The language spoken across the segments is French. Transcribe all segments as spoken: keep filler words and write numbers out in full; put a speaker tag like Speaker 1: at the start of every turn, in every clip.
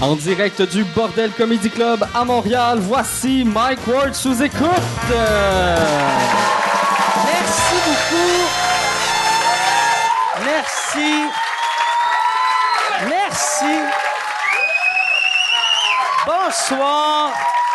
Speaker 1: En direct du Bordel Comedy Club à Montréal, voici Mike Ward sous écoute. Euh...
Speaker 2: Merci beaucoup. Merci. Merci. Bonsoir.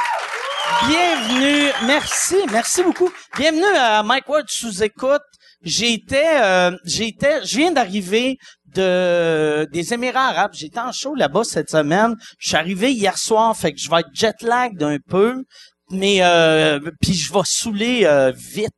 Speaker 2: Bienvenue. Merci. Merci beaucoup. Bienvenue à Mike Ward sous écoute. J'étais, euh, j'étais, je viens d'arriver de des Émirats arabes. J'étais en show là-bas cette semaine. Je suis arrivé hier soir, fait que je vais être jet lag d'un peu, mais euh, puis je vais saouler euh, vite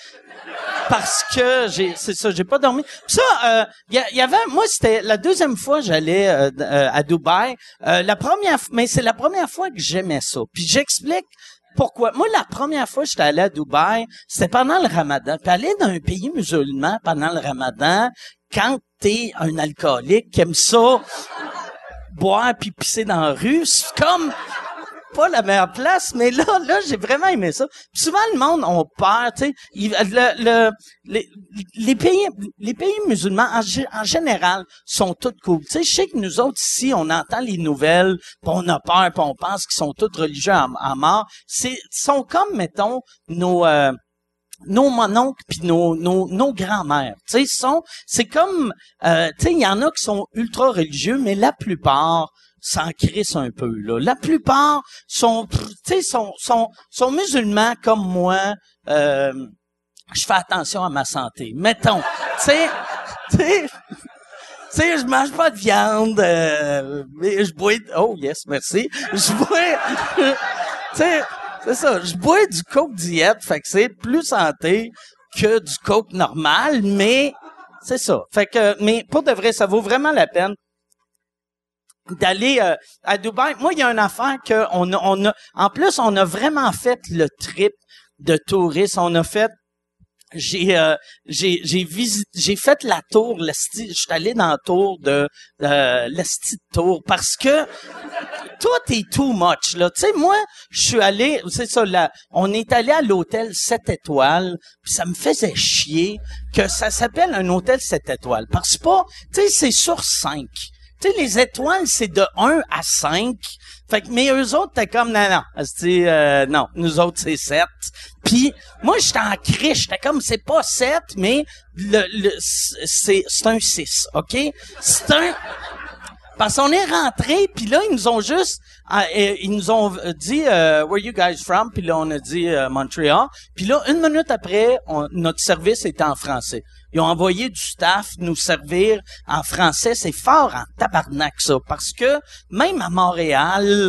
Speaker 2: parce que j'ai, c'est ça, j'ai pas dormi. Puis ça, euh, y, y avait, moi c'était la deuxième fois que j'allais euh, euh, à Dubaï. Euh, la première, mais c'est la première fois que j'aimais ça. Puis j'explique. Pourquoi? Moi, la première fois que j'étais allé à Dubaï, c'était pendant le Ramadan. Puis aller dans un pays musulman pendant le Ramadan, quand t'es un alcoolique qui aime ça, boire puis pisser dans la rue, c'est comme pas la meilleure place, mais là, là, j'ai vraiment aimé ça. Puis souvent, le monde ont peur, tu sais. Le, le, les, les pays, les pays musulmans, en, en général, sont tous cool. Tu sais, je sais que nous autres, ici, on entend les nouvelles, puis on a peur, puis on pense qu'ils sont tous religieux à, à mort. C'est, sont comme, mettons, nos, euh, nos mononcles puis nos, nos, nos grands-mères. Tu sais, sont, c'est comme, euh, tu sais, il y en a qui sont ultra religieux, mais la plupart, s'en crissent un peu, là. La plupart sont, tu sais, sont, sont, sont musulmans comme moi. Euh, je fais attention à ma santé. Mettons, tu sais, tu sais, tu sais, je mange pas de viande, euh, mais je bois, oh yes, merci. Je bois, tu sais, c'est ça, je bois du Coke diète, fait que c'est plus santé que du Coke normal, mais c'est ça. Fait que, mais pour de vrai, ça vaut vraiment la peine d'aller euh, à Dubaï. Moi, il y a une affaire que on a, on a, en plus, on a vraiment fait le trip de tourisme. On a fait, j'ai, euh, j'ai, j'ai visité, j'ai fait la tour, l'esti, je suis allé dans la tour de euh, l'esti de tour parce que tout est too much, là. Tu sais, moi, je suis allé, c'est ça, là, on est allé à l'hôtel sept étoiles, puis ça me faisait chier que ça s'appelle un hôtel sept étoiles parce que pas, tu sais, c'est sur cinq. Tu sais, les étoiles, c'est de un à cinq. Fait que, mais eux autres, t'es comme, non, non. C'est, euh, non, nous autres, c'est sept. Puis, moi, j'étais en criche. J'étais comme, c'est pas sept, mais le, le, c'est, c'est un six, OK? C'est un, parce qu'on est rentré, puis là, ils nous ont juste, euh, ils nous ont dit, euh, where you guys from? Puis là, on a dit euh, Montréal. Puis là, une minute après, on, notre service était en français. Ils ont envoyé du staff nous servir en français. C'est fort en tabarnak, ça. Parce que même à Montréal,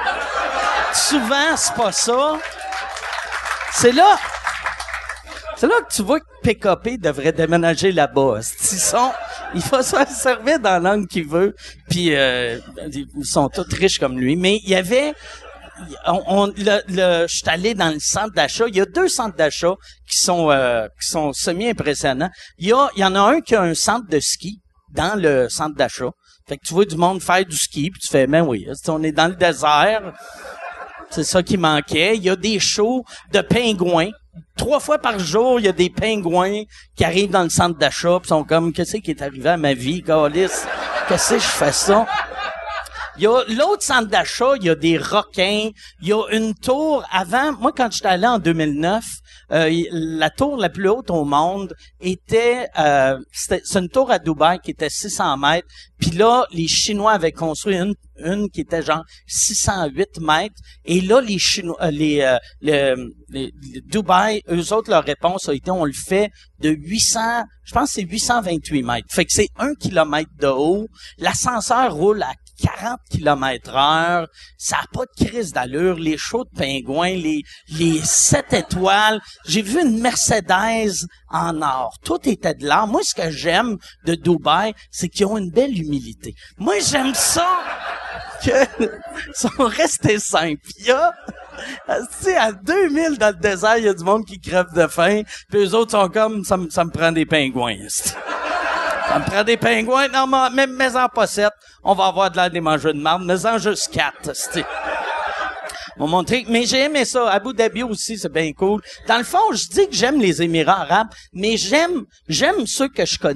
Speaker 2: souvent, c'est pas ça. C'est là... C'est là que tu vois que P K P devrait déménager là-bas. Ils sont... Il faut se faire servir dans la langue qu'il veut. Puis, euh, ils sont tous riches comme lui. Mais il y avait... On, on, le, le, je suis allé dans le centre d'achat. Il y a deux centres d'achat qui sont euh, qui sont semi-impressionnants. Il y a, il y en a un qui a un centre de ski dans le centre d'achat. Fait que tu vois du monde faire du ski, puis tu fais, ben oui, on est dans le désert. C'est ça qui manquait. Il y a des shows de pingouins. Trois fois par jour, il y a des pingouins qui arrivent dans le centre d'achat, puis sont comme, qu'est-ce qui est arrivé à ma vie, câlisse? Qu'est-ce que je fais ça? Il y a l'autre centre d'achat, il y a des requins, il y a une tour. Avant, moi, quand j'étais allé en deux mille neuf, euh, la tour la plus haute au monde était, euh, c'était, c'est une tour à Dubaï qui était six cents mètres. Puis là, les Chinois avaient construit une, une qui était genre six cent huit mètres. Et là, les Chinois, euh, les, euh, les, les, les Dubaï, eux autres, leur réponse a été, on le fait de huit cents, je pense que c'est huit cent vingt-huit mètres. Fait que c'est un kilomètre de haut. L'ascenseur roule à quarante kilomètres heure, ça a pas de crise d'allure, les shows de pingouins, les les sept étoiles. J'ai vu une Mercedes en or. Tout était de l'or. Moi, ce que j'aime de Dubaï, c'est qu'ils ont une belle humilité. Moi, j'aime ça que sont restés simples. Il y a, tu sais, à deux mille dans le désert, il y a du monde qui crève de faim, puis eux autres sont comme, ça me, ça me prend des pingouins. Ça me prend des pingouins. Non, mais, mais en pas sept. On va avoir de l'air des mangeurs de marde. Mais en juste quatre, c'est. On va montrer. Mais j'ai aimé ça. Abu Dhabi aussi, c'est bien cool. Dans le fond, je dis que j'aime les Émirats arabes, mais j'aime, j'aime ceux que je connais.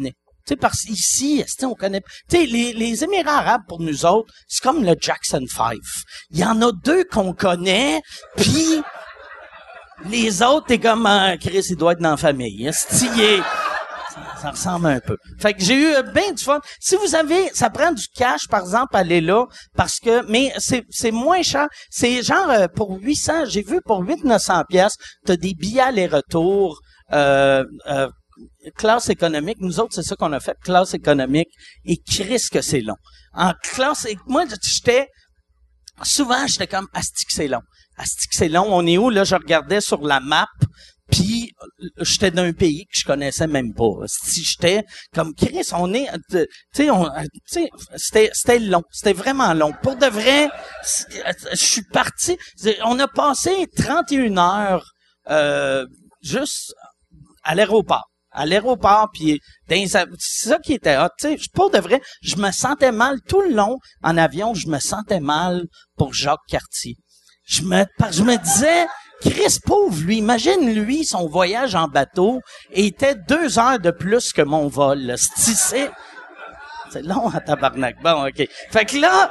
Speaker 2: Tu sais, parce qu'ici, on connaît... Tu sais, les, les Émirats arabes, pour nous autres, c'est comme le Jackson five. Il y en a deux qu'on connaît, puis les autres, t'es comme... Ah, Chris, il doit être dans la famille. Stillé. Ça, ça ressemble un peu. Fait que j'ai eu euh, bien du fun. Si vous avez... Ça prend du cash, par exemple, aller là, parce que... Mais c'est c'est moins cher. C'est genre, euh, pour huit cents... J'ai vu pour huit neuf cents piastres, t'as des billets aller-retour... Euh, euh, classe économique, nous autres, c'est ça qu'on a fait, classe économique, et Chris que c'est long. En classe, moi, j'étais, souvent, j'étais comme, asti que c'est long. Asti que c'est long, on est où, là, je regardais sur la map, puis j'étais d'un pays que je connaissais même pas. Si j'étais comme, Chris, on est, tu sais, on, tu sais, c'était, c'était long, c'était vraiment long. Pour de vrai, je suis parti, on a passé trente et une heures, euh, juste à l'aéroport. À l'aéroport, puis c'est ça qui était hot. Tu sais, pour de vrai, je me sentais mal tout le long en avion. Je me sentais mal pour Jacques Cartier. Je me, je me disais, Chris pauvre lui, imagine lui son voyage en bateau était deux heures de plus que mon vol. C'est c'est long à tabarnak. Bon, ok. Fait que là,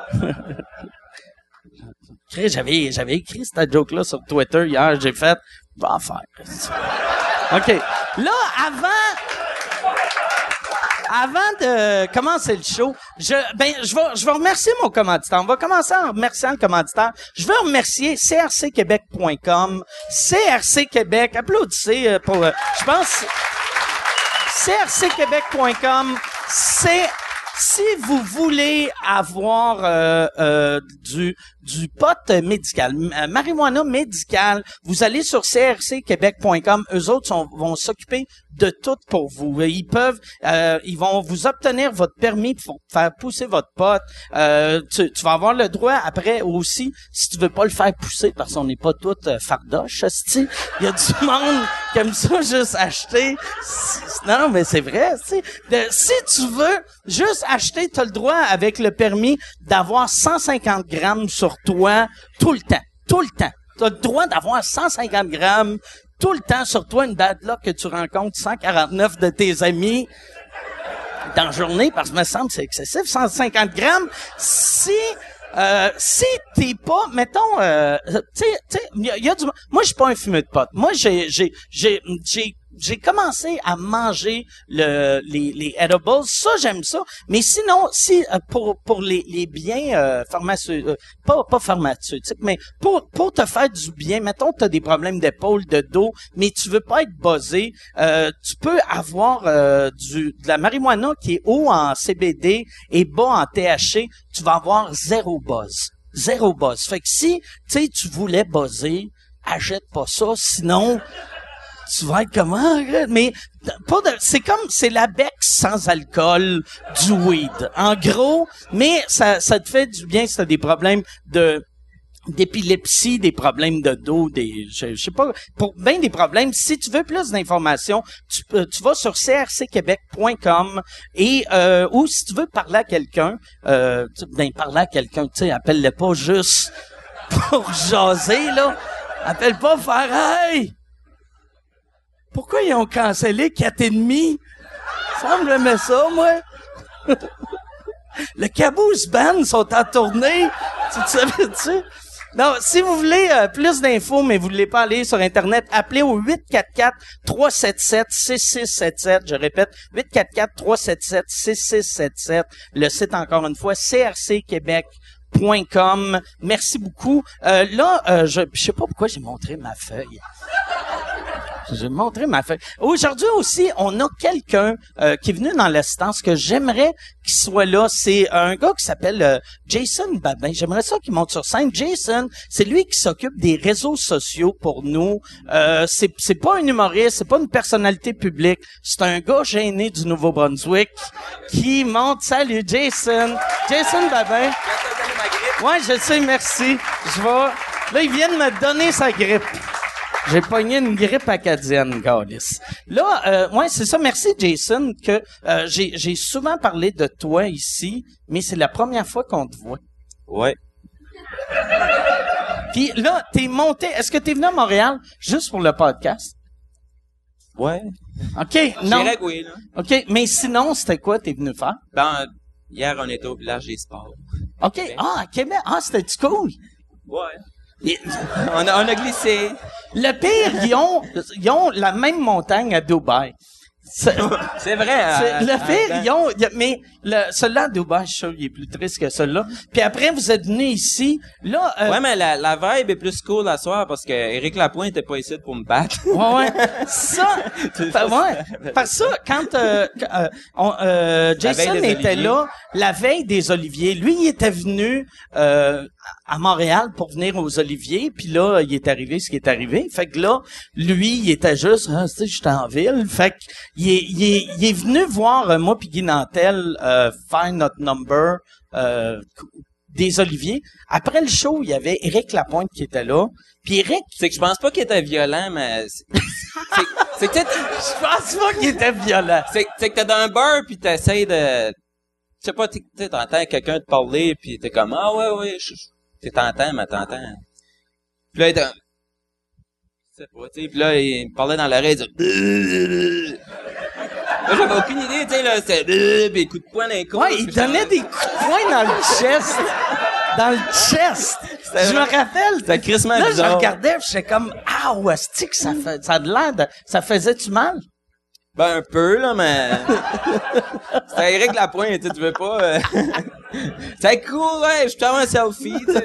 Speaker 2: j'avais j'avais écrit cette joke là sur Twitter hier. J'ai fait, va faire. OK. Là, avant, avant de commencer le show, je, ben, je vais, je vais remercier mon commanditaire. On va commencer en remerciant le commanditaire. Je veux remercier c r c québec point com. C R C Québec, applaudissez pour, je pense, c r c québec point com, c'est, si vous voulez avoir euh, euh, du du pot médical, euh, marijuana médical, vous allez sur c r c québec point com. Eux autres sont, vont s'occuper de tout pour vous. Ils peuvent, euh, ils vont vous obtenir votre permis pour faire pousser votre pot. Euh, tu, tu vas avoir le droit après aussi, si tu veux pas le faire pousser, parce qu'on n'est pas tous euh, fardoches, il y a du monde qui aime ça juste acheter. Non, mais c'est vrai, tu sais. Si tu veux juste acheter, tu as le droit avec le permis d'avoir cent cinquante grammes sur toi tout le temps. Tout le temps. Tu as le droit d'avoir cent cinquante grammes tout le temps sur toi, une bad luck que tu rencontres cent quarante-neuf de tes amis dans la journée, parce que me semble que c'est excessif, cent cinquante grammes. Si euh, si t'es pas, mettons, euh, tu sais, tu sais, il y, y a du, moi je suis pas un fumeur de pot. Moi j'ai j'ai j'ai j'ai j'ai commencé à manger le les les edibles, ça j'aime ça, mais sinon si euh, pour pour les les biens euh, pharmaceutiques, euh, pas pas pharmaceutiques, mais pour pour te faire du bien, mettons tu as des problèmes d'épaule, de dos, mais tu veux pas être buzzé, euh, tu peux avoir euh, du de la marijuana qui est haut en C B D et bas en T H C, tu vas avoir zéro buzz. Zéro buzz. Fait que si tu sais tu voulais buzzer, achète pas ça, sinon tu vas être comment, mais pas de, c'est comme, c'est la bec sans alcool du weed. En gros, mais ça, ça te fait du bien si t'as des problèmes de, d'épilepsie, des problèmes de dos, des, je, je sais pas, pour bien des problèmes. Si tu veux plus d'informations, tu, tu vas sur c r c québec point com et, euh, ou si tu veux parler à quelqu'un, euh, ben, parler à quelqu'un, tu sais, appelle-le pas juste pour jaser, là. Appelle pas faire, hey! Pourquoi ils ont cancellé quatre et demi? Ça me met ça, moi. Le Caboose Band sont en tournée. Tu te savais-tu? Non, si vous voulez euh, plus d'infos, mais vous ne voulez pas aller sur Internet, appelez au huit quatre quatre, trois sept sept, six six sept sept. Je répète, huit quatre quatre, trois sept sept, six six sept sept. Le site, encore une fois, c r c québec point com. Merci beaucoup. Euh, là, euh, je je sais pas pourquoi j'ai montré ma feuille. J'ai montré ma feuille. Aujourd'hui aussi, on a quelqu'un euh, qui est venu dans l'assistance que j'aimerais qu'il soit là. C'est un gars qui s'appelle euh, Jason Babin. J'aimerais ça qu'il monte sur scène. Jason, c'est lui qui s'occupe des réseaux sociaux pour nous. Euh, c'est c'est pas un humoriste, c'est pas une personnalité publique. C'est un gars gêné du Nouveau-Brunswick qui monte. Salut, Jason. Jason Babin. Ouais, je sais, merci. Je vais... Là, il vient de me donner sa grippe. J'ai pogné une grippe acadienne, Gaulis. Là, euh, ouais, c'est ça. Merci, Jason, que euh, j'ai j'ai souvent parlé de toi ici, mais c'est la première fois qu'on te voit.
Speaker 3: Ouais.
Speaker 2: Puis là, t'es monté. Est-ce que t'es venu à Montréal juste pour le podcast?
Speaker 3: Ouais.
Speaker 2: OK, non.
Speaker 3: J'irais que oui, là.
Speaker 2: OK, mais sinon, c'était quoi t'es venu faire?
Speaker 3: Ben, hier, on était au village des sports.
Speaker 2: OK, ah, à Québec. Ah, c'était-tu cool?
Speaker 3: Ouais.
Speaker 2: Et-
Speaker 3: On a, on a glissé.
Speaker 2: Le pire, ils ont, ils ont la même montagne à Dubaï. C'est,
Speaker 3: C'est vrai.
Speaker 2: c'est-
Speaker 3: à-
Speaker 2: le
Speaker 3: à-
Speaker 2: pire,
Speaker 3: à-
Speaker 2: ils ont, il y a- mais le, celui-là à Dubaï, je suis sûr, il est plus triste que celui-là. Puis après, vous êtes venus ici. Là, euh,
Speaker 3: Ouais, mais la, la vibe est plus cool à soir parce que Éric Lapointe était pas ici pour me battre.
Speaker 2: ouais, ouais. Ça, fa- ouais. Parce ça, quand euh, qu- euh, on, euh, Jason
Speaker 3: veille des
Speaker 2: était
Speaker 3: Oliviers.
Speaker 2: là, la veille des Oliviers, lui, il était venu euh, à Montréal pour venir aux Oliviers, puis là, il est arrivé ce qui est arrivé. Fait que là, lui, il était juste, ah, tu sais, j'étais en ville. Fait que il est, il est, il est venu voir euh, moi puis Guy Nantel euh, faire notre number euh, des Oliviers. Après le show, il y avait Éric Lapointe qui était là. Puis Éric,
Speaker 3: C'est que je pense pas qu'il était violent, mais c'est, c'est, c'est que t'es-
Speaker 2: je pense pas qu'il était violent.
Speaker 3: c'est, c'est que t'es dans un bar pis t'essayes de, je sais pas, tu sais, t'entends quelqu'un te parler pis t'es comme, ah ouais, ouais, je, je- t'es t'entends, mais t'entends. Pis là, il était, je sais pas, tu sais, pis là, il me parlait dans l'oreille, il disait, là, j'avais aucune idée, tu sais, là, c'était, pis coup de poing dans les côtes.
Speaker 2: Ouais, il
Speaker 3: Puis
Speaker 2: donnait
Speaker 3: j'étais-
Speaker 2: des coups de poing dans le chest. Dans le chest. Je me rappelle.
Speaker 3: C'était crissement
Speaker 2: Là, je
Speaker 3: bizarre.
Speaker 2: regardais, puis j'étais comme, ah, ouais, c'est que ça fait, ça a de l'air de, ça faisait-tu mal?
Speaker 3: Ben, un peu, là, mais... C'était Éric Lapointe, tu sais, tu veux pas... euh, C'est cool, ouais, je te fais un selfie, tu sais.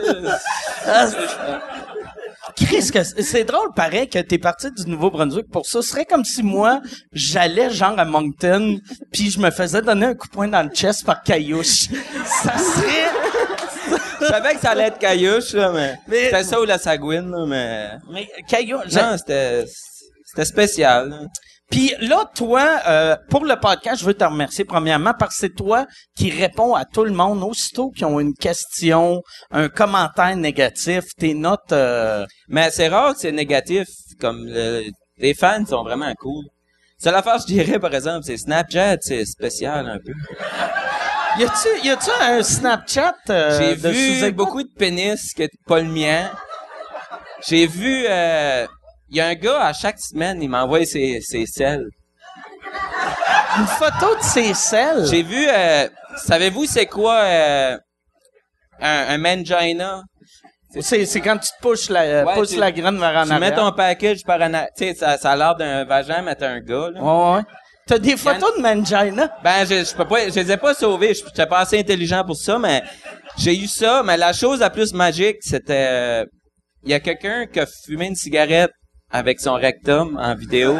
Speaker 2: Chris, que c'est c'est drôle, pareil, que t'es parti du Nouveau-Brunswick pour ça. Ce serait comme si moi, j'allais genre à Moncton, puis je me faisais donner un coup de poing dans le chest par Caillouche. Ça serait...
Speaker 3: Je savais que ça allait être Caillouche, là, mais...
Speaker 2: Mais-
Speaker 3: C'était ça ou la Sagouine, là, mais...
Speaker 2: Mais Caillouche...
Speaker 3: Non, c'était... C'était spécial, là.
Speaker 2: Puis là, toi, euh, pour le podcast, je veux te remercier premièrement parce que c'est toi qui réponds à tout le monde aussitôt qu'ils ont une question, un commentaire négatif, tes notes... euh,
Speaker 3: Mais c'est rare que c'est négatif, comme... Le... Les fans sont vraiment cool. Seule affaire, je dirais, par exemple, c'est Snapchat, c'est spécial, un peu.
Speaker 2: Y a-tu, y a-tu un Snapchat euh,
Speaker 3: J'ai
Speaker 2: de
Speaker 3: vu
Speaker 2: sous-écoute?
Speaker 3: beaucoup de pénis que pas le mien. J'ai vu... euh, Il y a un gars, à chaque semaine, il m'envoie ses, ses selles.
Speaker 2: Une photo de ses selles.
Speaker 3: J'ai vu... euh, savez-vous c'est quoi euh, un, un mangina?
Speaker 2: C'est, c'est quand tu te pushes la,
Speaker 3: Ouais,
Speaker 2: pousses
Speaker 3: tu-
Speaker 2: la graine vers en
Speaker 3: Tu
Speaker 2: arrière.
Speaker 3: mets ton package par en a- Tu sais, ça, ça a l'air d'un vagin, mais t'as un gars, là.
Speaker 2: Ouais, ouais. T'as des photos de mangina?
Speaker 3: Ben, je, je peux pas... Je les ai pas sauvés. Je j'étais pas assez intelligent pour ça, mais... J'ai eu ça, mais la chose la plus magique, c'était... euh, Il y a quelqu'un qui a fumé une cigarette avec son rectum en vidéo.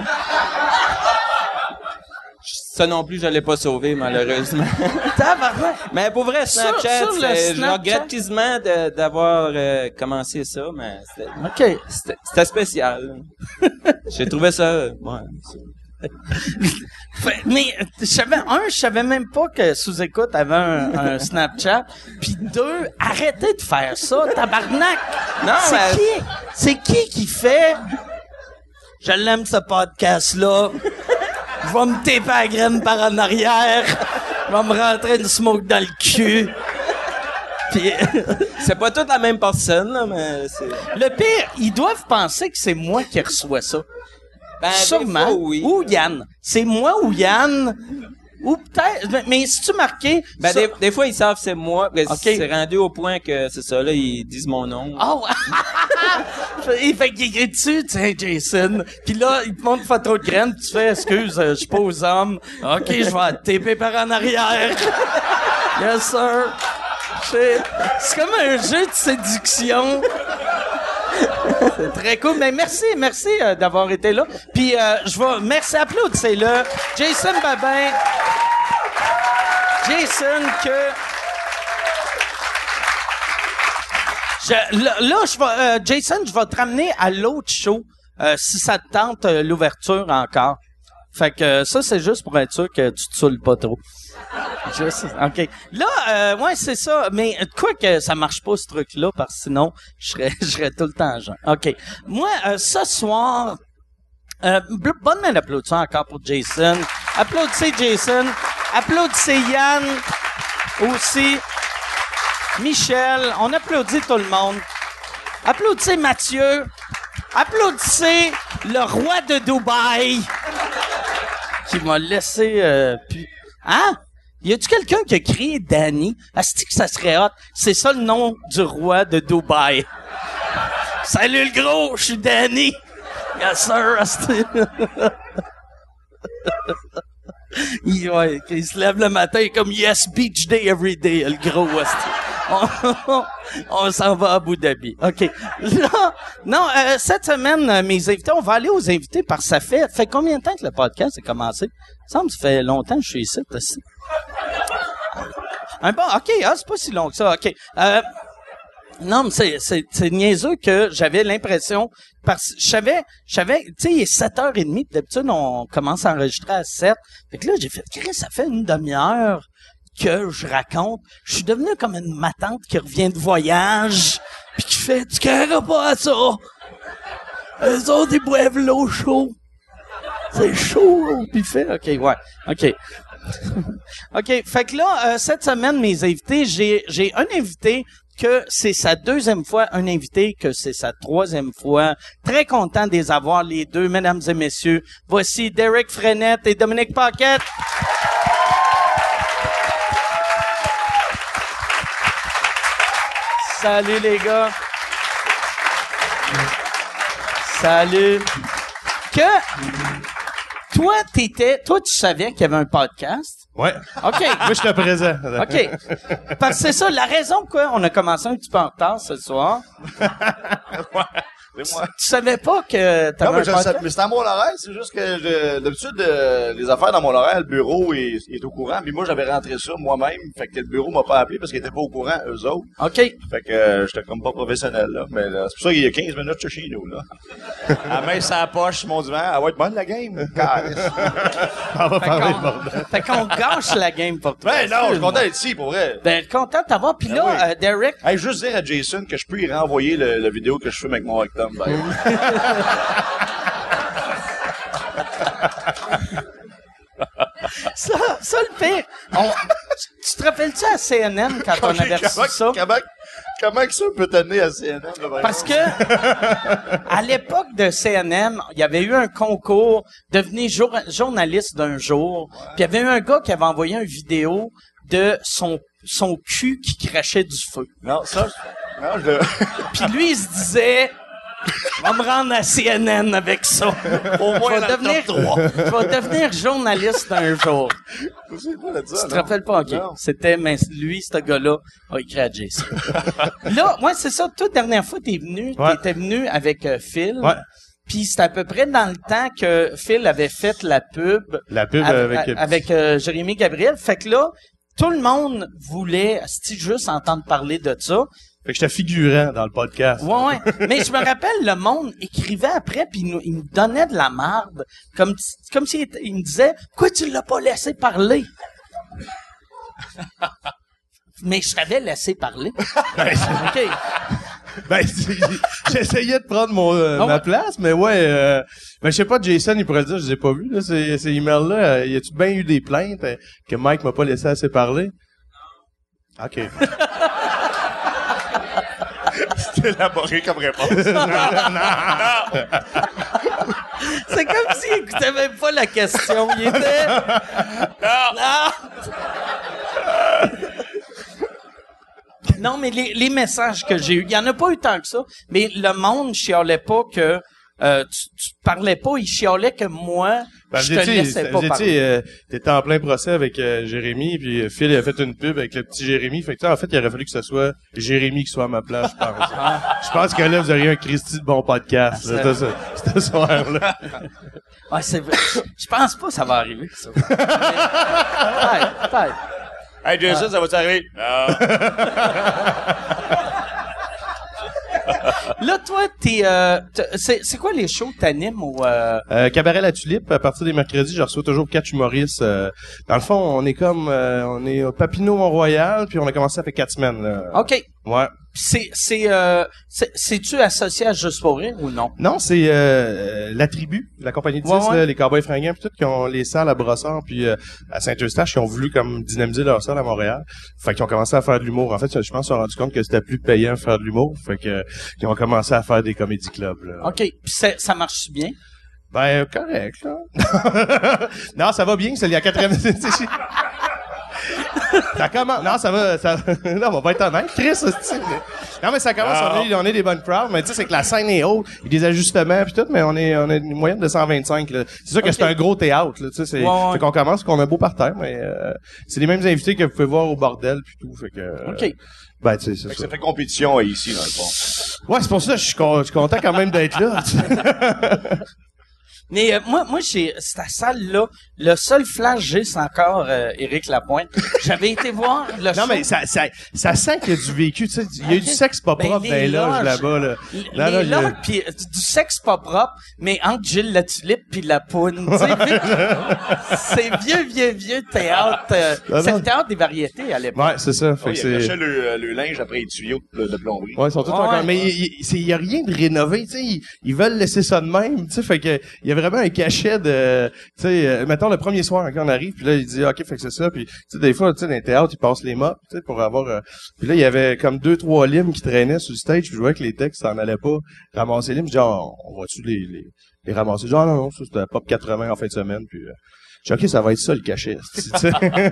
Speaker 3: Ça non plus, je l'ai pas sauvé, malheureusement.
Speaker 2: Tabarnak.
Speaker 3: Mais pour vrai,
Speaker 2: Sur-
Speaker 3: Snapchat,
Speaker 2: sur le
Speaker 3: c'est- je
Speaker 2: Snapchat?
Speaker 3: regrette quasiment de- d'avoir euh, commencé ça, mais c'était,
Speaker 2: OK.
Speaker 3: c'était, c'était spécial. J'ai trouvé ça... euh, Ouais, c'est-
Speaker 2: Fait- mais euh, je savais un, je savais même pas que sous-écoute avait un, un Snapchat. Puis deux, arrêtez de faire ça, tabarnak.
Speaker 3: Non,
Speaker 2: c'est
Speaker 3: mais-
Speaker 2: qui, c'est qui qui fait? Je l'aime ce podcast là. Je vais me taper la graine par en arrière. Je vais me rentrer une smoke dans le cul. Puis
Speaker 3: c'est pas toute la même personne, là, mais c'est...
Speaker 2: le pire, ils doivent penser que c'est moi qui reçois ça.
Speaker 3: Ben, des
Speaker 2: Sûrement.
Speaker 3: fois, oui.
Speaker 2: Ou Yann. C'est moi ou Yann. Ou peut-être... mais- Mais si tu marqué...
Speaker 3: Ben,
Speaker 2: ça-
Speaker 3: des, des fois, ils savent que c'est moi. mais
Speaker 2: Ok.
Speaker 3: C'est rendu au point que c'est ça, là, ils disent mon nom.
Speaker 2: Oh! Il fait qu'il écrit dessus, tiens, Jason. Puis là, il te montre une photo de graine, puis tu fais, excuse, euh, je suis pas aux hommes. OK, je vais te taper par en arrière. Yes, sir. C'est, c'est comme un jeu de séduction. C'est très cool. Mais merci, merci euh, d'avoir été là. Puis euh, je vais... Merci, applaudissez-le. Jason Babin. Jason, que... Je, là, là, je vais, euh, Jason, je vais te ramener à l'autre show, euh, si ça te tente, euh, l'ouverture encore. Fait que euh, ça, c'est juste pour être sûr que tu te saoules pas trop. Juste, OK. Là, euh, ouais, c'est ça. Mais quoi que ça marche pas, ce truc-là, parce que sinon, je serais, je serais tout le temps genre. OK. Moi, euh, ce soir... Euh, b- bonne main d'applaudissement encore pour Jason. Applaudissez Jason. Applaudissez Yann aussi. Michel. On applaudit tout le monde. Applaudissez Mathieu. Applaudissez le roi de Dubaï. qui m'a laissé... Euh, puis... Hein? Y a-tu quelqu'un qui a créé Danny? Asti que ça serait hot. C'est ça le nom du roi de Dubaï. Salut le gros, je suis Danny. Yes sir, asti. il, ouais, il se lève le matin comme Yes, beach day every day, le gros asti. On, on s'en va à Abu Dhabi. OK. Là, non, euh, cette semaine, euh, mes invités, on va aller aux invités parce que ça fait... fait combien de temps que le podcast a commencé? Ça me semble que ça fait longtemps que je suis ici. ici. Un bon, OK, ah, c'est pas si long que ça. OK. Euh, non, mais c'est, c'est, c'est niaiseux que j'avais l'impression... Parce que je savais... Je savais... Tu sais, il est sept heures trente, puis d'habitude, on commence à enregistrer à sept. Fait que là, j'ai fait... Chris, ça fait une demi-heure que je raconte. Je suis devenu comme une matante qui revient de voyage, puis qui fait « Tu carreras pas à ça! Eux autres, ils boivent l'eau chaude. C'est chaud! » Puis il fait « OK, ouais, OK. » OK, fait que là, euh, cette semaine, mes invités, j'ai j'ai un invité que c'est sa deuxième fois, un invité que c'est sa troisième fois. Très content de les avoir, les deux, mesdames et messieurs. Voici Derek Frenette et Dominique Paquette. Salut les gars. Salut. Que toi t'étais, toi tu savais qu'il y avait un podcast.
Speaker 4: Ouais.
Speaker 2: OK.
Speaker 4: Moi j'étais présent.
Speaker 2: OK. Parce que c'est ça la raison pourquoi on a commencé un petit peu en retard ce soir.
Speaker 4: Ouais. C'est moi.
Speaker 2: Tu savais pas que t'avais
Speaker 5: Non, mais,
Speaker 2: un
Speaker 5: je
Speaker 2: podcast?
Speaker 5: sais, mais c'est à Mont-Laurent, c'est juste que je- d'habitude, euh, les affaires dans Mont-Laurent, le bureau est, est au courant, puis moi j'avais rentré ça moi-même, fait que le bureau m'a pas appelé parce qu'il était pas au courant, eux autres.
Speaker 2: OK.
Speaker 5: Fait que euh, j'étais comme pas professionnel, là, mais là, c'est pour ça qu'il y a quinze minutes de chez nous, là. À la main sur la poche, mon divan, elle va être bonne la game. Calisse.
Speaker 4: On va
Speaker 2: Fait
Speaker 4: parler,
Speaker 2: qu'on,
Speaker 4: bordel.
Speaker 2: fait qu'on gâche la game pour toi.
Speaker 5: Ben non, je suis content d'être ici, pour vrai.
Speaker 2: Ben content de t'avoir. Puis là,
Speaker 5: Ben oui.
Speaker 2: euh, Derek,
Speaker 5: Hey, juste dire à Jason que je peux y renvoyer le, la vidéo que je filme avec mon rectum, ben.
Speaker 2: ça, ça le pire. On, tu te rappelles-tu à C N N quand on avait reçu
Speaker 5: comment,
Speaker 2: ça?
Speaker 5: Comment, comment que ça peut t'amener à C N N? Là, par
Speaker 2: Parce
Speaker 5: exemple?
Speaker 2: que, à l'époque de C N N, il y avait eu un concours, devenir jour- journaliste d'un jour. Puis il y avait eu un gars qui avait envoyé une vidéo de son, son cul qui crachait du feu.
Speaker 5: Non, ça, je- non, je le...
Speaker 2: Puis lui, il se disait, je vais me rendre à C N N avec ça.
Speaker 5: Au moins
Speaker 2: je
Speaker 5: dans
Speaker 2: vais
Speaker 5: le
Speaker 2: devenir,
Speaker 5: top trois.
Speaker 2: je vais devenir journaliste d'un jour.
Speaker 5: Je sais pas de ça,
Speaker 2: Tu te
Speaker 5: non.
Speaker 2: rappelles pas? OK.
Speaker 5: Non.
Speaker 2: C'était, mais lui, ce gars-là, a écrit à Jason. Là, moi, c'est ça. Toute dernière fois, t'es venu,
Speaker 4: Ouais.
Speaker 2: t'étais venu avec euh, Phil.
Speaker 4: Ouais.
Speaker 2: Puis c'était à peu près dans le temps que Phil avait fait la pub
Speaker 4: La pub
Speaker 2: avec,
Speaker 4: avec...
Speaker 2: avec euh, Jérémy Gabriel. Fait que là, tout le monde voulait, asti, juste entendre parler de ça.
Speaker 4: Fait que j'étais figurant dans le podcast.
Speaker 2: Ouais, ouais. Mais je me rappelle, le monde écrivait après, puis il, nous- il me donnait de la marde, comme, comme s'il était- il me disait, pourquoi tu l'as pas laissé parler? Mais je t'avais laissé parler. OK.
Speaker 4: Ben, c'est- j'essayais de prendre mon, euh,
Speaker 2: Ah
Speaker 4: ma
Speaker 2: ouais?
Speaker 4: place, mais ouais, euh, ben, je sais pas, Jason, il pourrait le dire, je les ai pas vus, là, ces, ces emails-là. Euh, y a-tu bien eu des plaintes euh, que Mike m'a pas laissé assez parler? OK.
Speaker 5: C'est élaboré comme réponse.
Speaker 2: C'est comme s'il écoutait même pas la question. Il était... Non! Non, mais les, les messages que j'ai eus, il y en a pas eu tant que ça, mais le monde chialait pas que euh, tu, tu parlais pas, il chialait que moi,
Speaker 4: Ben,
Speaker 2: je
Speaker 4: vous
Speaker 2: te
Speaker 4: étiez-
Speaker 2: laissais pas
Speaker 4: vous étiez,
Speaker 2: parler.
Speaker 4: euh, t'étais en plein procès avec euh, Jérémy, puis euh, Phil a fait une pub avec le petit Jérémy. Fait que, tu sais, en fait, il aurait fallu que ce soit Jérémy qui soit à ma place, je pense. Je pense que là, vous auriez un Christy de bon podcast.
Speaker 2: Ah,
Speaker 4: C'était ça, ce soir-là.
Speaker 2: Ouais, c'est vrai. Je pense pas que ça va arriver, ça. Mais- peut-être, peut-être.
Speaker 5: Hey, Jason, ça va t'arriver? Non.
Speaker 2: Là, toi, t'es, euh, t'es- c'est, c'est quoi les shows que t'animes ou, euh,
Speaker 4: Euh, Cabaret La Tulipe, à partir des mercredis, je reçois toujours quatre humoristes. euh, dans le fond, on est comme, euh, on est au Papineau Mont-Royal, puis on a commencé ça fait quatre semaines. Là.
Speaker 2: OK.
Speaker 4: Ouais.
Speaker 2: Puis c'est, c'est, euh, c'est, c'est-tu associé à Juste pour rire ou non?
Speaker 4: Non, c'est euh, la tribu, la compagnie de dix,
Speaker 2: Ouais, ouais.
Speaker 4: là, les Cowboys fringants, puis tout, qui ont les salles à Brossard, puis euh, à Saint-Eustache, qui ont voulu comme dynamiser leur salle à Montréal. Fait qu'ils ont commencé à faire de l'humour. En fait, je pense qu'ils se sont rendus compte que c'était plus payant de faire de l'humour. Fait que euh, ils ont commencé à faire des comédie clubs. Là.
Speaker 2: OK. Puis c'est- ça marche bien?
Speaker 4: Ben, correct, là. Non, ça va bien, c'est la quatrième... Ça commence. Non, ça va. Ça... Non, on va être honnête. Chris, c'est. Non, mais ça commence.
Speaker 5: Ah.
Speaker 4: On, est, on est des bonnes crowds, mais tu sais, c'est que la scène est haute. Il y a des ajustements puis tout, mais on est, on a une moyenne de cent vingt-cinq. Là. C'est sûr que
Speaker 2: Okay.
Speaker 4: c'est un gros théâtre. Là, tu sais, c'est.
Speaker 2: Ouais, ouais.
Speaker 4: Fait qu'on commence, qu'on a beau par terre, mais euh, c'est les mêmes invités que vous pouvez voir au bordel puis tout. Fait que. euh,
Speaker 2: OK.
Speaker 4: Ben, tu sais, c'est
Speaker 5: Fait que
Speaker 4: ça.
Speaker 5: ça fait compétition euh, ici, dans le fond.
Speaker 4: Ouais, c'est pour ça que je suis con- je suis content quand même d'être là. tu sais.
Speaker 2: Mais euh, moi, moi, j'ai cette salle-là, le seul flash que j'ai, c'est encore euh, Éric Lapointe. J'avais été voir le
Speaker 4: Non,
Speaker 2: show.
Speaker 4: mais ça, ça, ça sent qu'il y a du vécu. Tu sais, il y a eu du sexe pas
Speaker 2: Ben,
Speaker 4: propre
Speaker 2: les
Speaker 4: dans les loges
Speaker 2: loges,
Speaker 4: là-bas. Là.
Speaker 2: Les
Speaker 4: Non, non, il y a-
Speaker 2: loges, puis euh, du sexe pas propre, mais entre Gilles la Tulipe puis la Poune. Tu sais, vu que c'est vieux, vieux, vieux théâtre. euh,
Speaker 4: Ah,
Speaker 2: c'est
Speaker 4: non.
Speaker 2: le théâtre des variétés à l'époque.
Speaker 4: Ouais, c'est ça. Fait
Speaker 5: Oui,
Speaker 4: que
Speaker 5: il
Speaker 4: c'est.
Speaker 5: cachait le, le linge après les tuyaux de, de plomberie.
Speaker 4: Ouais, ils sont tous
Speaker 2: Ouais,
Speaker 4: encore.
Speaker 2: ouais.
Speaker 4: Mais il y, c'est- y a rien de rénové, tu sais. Ils, ils veulent laisser ça de même, tu sais. Fait que il y a vraiment un cachet de, tu sais. Euh, mettons le premier soir quand on arrive, puis là il dit ok, fait que c'est ça. Puis tu sais des fois, tu sais dans les théâtres ils passent les mops, tu sais pour avoir. Euh, puis là il y avait comme deux trois limes qui traînaient sur le stage. Puis je voyais que les textes s'en allaient pas ramasser les limes. Je dis ah, on, on va-tu les, les les ramasser? Genre non non, ça c'était Pop quatre-vingts en fin de semaine. Puis euh, je dis ok, ça va être ça le cachet. Tu sais.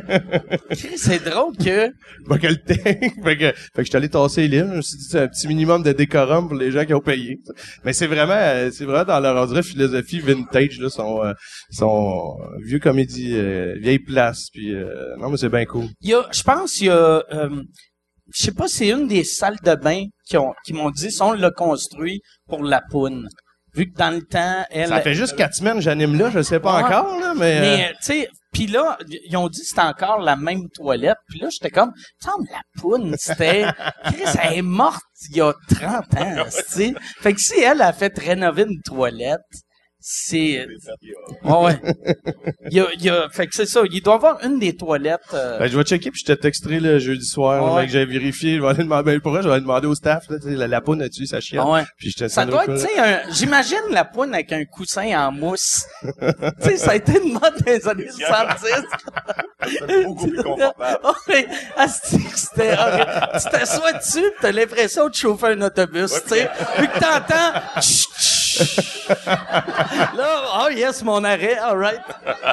Speaker 2: C'est drôle que
Speaker 4: Fait que le texte, fait que, fait que je suis allé tasser les limes. Je me suis dit, c'est un petit minimum de décorum pour les gens qui ont payé. Mais c'est vraiment, euh, c'est vraiment dans leur, on dirait, philosophie vintage, là, son, euh, son vieux comédie, euh, vieille place, puis euh, non, mais c'est bien cool.
Speaker 2: il y a, je pense, il y a, euh, je sais pas, c'est une des salles de bain qui ont, qui m'ont dit, si on l'a construit pour la Poune. Vu que dans le temps, elle.
Speaker 4: Ça fait juste quatre semaines que j'anime là, je sais pas
Speaker 2: Ouais.
Speaker 4: encore, là, mais...
Speaker 2: Mais,
Speaker 4: euh,
Speaker 2: tu sais, puis là, ils ont dit que c'était encore la même toilette. Puis là, j'étais comme, semble la Poune, c'était... Chris, elle est morte il y a trente ans, tu sais. Fait que si elle a fait rénover une toilette, c'est... Ouais, ouais. Il y a, il y a... Fait que c'est ça, il doit y avoir une des toilettes... euh,
Speaker 4: ben, je vais checker, puis je te texterai le jeudi soir, là,
Speaker 2: Ouais.
Speaker 4: mec, que j'ai vérifié, je vais aller demander, ben, pour vrai, je vais aller demander au staff, là, tu sais, la, la poune a tué sa chienne,
Speaker 2: Ah ouais.
Speaker 4: puis je te
Speaker 2: Ça
Speaker 4: tiendrai
Speaker 2: doit
Speaker 4: au
Speaker 2: être, tu
Speaker 4: courant.
Speaker 2: sais, un... j'imagine la Poune avec un coussin en mousse. Tu sais, ça a été une mode des années soixante-dix.
Speaker 5: C'est beaucoup plus confortable.
Speaker 2: Oh, mais, asti, c'était horrible. Tu t'assois dessus pis t'as l'impression de chauffer un autobus, tu sais. Vu que t'entends... tch, tch. Là, oh yes, mon arrêt, alright.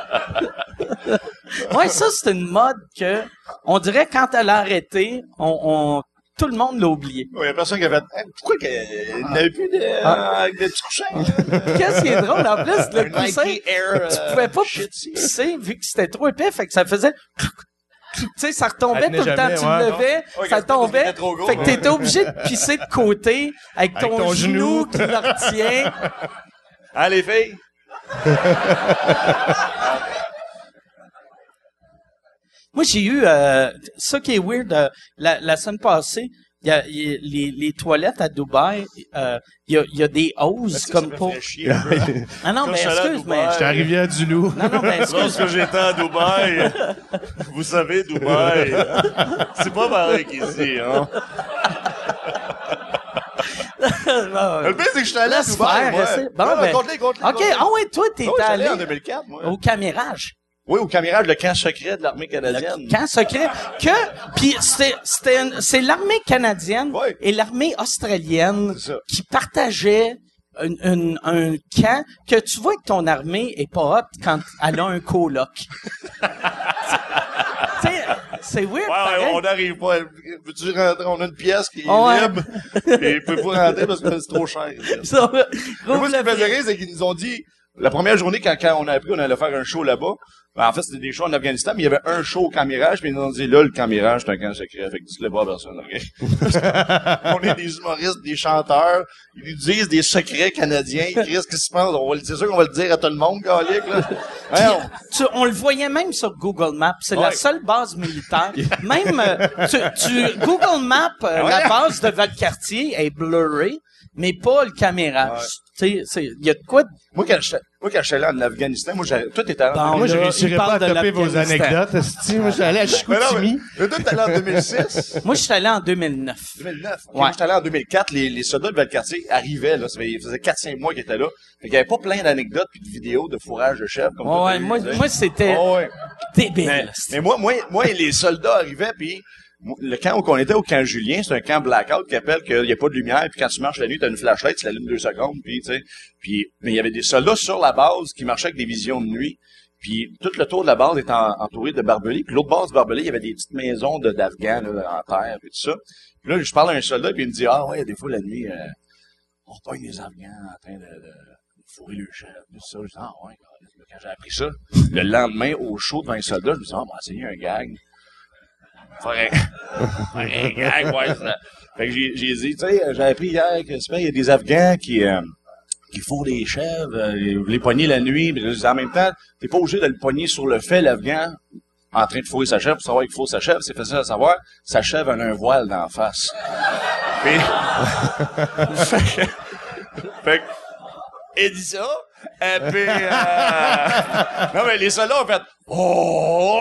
Speaker 2: Ouais, ça, c'est une mode que, on dirait quand elle a arrêté, on, on, tout le monde l'a oublié.
Speaker 5: Il y a personne qui avait... Hey, pourquoi qu'il n'avait plus de,
Speaker 2: Ah.
Speaker 5: euh, avec des petits couchins?
Speaker 2: Qu'est-ce qui est drôle, en plus, le
Speaker 5: Un
Speaker 2: coussin,
Speaker 5: Nike Air,
Speaker 2: tu
Speaker 5: euh,
Speaker 2: pouvais pas
Speaker 5: shit.
Speaker 2: pisser vu que c'était trop épais, fait que ça faisait... Tu sais, ça retombait
Speaker 4: Elle
Speaker 2: tout le temps,
Speaker 4: tenait
Speaker 2: tu
Speaker 4: jamais,
Speaker 2: le
Speaker 4: ouais.
Speaker 2: levais,
Speaker 5: Ouais,
Speaker 2: ça
Speaker 5: parce que
Speaker 2: tombait,
Speaker 5: c'était trop gros,
Speaker 2: fait que
Speaker 5: ouais.
Speaker 2: t'étais obligé de pisser de côté avec ton,
Speaker 4: Avec ton
Speaker 2: genou,
Speaker 4: genou.
Speaker 2: qui le retient.
Speaker 5: Hein, les filles?
Speaker 2: Moi, j'ai eu, euh, ça qui est weird, euh, la, la semaine passée, il y a, il y a les, les toilettes à Dubaï, euh, il y a, il y a des hoses comme pour...
Speaker 5: Chier, un peu.
Speaker 2: Ah non,
Speaker 5: Quand
Speaker 2: mais
Speaker 5: je suis allé à
Speaker 2: excuse,
Speaker 5: Dubaï,
Speaker 2: mais...
Speaker 4: J'étais arrivé à Dulou.
Speaker 2: Non, non, mais excuse.
Speaker 5: Lorsque j'étais à Dubaï, vous savez, Dubaï, c'est pas pareil qu'ici, hein. Le pire, c'est que je suis allé à
Speaker 2: Laisse
Speaker 5: Dubaï,
Speaker 2: faire,
Speaker 5: moi.
Speaker 2: essaie. Bon,
Speaker 5: Non, non,
Speaker 2: ben-
Speaker 5: compte-les, compte-les,
Speaker 2: OK,
Speaker 5: compte-les.
Speaker 2: ah ouais, toi, t'es
Speaker 5: Oh, je suis allé
Speaker 2: allé
Speaker 5: en deux mille quatre, moi.
Speaker 2: au camérage.
Speaker 5: Oui, au camérage, le camp secret de l'armée canadienne.
Speaker 2: Camp secret que puis c'était c'était une- c'est l'armée canadienne
Speaker 5: Ouais.
Speaker 2: et l'armée australienne
Speaker 5: C'est ça.
Speaker 2: qui partageaient un, un, un camp que tu vois que ton armée est pas hot quand elle a un coloc. Tu sais, c'est weird.
Speaker 5: Ouais,
Speaker 2: pareil.
Speaker 5: ouais, on n'arrive pas. Veux-tu rentrer? On a une pièce qui est
Speaker 2: Ouais.
Speaker 5: libre. Et il peut pas rentrer parce que c'est trop cher.
Speaker 2: Ça,
Speaker 5: Mais
Speaker 2: rouvre
Speaker 5: moi, ce qui
Speaker 2: le
Speaker 5: me faisait
Speaker 2: prix.
Speaker 5: rire, c'est qu'ils nous ont dit, la première journée, quand, quand on a appris qu'on allait faire un show là-bas, ben, en fait, c'était des shows en Afghanistan, mais il y avait un show au camérage, puis ils nous ont dit, là, le camérage, c'est un camp secret, fait que dis-le pas à personne, OK? On est des humoristes, des chanteurs, ils nous disent des secrets canadiens, ils crient ce qui se passe, on va le, c'est sûr qu'on va le dire à tout le monde, Galic, là.
Speaker 2: Puis,
Speaker 5: Voyons.
Speaker 2: tu- on le voyait même sur Google Maps. C'est la
Speaker 5: Ouais.
Speaker 2: seule base militaire. Même, euh, tu, tu- Google Maps, euh,
Speaker 5: Ouais.
Speaker 2: la base de Valcartier est blurrée, mais pas le camérage. Tu sais, c'est- il y a de quoi de...
Speaker 5: Moi, quand je, moi, quand je suis allé en Afghanistan, moi, j'ai, tout était en
Speaker 2: Bon,
Speaker 4: Moi, je
Speaker 2: là,
Speaker 4: réussirais
Speaker 2: il
Speaker 4: pas à
Speaker 2: parle de
Speaker 4: taper vos
Speaker 2: l'Afghanistan.
Speaker 4: anecdotes, esti. Moi, je suis allé à
Speaker 5: Mais non, mais,
Speaker 4: Chicoutimi.
Speaker 5: mais toi, t'es allé en deux mille six?
Speaker 2: Moi, je suis allé en deux mille neuf.
Speaker 5: deux mille neuf. Ok,
Speaker 2: Ouais.
Speaker 5: Moi, j'étais allé en deux mille quatre, les, les soldats de Valcartier arrivaient, là. Ça fait- faisait quatre cinq mois qu'ils étaient là. Fait qu'il y avait pas plein d'anecdotes pis de vidéos de fourrage de chèvres comme toi,
Speaker 2: Ouais,
Speaker 5: t'as eu,
Speaker 2: moi,
Speaker 5: tu sais.
Speaker 2: moi, c'était
Speaker 5: Oh, ouais.
Speaker 2: débile.
Speaker 5: Mais, mais moi, moi, moi, les soldats arrivaient puis le camp où on était au camp Julien, c'est un camp blackout qui appelle qu'il n'y a pas de lumière, puis quand tu marches la nuit, t'as une flashlight, tu l'allumes deux secondes, puis tu sais. Puis, mais il y avait des soldats sur la base qui marchaient avec des visions de nuit. Puis tout le tour de la base était en, entouré de barbelés. Puis l'autre base de barbelés, il y avait des petites maisons de, d'Afghans là, en terre, puis tout ça. Puis là, je parle à un soldat, puis il me dit, ah ouais, des fois la nuit, euh, on repogne des Afghans en train de, de fourrer le chef, tout ça. Je dis, ah ouais, quand j'ai appris ça, le lendemain, au show devant un soldat, je me dis, ah, on va essayer un gag. Faire un, un gag, ouais. Ça. Fait que j'ai, j'ai dit, tu sais, j'ai appris hier que il y a des Afghans qui, euh, qui fourrent des chèvres, euh, les poigner la nuit, mais en même temps, t'es pas obligé de le poigner sur le fait, l'Afghan, en train de fourrer sa chèvre pour savoir qu'il fourre sa chèvre. C'est facile à savoir, sa chèvre a un voile d'en face. Puis, fait que, fait que, il dit ça, et puis, euh, non, mais les soldats ont fait, oh!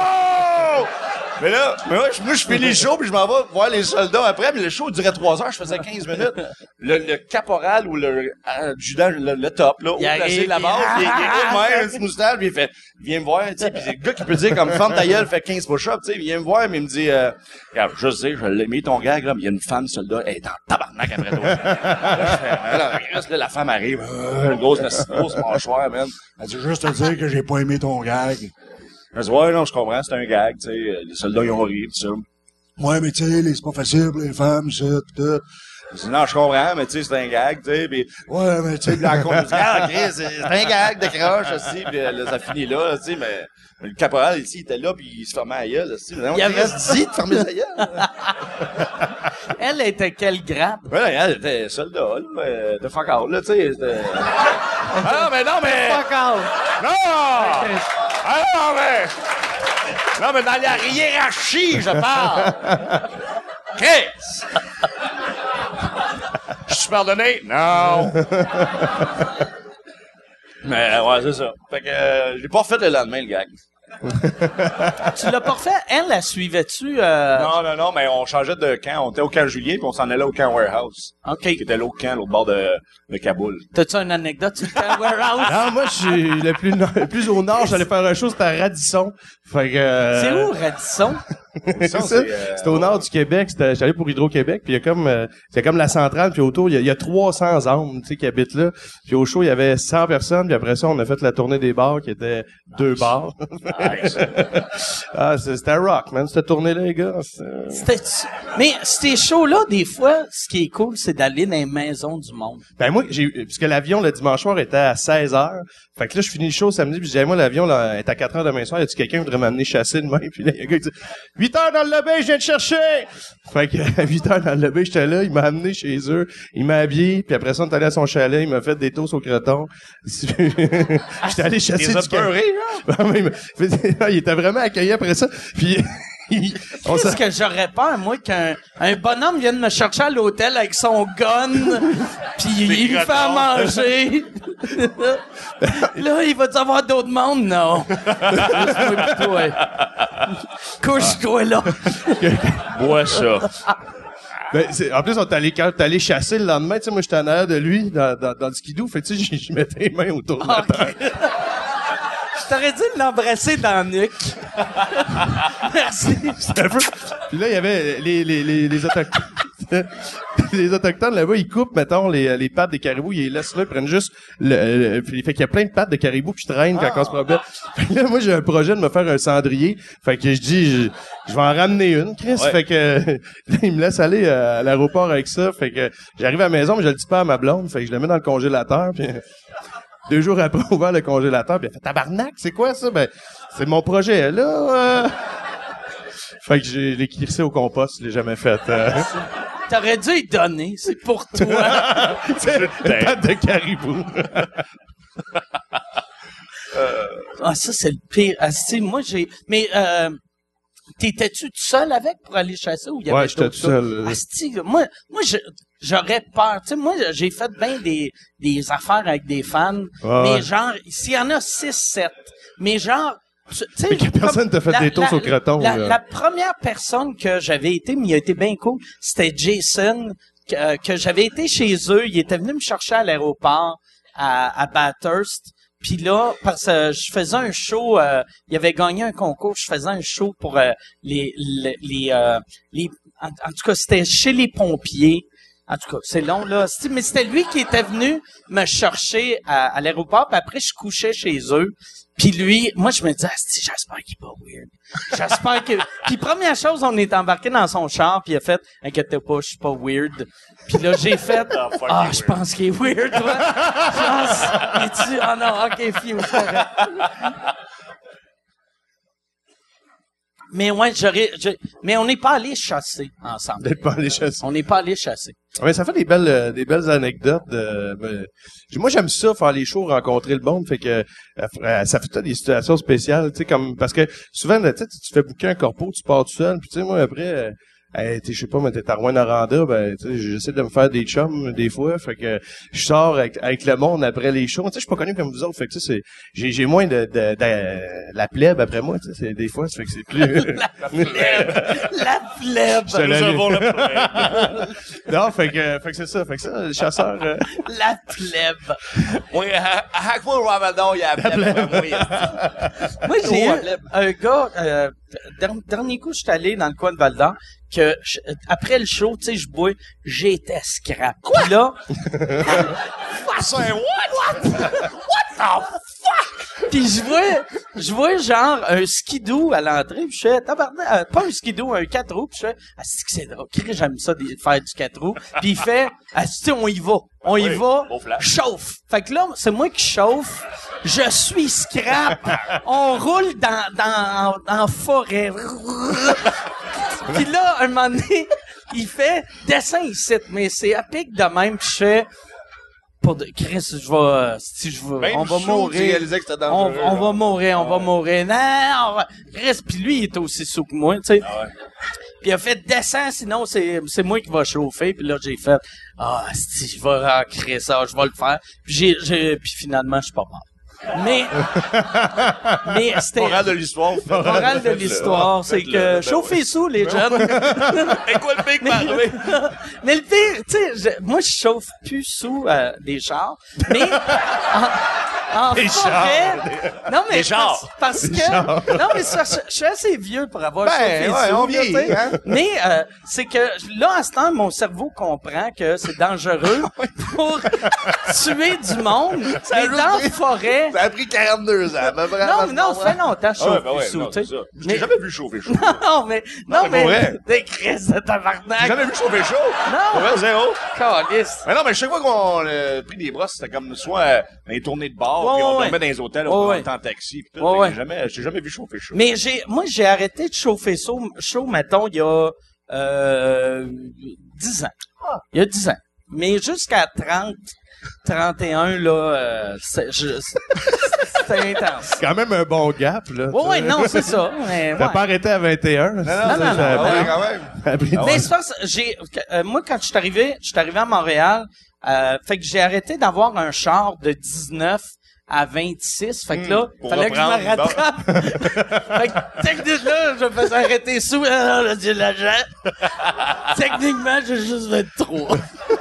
Speaker 5: Mais là, mais moi, je, moi, je finis le show, puis je m'en vais voir les soldats après, mais le show durait trois heures, je faisais quinze minutes. Le, le caporal ou le adjudant, le, le top, là, où placer la base, il, il est là, même, un petit moustache, puis il fait, viens me voir, tu sais, puis le gars qui peut dire comme femme ta gueule fait quinze push-ups, tu sais, il vient me voir, mais il me dit, euh, regarde, je sais, je l'ai mis ton gag, là, mais il y a une femme soldat, elle est en tabarnak après toi. Là, je fais, là, là, la femme arrive, euh, une grosse, une grosse mâchoire, man. Elle dit, juste te dire que j'ai pas aimé ton gag. Je dis, ouais, non, je comprends, c'est un gag, tu sais, les soldats, ils ont ri, tout ça. Ouais, mais tu sais, c'est pas facile pour les femmes, ça, pis tout. Je dis, non, je comprends, mais tu sais, c'est un gag, tu sais, pis, ouais, mais tu sais, la con, je dis, ah, ok, c'est, c'est un gag de croche, aussi, pis là, ça finit là, là tu sais, mais, le caporal, ici, il était là, pis il se fermait la gueule, tu sais. Il avait dit de fermer sa gueule.
Speaker 2: Elle était quel grade?
Speaker 5: Ouais, elle était soldat, là, de fuck out, là, tu sais, c'était... Ah, non, mais non, mais...
Speaker 2: Fuck out!
Speaker 5: Non! Ah, non, mais... Non, mais dans la hiérarchie, je parle! Qu'est-ce? Je suis pardonné? Non! Mais, ouais, c'est ça. Fait que, euh, je l'ai pas refait le lendemain, le gag.
Speaker 2: Tu l'as pas refait? Elle, la suivais-tu? Euh...
Speaker 5: Non, non, non, mais on changeait de camp. On était au camp Julien, puis on s'en allait au camp Warehouse.
Speaker 2: OK.
Speaker 5: Qui était l'autre camp, l'autre bord de, de Kaboul.
Speaker 2: T'as-tu une anecdote sur le camp Warehouse?
Speaker 4: Non, moi, je suis le plus, le plus au nord, j'allais faire un show, c'était à Radisson. Fait que, euh...
Speaker 2: C'est où, Radisson?
Speaker 4: c'est ça. C'est, euh, c'était au nord du Québec. C'était, j'allais pour Hydro-Québec, puis il y a comme, euh, c'est comme la centrale, puis autour, il y a, il y a trois cents âmes, tu sais, qui habitent là. Puis au show, il y avait cent personnes, puis après ça, on a fait la tournée des bars, qui était deux bars.
Speaker 5: Nice.
Speaker 4: Ah, c'était rock, man, cette tournée-là, les gars.
Speaker 2: C'était... Mais ces shows-là, des fois, ce qui est cool, c'est d'aller dans les maisons du monde.
Speaker 4: Ben moi, j'ai, puisque l'avion le dimanche soir était à seize heures, fait que là, je finis le show samedi, puis je dis, hey, moi, l'avion là, est à quatre heures demain soir, y a-tu quelqu'un qui voudrait m'amener chasser demain? Puis là, il y a un gars qui dit, huit heures dans le lobby, je viens te chercher! Fait que, à huit heures dans le lobby, j'étais là, il m'a amené chez eux, il m'a habillé, puis après ça, on est allé à son chalet, il m'a fait des toasts au croton. J'étais allé chasser du
Speaker 5: beurré,
Speaker 4: là? Il était vraiment accueilli après ça, puis...
Speaker 2: Qu'est-ce que j'aurais peur, moi, qu'un un bonhomme vienne me chercher à l'hôtel avec son gun, pis il me fait à manger. Là, il va-tu avoir d'autres mondes? Non. Laisse-moi plutôt, ouais. Couche-toi, là.
Speaker 5: Bois ça.
Speaker 4: Ben, c'est, en plus, on est allé, quand t'es allé chasser le lendemain, tu sais, moi, j'étais en arrière de lui, dans, dans, dans le skidoo, fait tu sais, je mettais les mains autour de la tête.
Speaker 2: Je t'aurais dû l'embrasser dans le nuque. Merci.
Speaker 4: C'était un peu... Puis là, il y avait les, les, les, les autochtones. Les autochtones, là-bas, ils coupent, mettons, les, les pattes des caribous, ils les laissent là, ils prennent juste le, le puis fait qu'il y a plein de pattes de caribous qui traînent quand on se promène. Fait que là, moi, j'ai un projet de me faire un cendrier. Fait que je dis, je, je vais en ramener une, Chris. Ouais. Fait que, là, il me laisse aller à l'aéroport avec ça. Fait que, j'arrive à la maison, mais je le dis pas à ma blonde. Fait que je le mets dans le congélateur, puis deux jours après, on ouvert le congélateur, puis elle fait, tabarnak, c'est quoi ça? Ben, c'est mon projet, là. Euh... Fait que j'ai l'écrissé au compost, je l'ai jamais fait. Euh...
Speaker 2: T'aurais dû y donner, c'est pour toi.
Speaker 4: C'est une patte de caribou.
Speaker 2: euh... Ah, ça, c'est le pire. Ah, si, moi, j'ai... Mais, euh... t'étais-tu tout seul avec pour aller chasser ou il y avait
Speaker 4: ouais, j'étais tout seul.
Speaker 2: Ah, si, moi, moi, je, j'aurais peur. Tu sais, moi, j'ai fait bien des, des affaires avec des fans,
Speaker 4: ah,
Speaker 2: mais
Speaker 4: ouais.
Speaker 2: genre, s'il y en a six, sept, mais genre, tu sais,
Speaker 4: mais que personne t'a fait
Speaker 2: la,
Speaker 4: des toasts
Speaker 2: la,
Speaker 4: au croton.
Speaker 2: La,
Speaker 4: là.
Speaker 2: la première personne que j'avais été, mais il a été bien cool, c'était Jason, que, que j'avais été chez eux. Il était venu me chercher à l'aéroport à, à Bathurst. Puis là, parce que je faisais un show, euh, il avait gagné un concours, je faisais un show pour euh, les les les, euh, les en, en tout cas, c'était chez les pompiers. En tout cas, c'est long, là. C'était- mais c'était lui qui était venu me chercher à, à l'aéroport, puis après, je couchais chez eux. Puis lui, moi, je me disais, Asti, j'espère qu'il est pas weird. J'espère que... Puis première chose, on est embarqué dans son char, puis il a fait, inquiète pas, je suis pas weird. Puis là, j'ai fait,
Speaker 5: Ah, fuck,
Speaker 2: ah,
Speaker 5: il est
Speaker 2: je
Speaker 5: weird.
Speaker 2: pense qu'il est weird, toi. Je pense, es-tu, ah non, ok, fille, c'est correct. Mais ouais, j'aurais, je- mais on n'est pas allé chasser ensemble.
Speaker 4: D'être pas les chasser.
Speaker 2: On n'est pas allé chasser.
Speaker 4: Ouais, ça fait des belles, euh, des belles anecdotes. De, ben, moi, j'aime ça, faire les shows, rencontrer le monde. Fait que euh, ça fait tout des situations spéciales, tu sais, comme parce que souvent, tu sais, tu fais booker un corpo, tu pars tout seul, puis tu sais, moi après, euh, hey, t'es, je sais pas, mais t'es à Rouen-Noranda, ben, tu sais, j'essaie de me faire des chums des fois. Fait que je sors avec, avec le monde après les shows. Tu sais, je suis pas connu comme vous autres. Fait que tu sais, c'est, j'ai, j'ai moins de, de, de- la plèbe après moi. Tu sais, c'est des fois, ça fait que c'est plus.
Speaker 2: La plèbe.
Speaker 4: Je te
Speaker 5: Nous
Speaker 4: l'ai-
Speaker 5: avons le problème.
Speaker 4: non, fait que, fait que c'est ça. Fait que ça, le chasseur. euh,
Speaker 2: La plèbe.
Speaker 5: Oui, à à chaque fois, Ramadan, il y a la plèbe après moi.
Speaker 2: Moi, j'ai
Speaker 3: Oh,
Speaker 2: eu un gars, euh, der- dernier coup, je suis allé dans le coin de Val-d'Or, que je- après le show, tu sais, je bois, j'étais scrap. Puis là,
Speaker 5: C'est un what?
Speaker 2: puis je vois, je vois genre un skidoo à l'entrée, puis je fais, tabarnak, euh, pas un skidoo, un quatre roues, puis je fais, ah, c'est que c'est drôle, Chris, j'aime ça, de faire du quatre roues. Puis il fait, ah, si on y va, on y
Speaker 5: Oui,
Speaker 2: va,
Speaker 5: beau flash.
Speaker 2: chauffe. Fait que là, c'est moi qui chauffe, je suis scrap, on roule dans, dans, en, en forêt. Puis là, un moment donné, il fait, descends ici, mais c'est à pic de même, puis je fais, pour de, Chris, je vais, si je vais,
Speaker 5: Même
Speaker 2: on va
Speaker 5: sous, tu
Speaker 2: mourir.
Speaker 5: réalisais que c'était
Speaker 2: On,
Speaker 5: dangereux.
Speaker 2: on
Speaker 5: là.
Speaker 2: va mourir, on va mourir. Non, on va... Chris, puis lui, il est aussi sous que moi, tu sais.
Speaker 5: Ah ouais.
Speaker 2: Puis il a fait, descends, sinon c'est, c'est moi qui va chauffer. Puis là, j'ai fait, ah, si, je vais ancrer ça, je vais le faire. Puis j'ai, j'ai, puis finalement, je suis pas mort. Mais, mais c'était,
Speaker 5: Morale de l'histoire.
Speaker 2: morale de l'histoire, c'est que chauffez sous, les jeunes.
Speaker 5: Et quoi le pic
Speaker 2: Mais,
Speaker 5: m'arriver?
Speaker 2: mais le pire, tu sais, je- moi, je chauffe plus sous euh, des chars, mais en, en
Speaker 4: Des
Speaker 2: forêt... Non, mais
Speaker 5: Des chars.
Speaker 2: parce, parce que... Non, mais ça, je, je suis assez vieux pour avoir
Speaker 5: Ben,
Speaker 2: chauffé
Speaker 5: ouais,
Speaker 2: sous,
Speaker 5: on
Speaker 2: là, tu sais.
Speaker 5: vieillit, hein.
Speaker 2: Mais euh, c'est que là, à ce temps, mon cerveau comprend que c'est dangereux pour tuer du monde.
Speaker 5: Ça a
Speaker 2: Mais
Speaker 5: juste
Speaker 2: dans la
Speaker 5: pris-
Speaker 2: forêt...
Speaker 5: Ça a pris quarante-deux ans. Mais vraiment,
Speaker 2: Non, non, ça fait longtemps que je
Speaker 5: Ah ouais,
Speaker 2: chauffe
Speaker 5: ben ouais,
Speaker 2: plus sous,
Speaker 5: non,
Speaker 2: tu
Speaker 5: c'est
Speaker 2: sais.
Speaker 5: ça. Je
Speaker 2: Mais-
Speaker 5: t'ai jamais vu chauffer chaud.
Speaker 2: Non, mais... Non,
Speaker 5: mais
Speaker 2: mais...
Speaker 5: pour vrai.
Speaker 2: Des crises de
Speaker 5: J'ai
Speaker 2: tabarnak.
Speaker 5: jamais vu chauffer chaud.
Speaker 2: Non.
Speaker 5: Pour vrai, zéro.
Speaker 2: Calisse.
Speaker 5: Mais non, mais chaque fois qu'on a pris des brosses, c'était comme soit euh, dans les tournées de bar,
Speaker 2: Ouais,
Speaker 5: puis on
Speaker 2: ouais.
Speaker 5: dormait dans les hôtels,
Speaker 2: Ouais,
Speaker 5: on
Speaker 2: ouais.
Speaker 5: était en taxi, puis tout.
Speaker 2: Ouais,
Speaker 5: Fait que
Speaker 2: ouais.
Speaker 5: j'ai jamais, j'ai jamais vu chauffer chaud.
Speaker 2: Mais j'ai, moi, j'ai arrêté de chauffer chaud, chaud, mettons, il y a, euh, dix ans. Il y a dix ans. Mais jusqu'à trente, trente et un, là, euh, c'est, je- c'était intense.
Speaker 4: quand même un bon gap, là.
Speaker 2: Ouais, ouais, non, c'est ça. Mais,
Speaker 4: T'as
Speaker 2: ouais.
Speaker 4: pas arrêté à vingt et un.
Speaker 5: non, non,
Speaker 2: non, non,
Speaker 5: ah ouais, quand même.
Speaker 2: Mais c'est parce que j'ai, euh, moi, quand je suis arrivé, je suis arrivé à Montréal, euh, fait que j'ai arrêté d'avoir un char de dix-neuf à vingt-six. Fait que là,
Speaker 5: pour
Speaker 2: fallait que je me
Speaker 5: reprendre,
Speaker 2: rattrape. Fait que techniquement, je me faisais arrêter sous. Ah, là, j'ai l'argent. Techniquement, j'ai juste vingt-trois.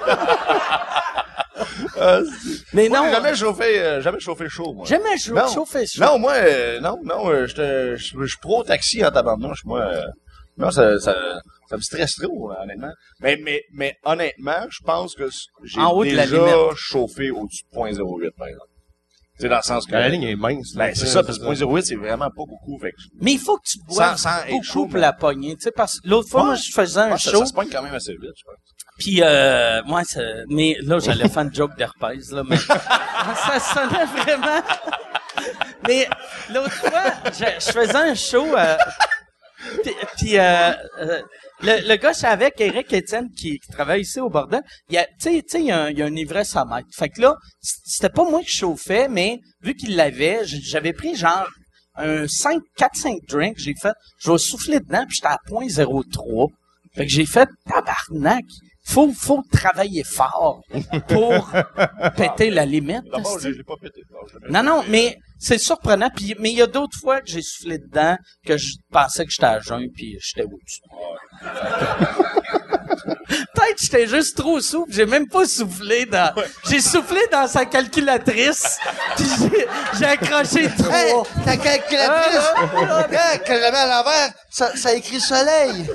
Speaker 2: Mais
Speaker 5: Moi,
Speaker 2: non,
Speaker 5: j'ai jamais chauffé, euh, jamais chauffé chaud, moi.
Speaker 2: jamais je
Speaker 5: Non.
Speaker 2: chauffais chaud.
Speaker 5: Non, moi, euh, non, non, euh, je te- je je suis pro taxi en tabarnouche, moi. euh, non, ça, ça, ça me stresse trop, euh, honnêtement. Mais, mais, mais honnêtement, je pense que c- j'ai
Speaker 2: En haut de la
Speaker 5: déjà
Speaker 2: limite.
Speaker 5: chauffé au-dessus de zéro virgule zéro huit, par exemple. Tu sais, dans le sens que...
Speaker 4: La ligne est mince. là,
Speaker 5: Ben,
Speaker 4: tu
Speaker 5: c'est
Speaker 4: sais,
Speaker 5: ça, parce que zéro virgule zéro huit, c'est vraiment pas beaucoup, fait que...
Speaker 2: Mais il faut que tu boives
Speaker 5: Sans- sans être
Speaker 2: beaucoup
Speaker 5: chaud,
Speaker 2: pour
Speaker 5: mais-
Speaker 2: la pogner. Tu sais, parce que l'autre fois,
Speaker 5: Ouais.
Speaker 2: moi, je faisais un
Speaker 5: Ah, ça,
Speaker 2: show.
Speaker 5: ça se pogne quand même assez vite, je pense.
Speaker 2: Puis, euh, moi, c'est- mais là, j'allais faire une joke d'herpès, là, mais ça sonnait vraiment. Mais l'autre fois, je, je faisais un show, euh, puis, puis, euh, euh, le, le gars, je savais qu'Éric Étienne, qui, qui travaille ici au bordel, il y a, tu sais, tu sais, il y a, un- il y a une ivresse à mettre. Fait que là, c- c'était pas moi qui chauffais, mais vu qu'il l'avait, j- j'avais pris genre un cinq, quatre, cinq drinks, j'ai fait, je vais souffler dedans, puis j'étais à point zéro trois. Fait que j'ai fait, tabarnak, faut, faut travailler fort pour péter la limite.
Speaker 5: D'abord, je
Speaker 2: esti.
Speaker 5: l'ai pas pété. Alors, je l'ai
Speaker 2: Non, non,
Speaker 5: pété.
Speaker 2: mais c'est surprenant. Puis, mais il y a d'autres fois que j'ai soufflé dedans, que je pensais que j'étais à jeun, puis j'étais au-dessus. Peut-être que j'étais juste trop souple. J'ai même pas soufflé dans... J'ai soufflé dans sa calculatrice. Puis j'ai, j'ai accroché trop.
Speaker 6: Hey, ta calculatrice, regarde, quand je la mets à l'envers, ça, ça écrit soleil.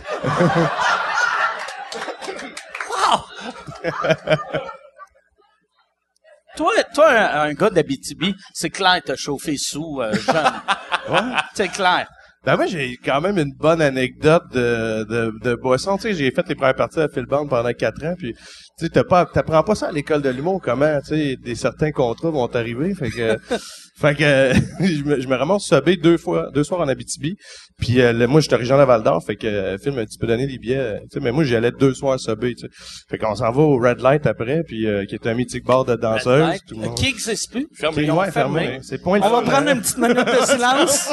Speaker 2: Toi, toi, un, un gars d'Abitibi, c'est clair t'as chauffé sous, euh, jeune.
Speaker 4: Ouais.
Speaker 2: C'est clair.
Speaker 4: Ben moi, j'ai quand même une bonne anecdote de, de, de boisson. Tu sais, j'ai fait les premières parties à Philbond pendant quatre ans, puis tu sais, t'as pas, t'apprends pas ça à l'école de l'humour, comment, tu sais, des certains contrats vont t'arriver, fait que, fait que, je me, je me ramasse subé deux fois, deux soirs en Abitibi, puis euh, le, moi, j'étais originaire de Val-d'Or, fait que, euh, Phil m'a dit, tu peux donner des billets, euh, tu sais, mais moi, j'y allais deux soirs subé, tu sais. Fait qu'on s'en va au Red Light après, puis euh, qui est un mythique bar de danseuses. Tout le monde.
Speaker 2: Qui existe plus?
Speaker 4: Fermé,
Speaker 2: Ils ont
Speaker 4: ouais, fermé.
Speaker 2: fermé.
Speaker 4: C'est point de
Speaker 2: On va
Speaker 4: fin,
Speaker 2: prendre
Speaker 4: hein.
Speaker 2: une petite minute de silence.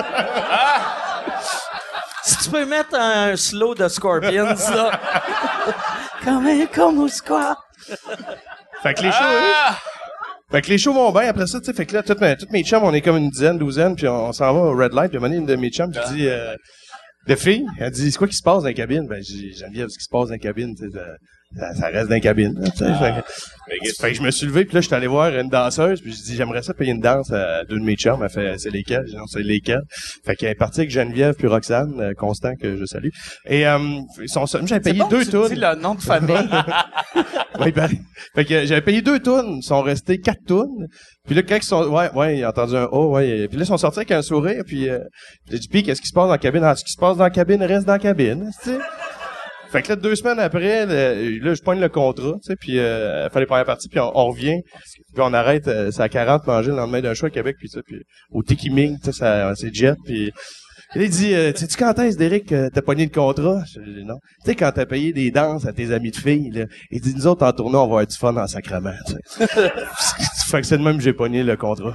Speaker 2: Si tu peux mettre un slow de Scorpions, là. Comme un comme au squat.
Speaker 4: Fait que les shows, hein? Fait que les shows vont bien après ça, tu sais. Fait que là, toutes mes, toutes mes chums, on est comme une dizaine, douzaine, puis on, on s'en va au Red Light. Puis à un moment donné, une de mes chums, qui dit, euh, de fille, elle dit, c'est quoi qui se passe dans la cabine? Ben, j'ai, Geneviève, ce qui se passe dans la cabine, tu sais, ça, ça reste dans la cabine, là, tu sais. Fait que, fait que je me suis levé, puis là, je suis allé voir une danseuse, puis je dis, j'aimerais ça payer une danse à deux de mes chums. Elle fait, c'est lesquels? J'ai dit, non, c'est lesquels? Fait qu'elle est partie avec Geneviève puis Roxane, euh, Constant, que je salue. Et, euh, ils sont, j'avais payé
Speaker 2: bon
Speaker 4: deux
Speaker 2: tu
Speaker 4: tounes.
Speaker 2: dis le nom de famille.
Speaker 4: Ouais, ben, fait que j'avais payé deux tounes, ils sont restés quatre tounes. Puis là, quand ils sont, ouais, ouais, il a entendu un oh, ouais. Puis là, ils sont sortis avec un sourire, puis euh, j'ai dit, puis qu'est-ce qui se passe dans la cabine? Ah, ce qui se passe dans la cabine reste dans la cabine, tu sais. Fait que là, deux semaines après, le, là, je pogne le contrat, tu sais, puis euh, fait les premières parties, puis on, on revient, puis on arrête, euh, c'est à quarante manger le lendemain d'un show à Québec, puis ça, puis au Tikiming, tu sais, ça, c'est jet, puis là, il dit, euh, sais-tu quand est-ce, Derek, euh, t'as pogné le contrat? Je dis, non. Tu sais, quand t'as payé des danses à tes amis de filles, là, il dit, nous autres, en tournoi, on va avoir du fun en sacrement, tu sais. Fait que c'est de même que j'ai pogné le contrat.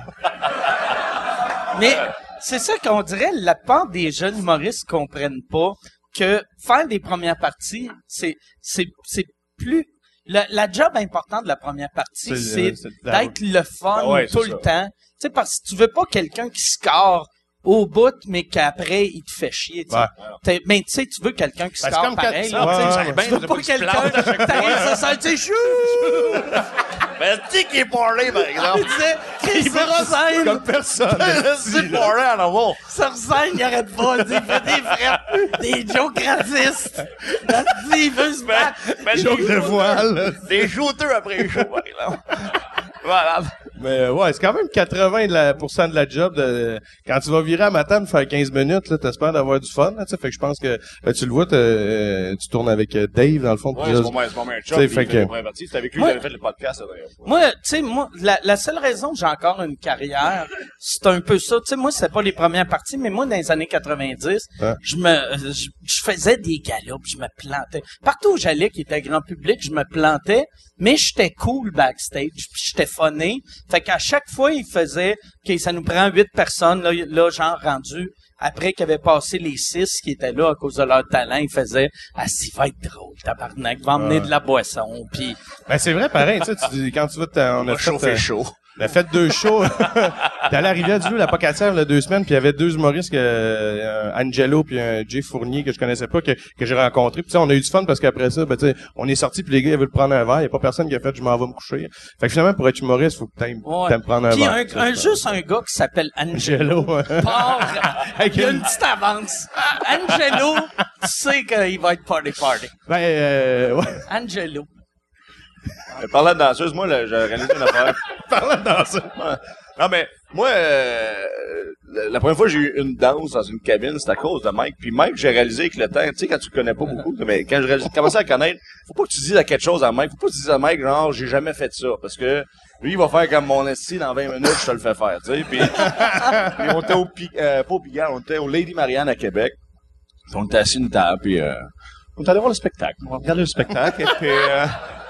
Speaker 2: Mais c'est ça qu'on dirait, la part des jeunes humoristes comprennent pas que faire des premières parties, c'est, c'est, c'est plus... La, la job importante de la première partie, c'est,
Speaker 4: c'est, c'est
Speaker 2: d'être le fun
Speaker 5: Ah ouais,
Speaker 2: tout
Speaker 5: c'est
Speaker 2: le
Speaker 5: ça.
Speaker 2: temps. Tu sais, parce que tu veux pas quelqu'un qui score au bout, mais qu'après, il te fait chier, tu sais.
Speaker 4: Ouais.
Speaker 2: T'es- Mais tu sais, tu veux quelqu'un qui
Speaker 4: Ben, c'est
Speaker 2: score
Speaker 4: comme quand-
Speaker 2: pareil.
Speaker 4: ça,
Speaker 2: là,
Speaker 4: ouais,
Speaker 2: tu sais.
Speaker 4: ouais, ouais.
Speaker 2: Tu veux pas quelqu'un qui t'arrive, ça sent, tu sais, chou!
Speaker 5: Ben, c'est qui est parlé, par
Speaker 2: Il
Speaker 5: exemple.
Speaker 2: disait, Chris Rosen,
Speaker 4: Comme personne.
Speaker 5: C'est parlé en amour.
Speaker 2: sur scène, il arrête pas, il dit, il fait des frettes, des jokes racistes. Il dit, il veut se battre.
Speaker 5: Ben,
Speaker 4: Joke
Speaker 5: des
Speaker 4: de
Speaker 5: shooters-
Speaker 4: voile.
Speaker 5: Des shooters après les shows, par exemple. Voilà.
Speaker 4: Mais euh, ouais, c'est quand même quatre-vingts de la, pour cent de la job. De, quand tu vas virer à Matane faire quinze minutes, là, t'espères d'avoir du fun. Là, tu sais, fait que je pense que ben, tu le vois, t'as, euh, tu tournes avec euh, Dave dans le fond.
Speaker 5: Ouais,
Speaker 4: puis
Speaker 5: c'est
Speaker 4: là,
Speaker 5: pas mal, c'est pas mal un
Speaker 4: Tu
Speaker 5: chum.
Speaker 4: sais,
Speaker 5: puis
Speaker 4: fait
Speaker 5: il fait
Speaker 4: que-
Speaker 5: les premières parties. C'est avec lui que
Speaker 2: Ouais.
Speaker 5: j'avais fait le podcast la dernière fois.
Speaker 2: Moi, tu sais, moi, la, la seule raison que j'ai encore une carrière, c'est un peu ça. Tu sais, moi, c'était pas les premières parties, mais moi, dans les années quatre-vingt-dix,
Speaker 4: Ouais.
Speaker 2: je me, je, je faisais des galas, puis je me plantais. Partout où j'allais, qui était grand public, je me plantais, mais j'étais cool backstage, puis j'étais funné. Fait qu'à chaque fois, il faisait, OK, ça nous prend huit personnes, là, là, genre rendu, après qu'ils avaient passé les six qui étaient là à cause de leur talent, il faisait, ah, ça va être drôle, tabarnak, va emmener de la boisson, puis
Speaker 4: ben c'est vrai, pareil. Tu sais, tu- quand tu vas, t'as- on
Speaker 5: On
Speaker 4: a
Speaker 5: va
Speaker 4: fait,
Speaker 5: chauffer
Speaker 4: euh,
Speaker 5: chaud.
Speaker 4: on a fait deux shows. T'es allé à Rivière-du-Loup, la Pocatière, là, deux semaines, puis il y avait deux humoristes, que, euh, un Angelo puis un Jay Fournier que je connaissais pas, que, que j'ai rencontré. Puis tu sais, on a eu du fun parce qu'après ça, ben tu sais, on est sortis puis les gars ils veulent prendre un verre. Il y a pas personne qui a fait, je m'en vais me coucher. Fait que finalement, pour être humoriste, faut que t'aimes,
Speaker 2: ouais.
Speaker 4: t'aimes prendre un
Speaker 2: Puis
Speaker 4: verre.
Speaker 2: un,
Speaker 4: Ça,
Speaker 2: un-
Speaker 4: c'est-
Speaker 2: juste un gars qui s'appelle Angelo.
Speaker 4: Angelo, ouais.
Speaker 2: part,
Speaker 4: Avec
Speaker 2: il y a
Speaker 4: une-
Speaker 2: une petite avance. Angelo, tu sais qu'il va être party party.
Speaker 4: Ben, euh, ouais.
Speaker 2: Angelo.
Speaker 5: Mais parlant de danseuse, moi, là, j'ai réalisé une affaire.
Speaker 4: Parlant de danser.
Speaker 5: Ouais. Non, mais moi, euh, la, la première fois que j'ai eu une danse dans une cabine, c'est à cause de Mike. Puis Mike, j'ai réalisé que le temps, tu sais, quand tu le connais pas beaucoup, mais quand j'ai commencé à le connaître, faut pas que tu dises à quelque chose à Mike. Faut pas que tu dises à Mike, genre, j'ai jamais fait ça. Parce que lui, il va faire comme mon esti dans vingt minutes, je te le fais faire, tu sais. Puis, puis on était au, Pi- euh, pas au Pigalle, on était au Lady Marianne à Québec. Puis on était assis une table, puis euh, on est allé voir le spectacle. On regardait le spectacle, et puis... Euh,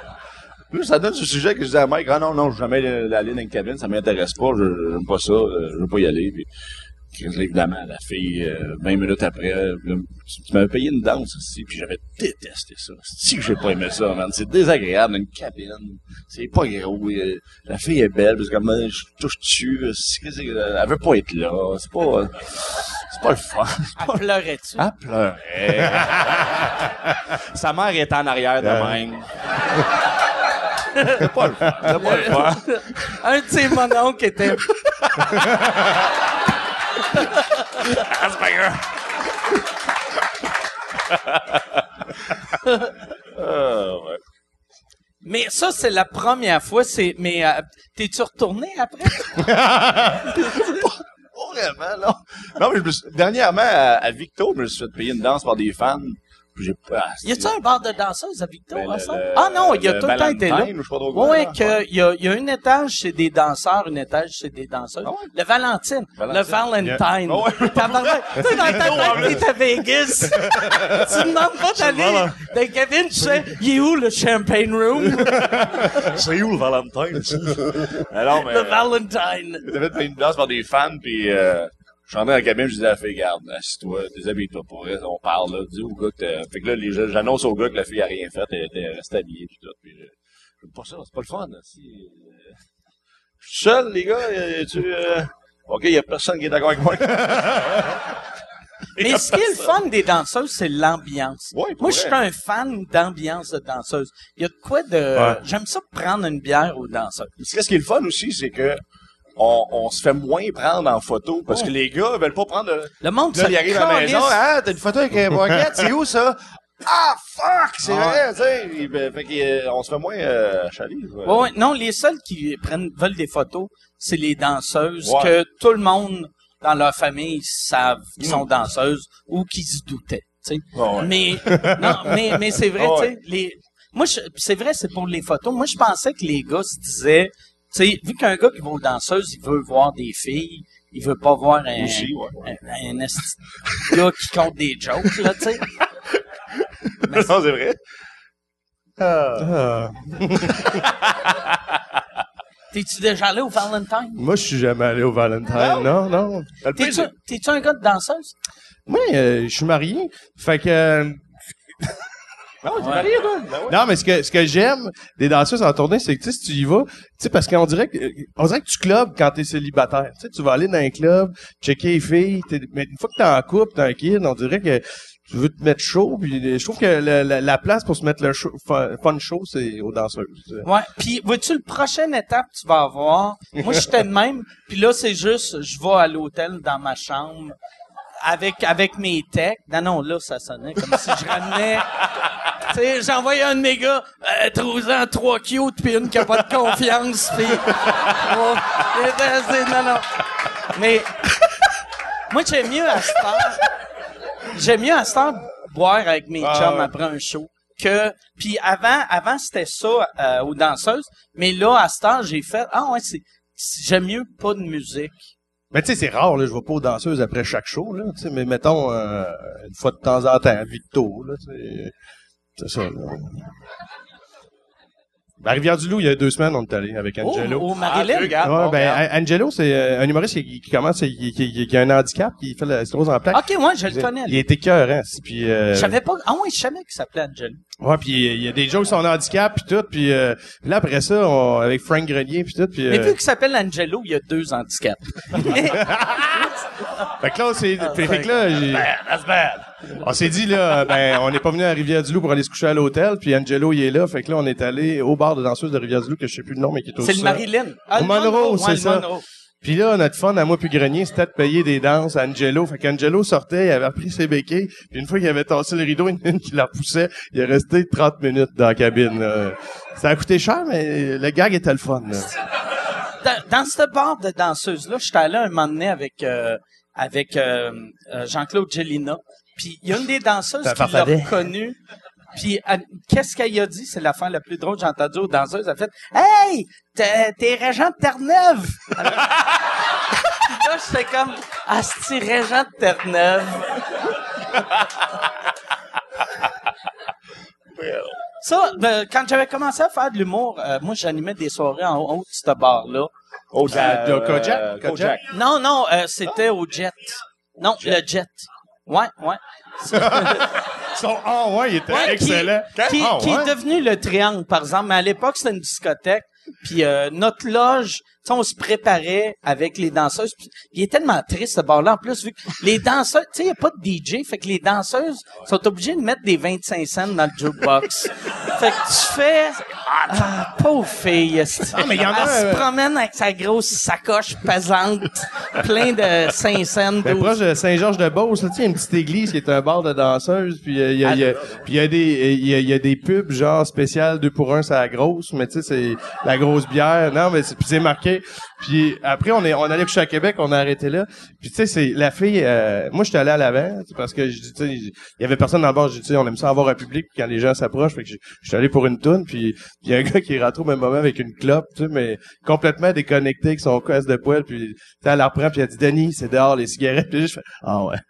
Speaker 5: Là, ça donne ce sujet que je disais à Mike, ah non, non, je vais jamais aller dans une cabine, ça m'intéresse pas, je, j'aime pas ça, euh, je veux pas y aller. Puis, évidemment, la fille, euh, vingt minutes après, là, tu, tu m'avais payé une danse aussi, puis j'avais détesté ça. C'est que j'ai pas aimé ça, man. C'est désagréable, une cabine. C'est pas gros. euh, La fille est belle, parce que comme euh, je touche dessus, euh, c'est- c'est- elle veut pas être là. C'est pas, euh, c'est pas le fun.
Speaker 2: Elle pleurait-tu?
Speaker 5: Elle pleurait. Sa mère est en arrière de même. C'est pas le fun. C'est pas le fun.
Speaker 2: Un de ses mononcles était...
Speaker 5: Asperger. Ah, ouais.
Speaker 2: Mais ça, c'est la première fois. C'est mais euh, t'es-tu retourné après?
Speaker 5: Pas vraiment, non. Non, mais je me suis- dernièrement, à, à Victo, je me suis fait payer une danse par des fans. Puis j'ai pas.
Speaker 2: Y a-tu un bar de danseuses à Victor?
Speaker 5: Ben,
Speaker 2: à
Speaker 5: le-
Speaker 2: ça?
Speaker 5: le-
Speaker 2: Ah non, il a
Speaker 5: le
Speaker 2: tout le temps été là.
Speaker 5: Valentine, ou je sais pas trop quoi,
Speaker 2: Ouais,
Speaker 5: là.
Speaker 2: que il y a, il y a un étage chez des danseurs, un étage chez des danseuses.
Speaker 5: Ah ouais?
Speaker 2: Le Valentine,
Speaker 5: Valentine.
Speaker 2: le Valentine.
Speaker 5: Ah ouais.
Speaker 2: Tabarnak. Tu sais, dans ta tête, t'es à Vegas. Tu demandes pas d'aller dans les cabines, tu sais, il est où le champagne room?
Speaker 5: C'est où le Valentine, ça? Alors, mais.
Speaker 2: Le Valentine.
Speaker 5: J'avais fait une danse par des fans, puis euh, je suis rentré dans la cabine, je disais à la fille, garde, assis-toi, déshabille-toi pour elle, on parle, là, dis au gars que t'as... Fait que là, les, j'annonce au gars que la fille a rien fait, elle était restée habillée, puis tout, puis euh, j'aime pas ça, c'est pas le fun, là, si... Euh, je suis seul, les gars, euh, tu... Euh... OK, y a personne qui est d'accord avec moi.
Speaker 2: Mais ce qui est le fun des danseuses, c'est l'ambiance.
Speaker 5: Ouais, pour
Speaker 2: Moi, je suis
Speaker 5: vrai.
Speaker 2: un fan d'ambiance de danseuse. Il y a de quoi de...
Speaker 4: Ouais.
Speaker 2: J'aime ça prendre une bière aux danseuses.
Speaker 5: Parce que ce qui est le fun aussi, c'est que on, on se fait moins prendre en photo, parce que les gars veulent pas prendre... le-
Speaker 2: Le monde
Speaker 5: Là,
Speaker 2: se
Speaker 5: il arrive à la
Speaker 2: calisse.
Speaker 5: maison, hein, t'as une photo avec un baguette, c'est où ça? Ah, fuck, c'est
Speaker 2: Ouais.
Speaker 5: vrai, tu sais. Il- ben, Fait qu'on se fait moins euh, chaler. quoi.
Speaker 2: Ouais, ouais. Non, les seuls qui prennent, veulent des photos, c'est les danseuses
Speaker 5: Ouais.
Speaker 2: que tout le monde dans leur famille savent qu'ils sont
Speaker 5: Mm.
Speaker 2: danseuses ou qu'ils se doutaient. Tu sais.
Speaker 5: Ouais, ouais.
Speaker 2: Mais non, mais mais c'est vrai,
Speaker 5: Ouais.
Speaker 2: tu sais. Les, moi, je- c'est vrai, c'est pour les photos. Moi, je pensais que les gars se disaient, tu sais, vu qu'un gars qui va aux danseuses, il veut voir des filles, il veut pas voir un
Speaker 5: Aussi, ouais.
Speaker 2: un, un esti de gars qui compte des jokes là, tu sais.
Speaker 5: Non, c'est vrai.
Speaker 4: Ah.
Speaker 2: T'es-tu déjà allé au Valentine?
Speaker 4: Moi, je suis jamais allé au Valentine. Non, non.
Speaker 5: Le pire,
Speaker 2: T'es-tu,
Speaker 5: c'est-
Speaker 2: t'es-tu un gars de danseuse?
Speaker 4: Moi, euh, je suis marié. Fait que... euh,
Speaker 5: Non, t'es
Speaker 2: Ouais.
Speaker 5: marié, toi? Ben ouais.
Speaker 4: Non, mais ce que, ce que j'aime des danseuses en tournée, c'est que, tu sais, si tu y vas, tu sais, parce qu'on dirait que, on dirait que tu clubs quand t'es célibataire. Tu sais, tu vas aller dans un club, checker les filles, t'es- mais une fois que t'es en couple, t'as un kid, on dirait que tu veux te mettre chaud, puis je trouve que la, la, la place pour se mettre le show, fun, fun show, c'est aux danseuses.
Speaker 2: Ouais. Puis, vois-tu, le prochaine étape que tu vas avoir, moi, j'étais de même, puis là, c'est juste, je vais à l'hôtel dans ma chambre avec avec mes techs. Non, non, là, ça sonnait comme si je ramenais... Tu sais, j'ai envoyé un de mes gars, euh, trois ans, trois cute, puis une qui a pas de confiance, puis... Oh, c'est- c'est- non, non. Mais, moi, j'aime mieux à cette heure... J'aime mieux à cette heure boire avec mes
Speaker 4: Ah,
Speaker 2: chums
Speaker 4: ouais.
Speaker 2: après un show que... Puis avant, avant c'était ça euh, aux danseuses, mais là, à cette heure, j'ai fait... Ah ouais, c'est... c'est- j'aime mieux pas de musique.
Speaker 4: Mais tu sais, c'est rare, là, je vais pas aux danseuses après chaque show, là, tu sais, mais mettons, euh, une fois de temps en temps, à Victo, là, tu sais, c'est ça, là. Ben, à Rivière-du-Loup, il y a deux semaines, on est allé avec Angelo.
Speaker 2: Oh, au Marilyn.
Speaker 5: Ah, tu regardes,
Speaker 4: Ouais,
Speaker 5: bon,
Speaker 4: ben,
Speaker 5: regarde.
Speaker 4: A- Angelo, c'est euh, un humoriste qui, qui commence, qui, qui, qui, qui a un handicap, qui fait la sclérose en plaques.
Speaker 2: OK, ouais, je le connais.
Speaker 4: Il était cœur, hein, puis euh,
Speaker 2: Je savais pas... Ah ouais, je savais qu'il s'appelait Angelo.
Speaker 4: ouais, puis il y a des jokes sur son handicap, puis tout, puis euh, puis là, après ça, on, avec Frank Grenier, puis tout, puis...
Speaker 2: Mais
Speaker 4: euh,
Speaker 2: vu qu'il s'appelle Angelo, il y a deux handicaps. Mais-
Speaker 4: Fait que là, on s'est, fait, fait que là, j'ai-
Speaker 5: That's bad.
Speaker 4: on s'est dit, là, ben, on n'est pas venu à Rivière-du-Loup pour aller se coucher à l'hôtel, puis Angelo, il est là, fait que là, on est allé au bar de danseuse de Rivière-du-Loup, que je sais plus le nom, mais qui est au
Speaker 2: c'est le
Speaker 4: sol.
Speaker 2: Marilyn. Ah,
Speaker 4: Au Monroe,
Speaker 2: ouais,
Speaker 4: c'est
Speaker 2: le
Speaker 4: ça.
Speaker 2: Monroe.
Speaker 4: Puis là, notre fun à moi puis Grenier, c'était de payer des danses à Angelo. Fait qu'Angelo sortait, il avait pris ses béquilles, puis une fois qu'il avait tassé le rideau, une, une qui la poussait, il est resté trente minutes dans la cabine. là. Ça a coûté cher, mais le gag était le fun. là.
Speaker 2: Dans, dans ce bar de danseuses-là, j'étais allé un moment donné avec, euh, avec euh, euh, Jean-Claude Gélina. Puis il y a une des danseuses
Speaker 4: T'as
Speaker 2: qui l'a
Speaker 4: farfadet.
Speaker 2: reconnue. Puis elle- qu'est-ce qu'elle a dit? C'est l'affaire la plus drôle que j'ai entendue aux danseuses. Elle a fait « Hey! T'es, t'es Régent de Terre-Neuve! » Puis là, j'étais comme « Asti, Régent de Terre-Neuve! » Ça, ben, quand j'avais commencé à faire de l'humour, euh, moi, j'animais des soirées en haut de ce bar-là.
Speaker 5: Au
Speaker 4: Euh,
Speaker 5: euh,
Speaker 4: Kojak?
Speaker 5: euh,
Speaker 4: Kojak?
Speaker 5: Kojak.
Speaker 2: Non, non, euh, c'était au Jet. Non, le Jet. Ouais, ouais.
Speaker 4: Son, ah ouais, il était
Speaker 2: Ouais,
Speaker 4: excellent.
Speaker 2: Qui, qui,
Speaker 4: Ah
Speaker 2: qui
Speaker 4: ouais?
Speaker 2: est devenu le Triangle, par exemple. Mais à l'époque, c'était une discothèque. Puis euh, notre loge, tu sais, on se préparait avec les danseuses. Puis il est tellement triste, ce bar-là. En plus, vu que les danseuses, tu sais, il n'y a pas de D J. Fait que les danseuses sont obligées de mettre des vingt-cinq cents dans le jukebox. Fait que tu fais... Ah, pauvre fille. esti.
Speaker 4: mais il y en a,
Speaker 2: Elle
Speaker 4: euh,
Speaker 2: se promène avec sa grosse sacoche pesante, plein de cinq cents.
Speaker 4: Ben,
Speaker 2: douze.
Speaker 4: proche de Saint-Georges-de-Beauce, là, tu sais, il y a une petite église qui est un bar de danseuses, puis euh, il y a, il y a, puis il y a des, il y a, il y a des pubs genre spécial deux pour un, c'est la grosse, mais tu sais, c'est la grosse bière. Non, mais c'est, puis c'est marqué. Puis après, on est, on allait coucher à Québec, on a arrêté là. Puis tu sais, c'est la fille. Euh, moi, j'étais allé à l'avant tu sais, parce que je dis, tu sais, il y avait personne dans le bar. Je dis, tu sais, on aime ça avoir un public quand les gens s'approchent. Fait que j'étais allé pour une toune, puis il y a un gars qui est rentré au même moment avec une clope, tu sais, mais complètement déconnecté avec son casse de poêle. Puis tu sais, elle la reprend, puis elle dit, Denis, c'est dehors les cigarettes. Puis je fais, ah ouais.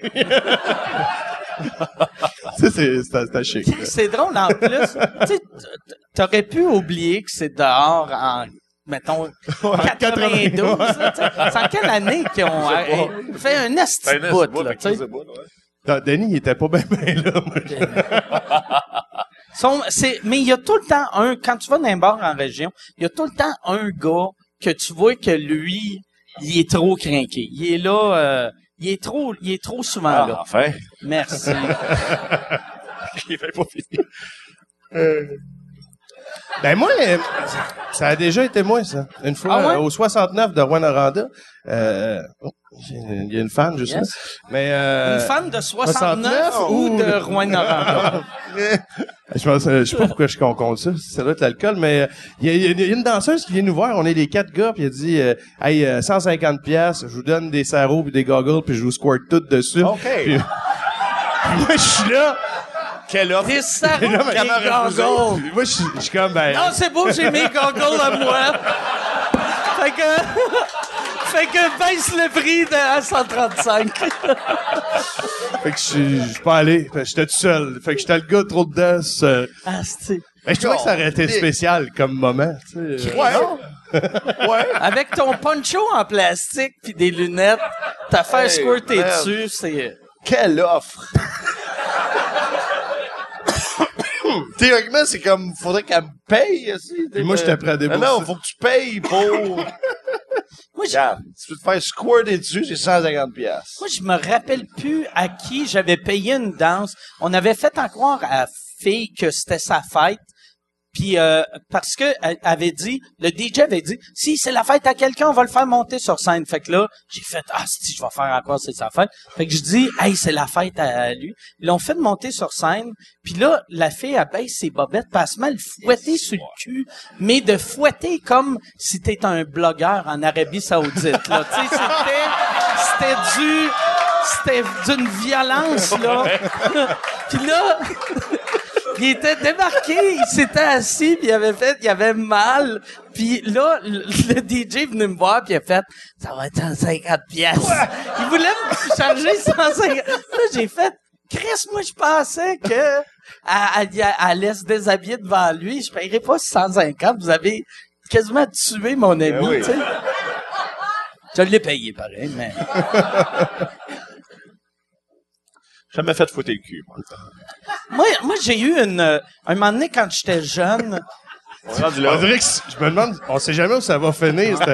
Speaker 4: Tu sais, c'est, c'était, c'était chic. là.
Speaker 2: C'est drôle, en plus. Tu sais, t- t'aurais pu oublier que c'est dehors en, mettons, quatre-vingt-douze. là, tu sais. C'est en quelle année qu'ils ont euh, fait un esti
Speaker 5: Ben,
Speaker 2: de
Speaker 5: là,
Speaker 2: bout,
Speaker 5: c'est beau,
Speaker 2: là,
Speaker 5: fait que
Speaker 2: tu sais.
Speaker 5: c'est beau, ouais.
Speaker 4: Non, Denis, il était pas bien bien là. moi.
Speaker 2: Son- c'est, mais il y a tout le temps un, quand tu vas dans un bar en région, il y a tout le temps un gars que tu vois que lui, il est trop crinqué. Il est là, euh, il est trop, il est trop souvent
Speaker 5: Ah,
Speaker 2: là.
Speaker 5: enfin.
Speaker 2: Merci.
Speaker 5: Il fait pas fini.
Speaker 4: Ben moi, euh, ça a déjà été moi, ça. Une fois,
Speaker 2: Ah ouais?
Speaker 4: euh, au soixante-neuf de Rwanda, euh, oh, il y a une fan, je sais.
Speaker 2: Yes.
Speaker 4: Mais, euh,
Speaker 2: Une fan de soixante-neuf
Speaker 4: soixante-neuf
Speaker 2: ou
Speaker 4: ou
Speaker 2: de
Speaker 4: de-
Speaker 2: Rouen-Noranda?
Speaker 4: je pense, euh, je sais pas pourquoi je qu'on compte ça, ça doit être l'alcool, mais euh, il y, a- il y a une danseuse qui vient nous voir, on est les quatre gars, puis elle dit, euh, hey, euh, cent cinquante piastres, je vous donne des sarraux puis des goggles, puis je vous squirt tout dessus.
Speaker 5: OK.
Speaker 4: Puis, moi, je suis là.
Speaker 5: Quelle offre.
Speaker 2: Des sarraux,
Speaker 4: Non, mais
Speaker 2: des
Speaker 5: comment refuser?
Speaker 2: goggles.
Speaker 4: Moi, je suis je suis comme, ben...
Speaker 2: Non, c'est beau, j'ai mes goggles à moi. Fait que, fait que baisse le prix de, à cent trente-cinq.
Speaker 4: Fait que je suis je suis pas allé. Fait que j'étais tout seul. Fait que j'étais le gars trop dedans. seul.
Speaker 2: Ah, c'est...
Speaker 4: Mais je trouvais que ça aurait été spécial comme moment. Tu sais.
Speaker 5: Ouais. Ouais.
Speaker 2: Avec ton poncho en plastique puis des lunettes, t'as fait
Speaker 5: Hey,
Speaker 2: squirter
Speaker 5: man.
Speaker 2: dessus, c'est...
Speaker 5: Quelle offre. Théoriquement, c'est comme, faudrait qu'elle me paye, aussi.
Speaker 4: Puis moi, j'étais prêt à débourser.
Speaker 5: Non, non, faut que tu payes pour...
Speaker 2: Moi, je,
Speaker 5: Regarde, tu peux te faire squirter dessus, c'est cent cinquante piastres.
Speaker 2: moi, je me rappelle plus à qui j'avais payé une danse. On avait fait en croire à la fille que c'était sa fête. Puis euh, parce que elle avait dit, le D J avait dit, si c'est la fête à quelqu'un, on va le faire monter sur scène. Fait que là, j'ai fait, ah si je vais faire encore c'est sa fête. Fait que je dis, hey c'est la fête à lui. Ils l'ont fait monter sur scène. Puis là, la fille elle baisse ses bobettes, puis elle se met à le fouetter sur le cul, mais de fouetter comme si t'étais un blogueur en Arabie Saoudite. Là, tu sais, c'était, c'était du, c'était d'une violence là. Puis là. Il était débarqué, il s'était assis, puis il avait fait, il avait mal. Puis là, le, le D J est venu me voir, puis il a fait, ça va être cent cinquante piastres. Il voulait me charger cent cinquante. Là, j'ai fait, Chris, moi, je pensais que elle, elle, elle allait se déshabiller devant lui. Je paierais pas cent cinquante. Vous avez quasiment tué mon ami,
Speaker 5: Ben oui.
Speaker 2: tu sais. Je l'ai payé, pareil, mais...
Speaker 5: Jamais fait foutre le cul, moi.
Speaker 2: Moi, moi j'ai eu une... euh, un moment donné, quand j'étais jeune...
Speaker 5: On est rendu
Speaker 4: On
Speaker 5: là.
Speaker 4: dirait que c- je me demande, on sait jamais où ça va finir. c'était-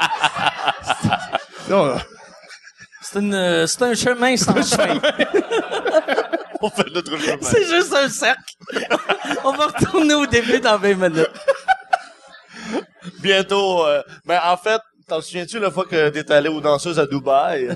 Speaker 4: Non,
Speaker 2: C'est une, euh, c'est un chemin sans fin.
Speaker 5: On fait notre chemin.
Speaker 2: C'est juste un cercle. On va retourner au début dans vingt minutes.
Speaker 5: Bientôt, euh, ben, en fait, t'en souviens-tu la fois que t'es allé aux danseuses à Dubaï?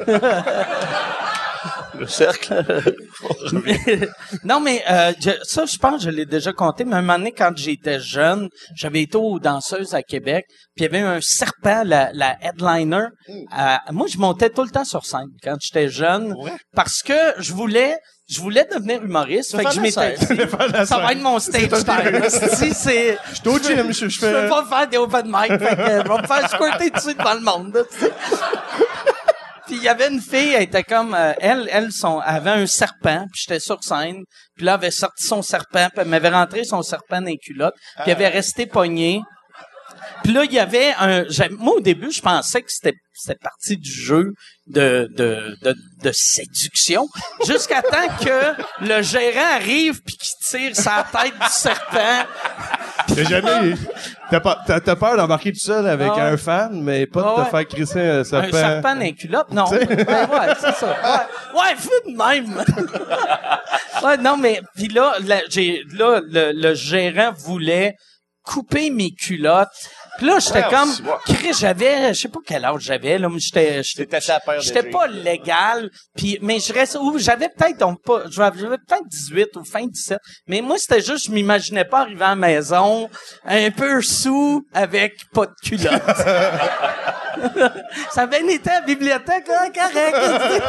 Speaker 5: Le cercle.
Speaker 2: Non, mais euh, je- ça, je pense que je l'ai déjà compté, mais un moment donné, quand j'étais jeune, j'avais été aux danseuses à Québec, puis il y avait un serpent, la, la headliner. Euh, moi, je montais tout le temps sur scène quand j'étais jeune,
Speaker 5: Ouais.
Speaker 2: parce que je voulais... Je voulais devenir humoriste, fait que
Speaker 5: faire
Speaker 2: je
Speaker 5: la
Speaker 2: m'étais
Speaker 5: scène.
Speaker 2: dit, ça va être mon stage time. Si c'est...
Speaker 4: je suis au gym, je, je
Speaker 2: Je peux
Speaker 4: fais...
Speaker 2: pas faire des open mic, fait que je vais me faire squirter dessus devant le monde, là, tu sais. Puis il y avait une fille, elle était comme, euh, elle, elle, son, elle avait un serpent, puis j'étais sur scène, puis là, elle avait sorti son serpent, puis elle m'avait rentré son serpent dans les culottes, puis elle avait resté pognée. Puis là, il y avait un... j'ai- Moi, au début, je pensais que c'était c'était partie du jeu de, de, de, de séduction, jusqu'à temps que le gérant arrive puis qu'il tire sa tête du serpent.
Speaker 4: T'as jamais... T'as, pas, t'as, t'as peur d'embarquer tout seul avec
Speaker 2: Ah ouais.
Speaker 4: un fan, mais pas de
Speaker 2: Ah
Speaker 4: te
Speaker 2: ouais.
Speaker 4: faire crisser un serpent.
Speaker 2: Un serpent dans les culottes? Non. Ben ouais, c'est ça. Ouais, ouais fais de même. Ouais, non, mais... Puis là, la- j'ai, là le, le gérant voulait couper mes culottes. Puis là, j'étais
Speaker 5: Ouais,
Speaker 2: comme...
Speaker 5: c'est bon.
Speaker 2: Chris, j'avais... Je sais pas quel âge j'avais, là, mais j'étais... j'étais
Speaker 5: T'étais à paire de
Speaker 2: J'étais
Speaker 5: jeans.
Speaker 2: pas légal, puis mais je reste ou j'avais peut-être donc pas j'avais j'avais peut-être dix-huit ou fin dix-sept, mais moi c'était juste je m'imaginais pas arriver à la maison un peu sous avec pas de culotte. Ça a bien été à la bibliothèque, là, correct.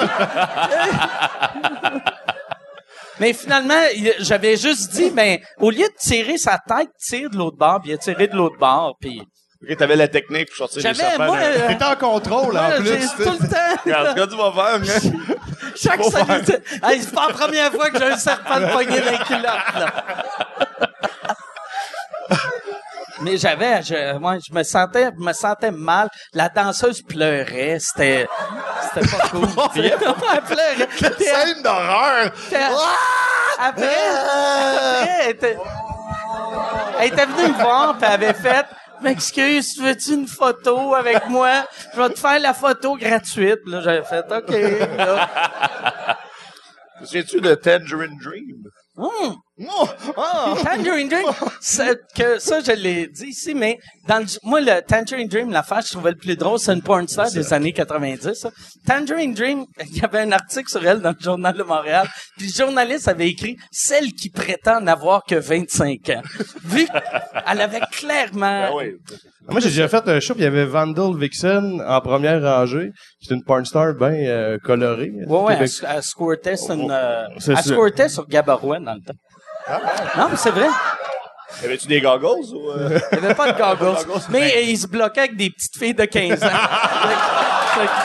Speaker 2: Mais finalement, il- j'avais juste dit ben au lieu de tirer sa tête, tire de l'autre bord, puis il a tiré de l'autre bord, puis
Speaker 5: Ok, t'avais la technique pour sortir des
Speaker 2: j'avais
Speaker 5: serpents.
Speaker 2: moi
Speaker 5: dans-
Speaker 2: euh,
Speaker 4: T'es en contrôle, en
Speaker 2: moi,
Speaker 4: plus.
Speaker 2: j'ai tout le temps
Speaker 5: Regarde, regarde, tu vas faire, mais...
Speaker 2: chaque
Speaker 5: Faut
Speaker 2: salut. Hey, c'est pas la première fois que j'ai un serpent de poignet dans les culottes, là. Mais j'avais, je, moi, je me sentais, je me sentais mal. La danseuse pleurait, c'était, c'était pas cool. Elle pleurait. Puis elle-
Speaker 5: Scène d'horreur!
Speaker 2: puis elle- Après, après, elle était, elle était venue me voir, puis elle avait fait, m'excuse, veux-tu une photo avec moi? Je vais te faire la photo gratuite. Puis là, j'avais fait, OK. Là.
Speaker 5: Te souviens-tu de Tangerine Dream?
Speaker 2: Hum.
Speaker 5: Oh! Ah!
Speaker 2: Tangerine Dream, c'est que ça, je l'ai dit ici, mais dans le, moi, le Tangerine Dream, l'affaire, je trouvais le plus drôle, c'est une porn star des années quatre-vingt-dix, ça. Tangerine Dream, il y avait un article sur elle dans le Journal de Montréal, puis le journaliste avait écrit « Celle qui prétend n'avoir que vingt-cinq ans ». Vu qu'elle avait clairement...
Speaker 5: Ah oui.
Speaker 4: Moi, j'ai déjà fait un show, puis il y avait Vandal Vixen en première rangée. C'est une porn star bien euh, colorée.
Speaker 2: Ouais, ouais,
Speaker 4: Québec-
Speaker 2: elle, elle squirtait sur une, euh,
Speaker 4: C'est
Speaker 2: elle
Speaker 4: ça.
Speaker 2: squirtait sur Gabarouin dans le temps. Non, mais c'est vrai.
Speaker 5: Avais-tu des goggles ou... euh?
Speaker 2: Il n'y avait pas de goggles.
Speaker 5: Goggles,
Speaker 2: mais
Speaker 5: ben.
Speaker 2: euh, il se bloquait avec des petites filles de quinze ans. Fait que-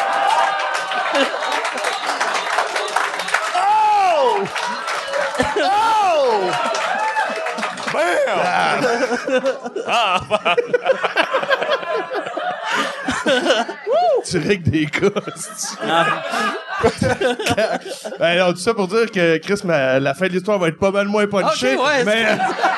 Speaker 5: Oh! Oh! Bam!
Speaker 4: Tu règles des gars. Ben non, tout ça pour dire que Chris, ma- la fin de l'histoire va être pas mal moins punchée.
Speaker 2: Ok, ouais,
Speaker 4: mais,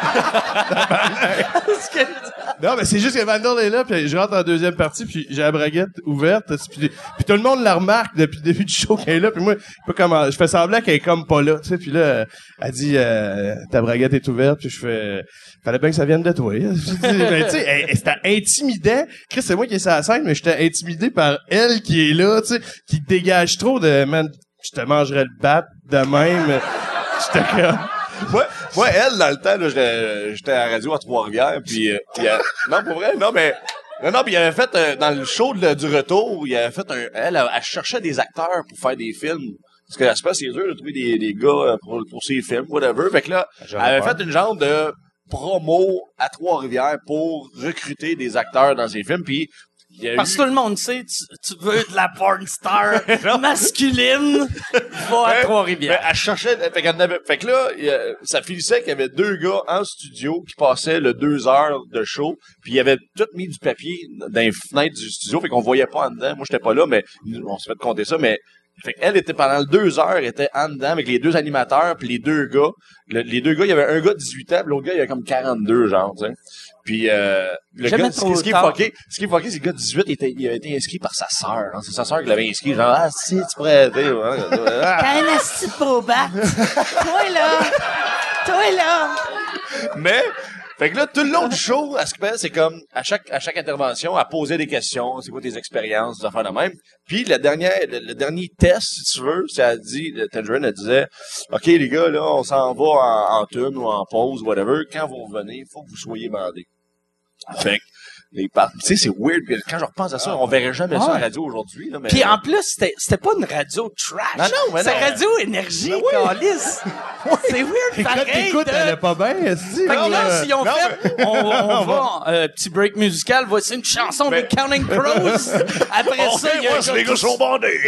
Speaker 2: Parce que-
Speaker 4: non, mais c'est juste que Vandal est là, puis je rentre en deuxième partie, puis j'ai la braguette ouverte, puis, puis tout le monde la remarque depuis le début du show qu'elle est là, puis moi, je sais pas comment, je fais semblant qu'elle est comme pas là, tu sais, puis là, elle dit, euh, ta braguette est ouverte, puis je fais, fallait bien que ça vienne de toi. Je dis, ben, tu sais, elle- elle- c'était intimidant. Chris, c'est moi qui ai sur la scène, mais j'étais intimidé par elle qui est là, tu sais, qui dégage trop de, man, je te mangerais le bat de même. J'étais comme,
Speaker 5: Moi, moi, elle, dans le temps, là, j'étais, j'étais à la radio à Trois-Rivières, puis, euh, puis, euh, non, pour vrai, non, mais, non, non, puis il avait fait, euh, dans le show de- du retour, il avait fait un, elle, elle, elle cherchait des acteurs pour faire des films. Parce que là, c'est pas, c'est dur de trouver des, des gars euh, pour, pour ses films, whatever. Fait que là, elle avait fait une genre de promo à Trois-Rivières pour recruter des acteurs dans ses films, puis il y a
Speaker 2: Parce
Speaker 5: eu...
Speaker 2: que tout le monde sait, tu, tu veux de la porn star masculine, va à
Speaker 5: Ouais,
Speaker 2: Trois-Rivières.
Speaker 5: ben, elle cherchait, fait, qu'elle en avait- fait que là, il y a- ça finissait qu'il y avait deux gars en studio qui passaient le deux heures de show, puis ils avaient tout mis du papier dans les fenêtres du studio, fait qu'on voyait pas en dedans. Moi, j'étais pas là, mais on s'est fait compter ça, mais fait qu'elle était pendant deux heures, elle était en dedans avec les deux animateurs puis les deux gars. Le- les deux gars, il y avait un gars de dix-huit ans, puis l'autre gars, il avait comme quarante-deux, genre, tu sais. Puis euh, le
Speaker 2: Jamais
Speaker 5: gars,
Speaker 2: trop
Speaker 5: ce qui est
Speaker 2: tard.
Speaker 5: fucké, ce qui est fucké, c'est que le gars de dix-huit, il, était, il avait été inscrit par sa sœur. Hein. C'est sa sœur qui l'avait inscrit, genre, ah, si, tu pourrais, tu sais, ouais, ah.
Speaker 2: T'as un asti de beau bat. Toi, là. Toi, là.
Speaker 5: Mais, fait que là, tout le long du show, à ce que c'est comme, à chaque, à chaque intervention, à poser des questions, c'est quoi tes expériences, des affaires de même. Puis, la dernière, le, le dernier test, si tu veux, c'est, elle dit, le Tangerine, elle disait, OK, les gars, là, on s'en va en, en tune ou en pause, whatever. Quand vous revenez, il faut que vous soyez bandés. Fait que, les par- tu sais, c'est weird, que quand je repense à ça, on verrait jamais ça à la radio aujourd'hui, là, mais.
Speaker 2: Puis en plus, c'était, c'était pas une radio trash.
Speaker 5: Non, non, mais
Speaker 2: c'est
Speaker 5: non.
Speaker 2: radio énergie, calice. C'est weird,
Speaker 4: et quand
Speaker 2: pareil.
Speaker 4: t'écoutes,
Speaker 2: de-
Speaker 4: elle est pas bien, elle se dit.
Speaker 2: Fait que là, si on
Speaker 5: non,
Speaker 2: fait, on, on va, euh, petit break musical, voici une chanson
Speaker 5: Mais-
Speaker 2: de Counting Crows. Après
Speaker 5: On
Speaker 2: ça,
Speaker 5: fait,
Speaker 2: il y a
Speaker 5: moi,
Speaker 2: un
Speaker 5: si les
Speaker 2: gars
Speaker 5: gars
Speaker 2: qui-
Speaker 5: sont bandés.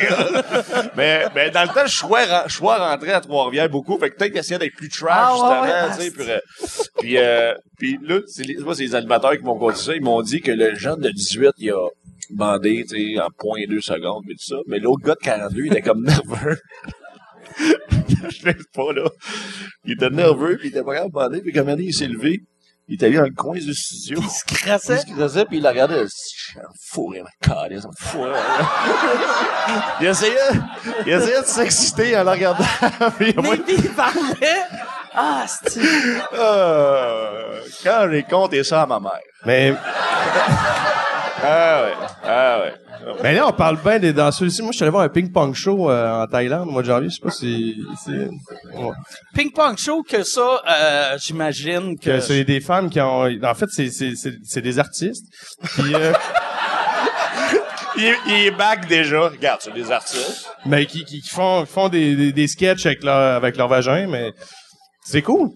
Speaker 5: mais, mais dans le temps, je suis je suis rentré à Trois-Rivières beaucoup. Fait que peut-être qu'il essayait d'être plus trash,
Speaker 2: Ah, ouais,
Speaker 5: justement,
Speaker 2: ouais.
Speaker 5: tu sais. Puis, euh, puis, euh, puis là, c'est les, moi, c'est les animateurs qui m'ont conté ça. Ils m'ont dit, dit que le jeune de dix-huit, il a bandé, tu sais, en point deux secondes, et tout ça. Mais l'autre gars de quarante-deux, il était comme nerveux. Je laisse pas, là. Il était nerveux, puis il était pas capable de bander, puis comme il s'est levé, il est allé dans le coin du studio.
Speaker 2: Il se crassait.
Speaker 5: Il se crassait, puis il la regardait. Je me fourrais, ma calisse, ça me fourrait. Il essayait, il essayait de s'exciter en la regardant. Puis,
Speaker 2: Mais
Speaker 5: moi,
Speaker 2: il parlait. Ah, c'est...
Speaker 5: euh, quand j'ai compté ça à ma mère.
Speaker 4: Mais,
Speaker 5: Ah ouais, ah ouais.
Speaker 4: mais là, on parle bien des danseuses ici. Moi, je suis allé voir un ping-pong show euh, en Thaïlande au mois de janvier. Je sais pas si... si ouais.
Speaker 2: Ping-pong show que ça, euh, j'imagine que...
Speaker 4: Que c'est des femmes qui ont... En fait, c'est, c'est, c'est, c'est des artistes. Puis, euh,
Speaker 5: Il, est- il est back déjà. Regarde, c'est des artistes.
Speaker 4: mais qui, qui, qui font, font des, des, des sketchs avec leur, avec leur vagin, mais c'est cool.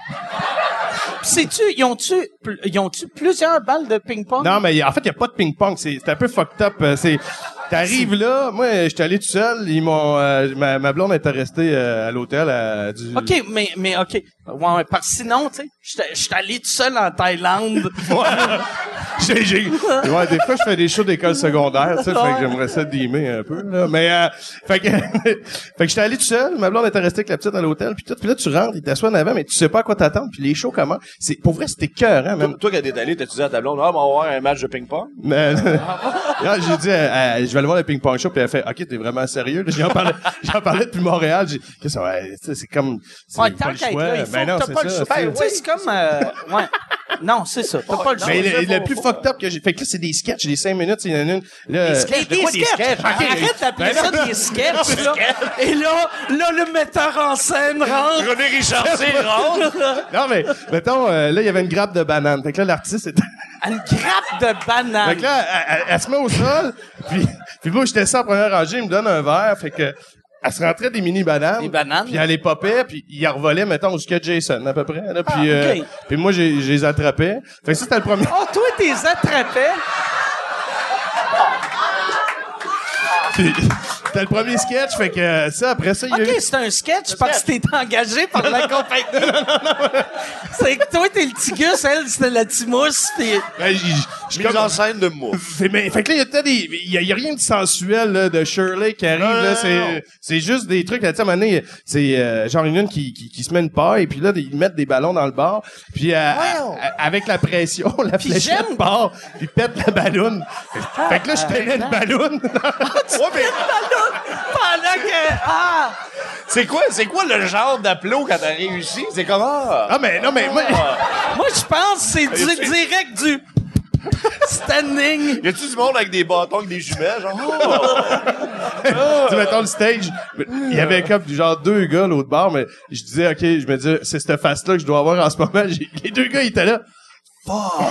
Speaker 2: Sais-tu, ils ont-tu, pl- ils ont-tu plusieurs balles de ping-pong?
Speaker 4: Non, mais en fait, il n'y a pas de ping-pong. C'est, c'est un peu fucked up. Euh, C'est, t'arrives là, moi, j'étais allé tout seul. Ils m'ont, euh, ma, ma blonde était restée euh, à l'hôtel. À, du...
Speaker 2: OK, mais, mais OK. Ouais, ouais, parce que sinon, tu sais, j'étais- j'étais allé tout seul en Thaïlande.
Speaker 4: j'ai, j'ai... Ouais, des fois, je fais des shows d'école secondaire, tu sais, fait que j'aimerais ça dimer un peu, là. Mais, euh, fait que, fait que j'étais allé tout seul. Ma blonde était restée avec la petite à l'hôtel, puis tout. Puis là, tu rentres, il t'assoit en avant, mais tu sais pas à quoi t'attendre. Puis les shows, comment? C'est, pour vrai, c'était cœur, hein,
Speaker 5: Toi,
Speaker 4: même.
Speaker 5: toi quand t'es allé, t'as-tu dit à ta blonde, ah, on va voir un match de ping-pong?
Speaker 4: Mais, là, j'ai dit, euh, euh, je vais aller voir le ping-pong show, puis elle fait, OK, t'es vraiment sérieux? Là, j'en parlais, j'en parlais depuis Montréal. J'ai, qu'est-ce que ouais, tu sais, c'est comme, c'est
Speaker 2: Ouais,
Speaker 4: pas
Speaker 2: tant
Speaker 4: le
Speaker 2: qu'à être
Speaker 4: choix.
Speaker 2: là, il faut
Speaker 4: Ben non,
Speaker 2: que
Speaker 4: c'est
Speaker 2: t'as pas le
Speaker 4: ça,
Speaker 2: choix.
Speaker 4: c'est-
Speaker 2: Ben, tu sais, c'est comme, euh, ouais. Non, c'est ça. T'as pas le choix.
Speaker 4: Mais le, le plus fucked up que j'ai fait que là, c'est des sketchs, des cinq minutes, il y en a une. Là,
Speaker 2: Des sketchs, des sketchs. Arrête d'appeler ça des sketchs, là. Et là, là, le metteur en scène rentre.
Speaker 5: René Richardson rentre.
Speaker 4: Non, mais, mettons, euh, là, il y avait une grappe de banane. Fait que là, l'artiste était...
Speaker 2: Une grappe de banane.
Speaker 4: Fait que là, elle, elle- elle se met au sol, puis, puis moi, j'étais ça en première rangée, il me donne un verre, fait que... Elle se rentrait des mini bananes.
Speaker 2: Des bananes.
Speaker 4: Puis elle les popait, puis il en revolait, mettons, jusqu'à Jason, à peu près. Là, puis,
Speaker 2: Ah, ok.
Speaker 4: euh, puis moi, j'ai, je les attrapais. Fait que ça, c'était le premier.
Speaker 2: Oh, toi, t'es attrapais.
Speaker 4: Puis, c'était le premier sketch, fait que euh, ça, après ça, il y a
Speaker 2: OK,
Speaker 4: eu...
Speaker 2: c'est un sketch parce que t'es engagé par la compagnie. C'est que toi, t'es le petit gus, elle, c'était la timousse. T'es...
Speaker 4: Ben, j- j- je
Speaker 5: Mise
Speaker 4: comme-
Speaker 5: en scène de mouffe.
Speaker 4: Fait, mais, fait que là, il y a peut-être des, il y a, il y a rien de sensuel, là, de Shirley qui arrive,
Speaker 5: Non, non,
Speaker 4: là,
Speaker 5: non,
Speaker 4: c'est,
Speaker 5: non.
Speaker 4: c'est juste des trucs, là, tu sais, à un moment donné, c'est, euh, genre une une qui, qui, qui se met une paille, puis là, ils mettent des ballons dans le bar, puis, euh, à- à- avec la pression, la
Speaker 2: Puis
Speaker 4: fléchette
Speaker 2: j'aime-
Speaker 4: part, puis pète la ballonne. Fait que là, je tenais le ballon.
Speaker 5: Ouais, mais
Speaker 2: Pendant que... Ah!
Speaker 5: c'est quoi, c'est quoi le genre d'applaud quand t'as réussi? C'est comment?
Speaker 4: Ah, mais, non, mais, moi,
Speaker 2: Moi, je pense que c'est du, direct du... Standing.
Speaker 5: Y a-tu du monde avec des bâtons avec des jumelles? Genre, oh!
Speaker 4: tu sais, mettons le stage, il y avait comme, genre, deux gars, à l'autre bar, mais je disais, OK, je me disais, c'est cette face-là que je dois avoir en ce moment. J'ai- les deux gars, ils étaient là. Fuck!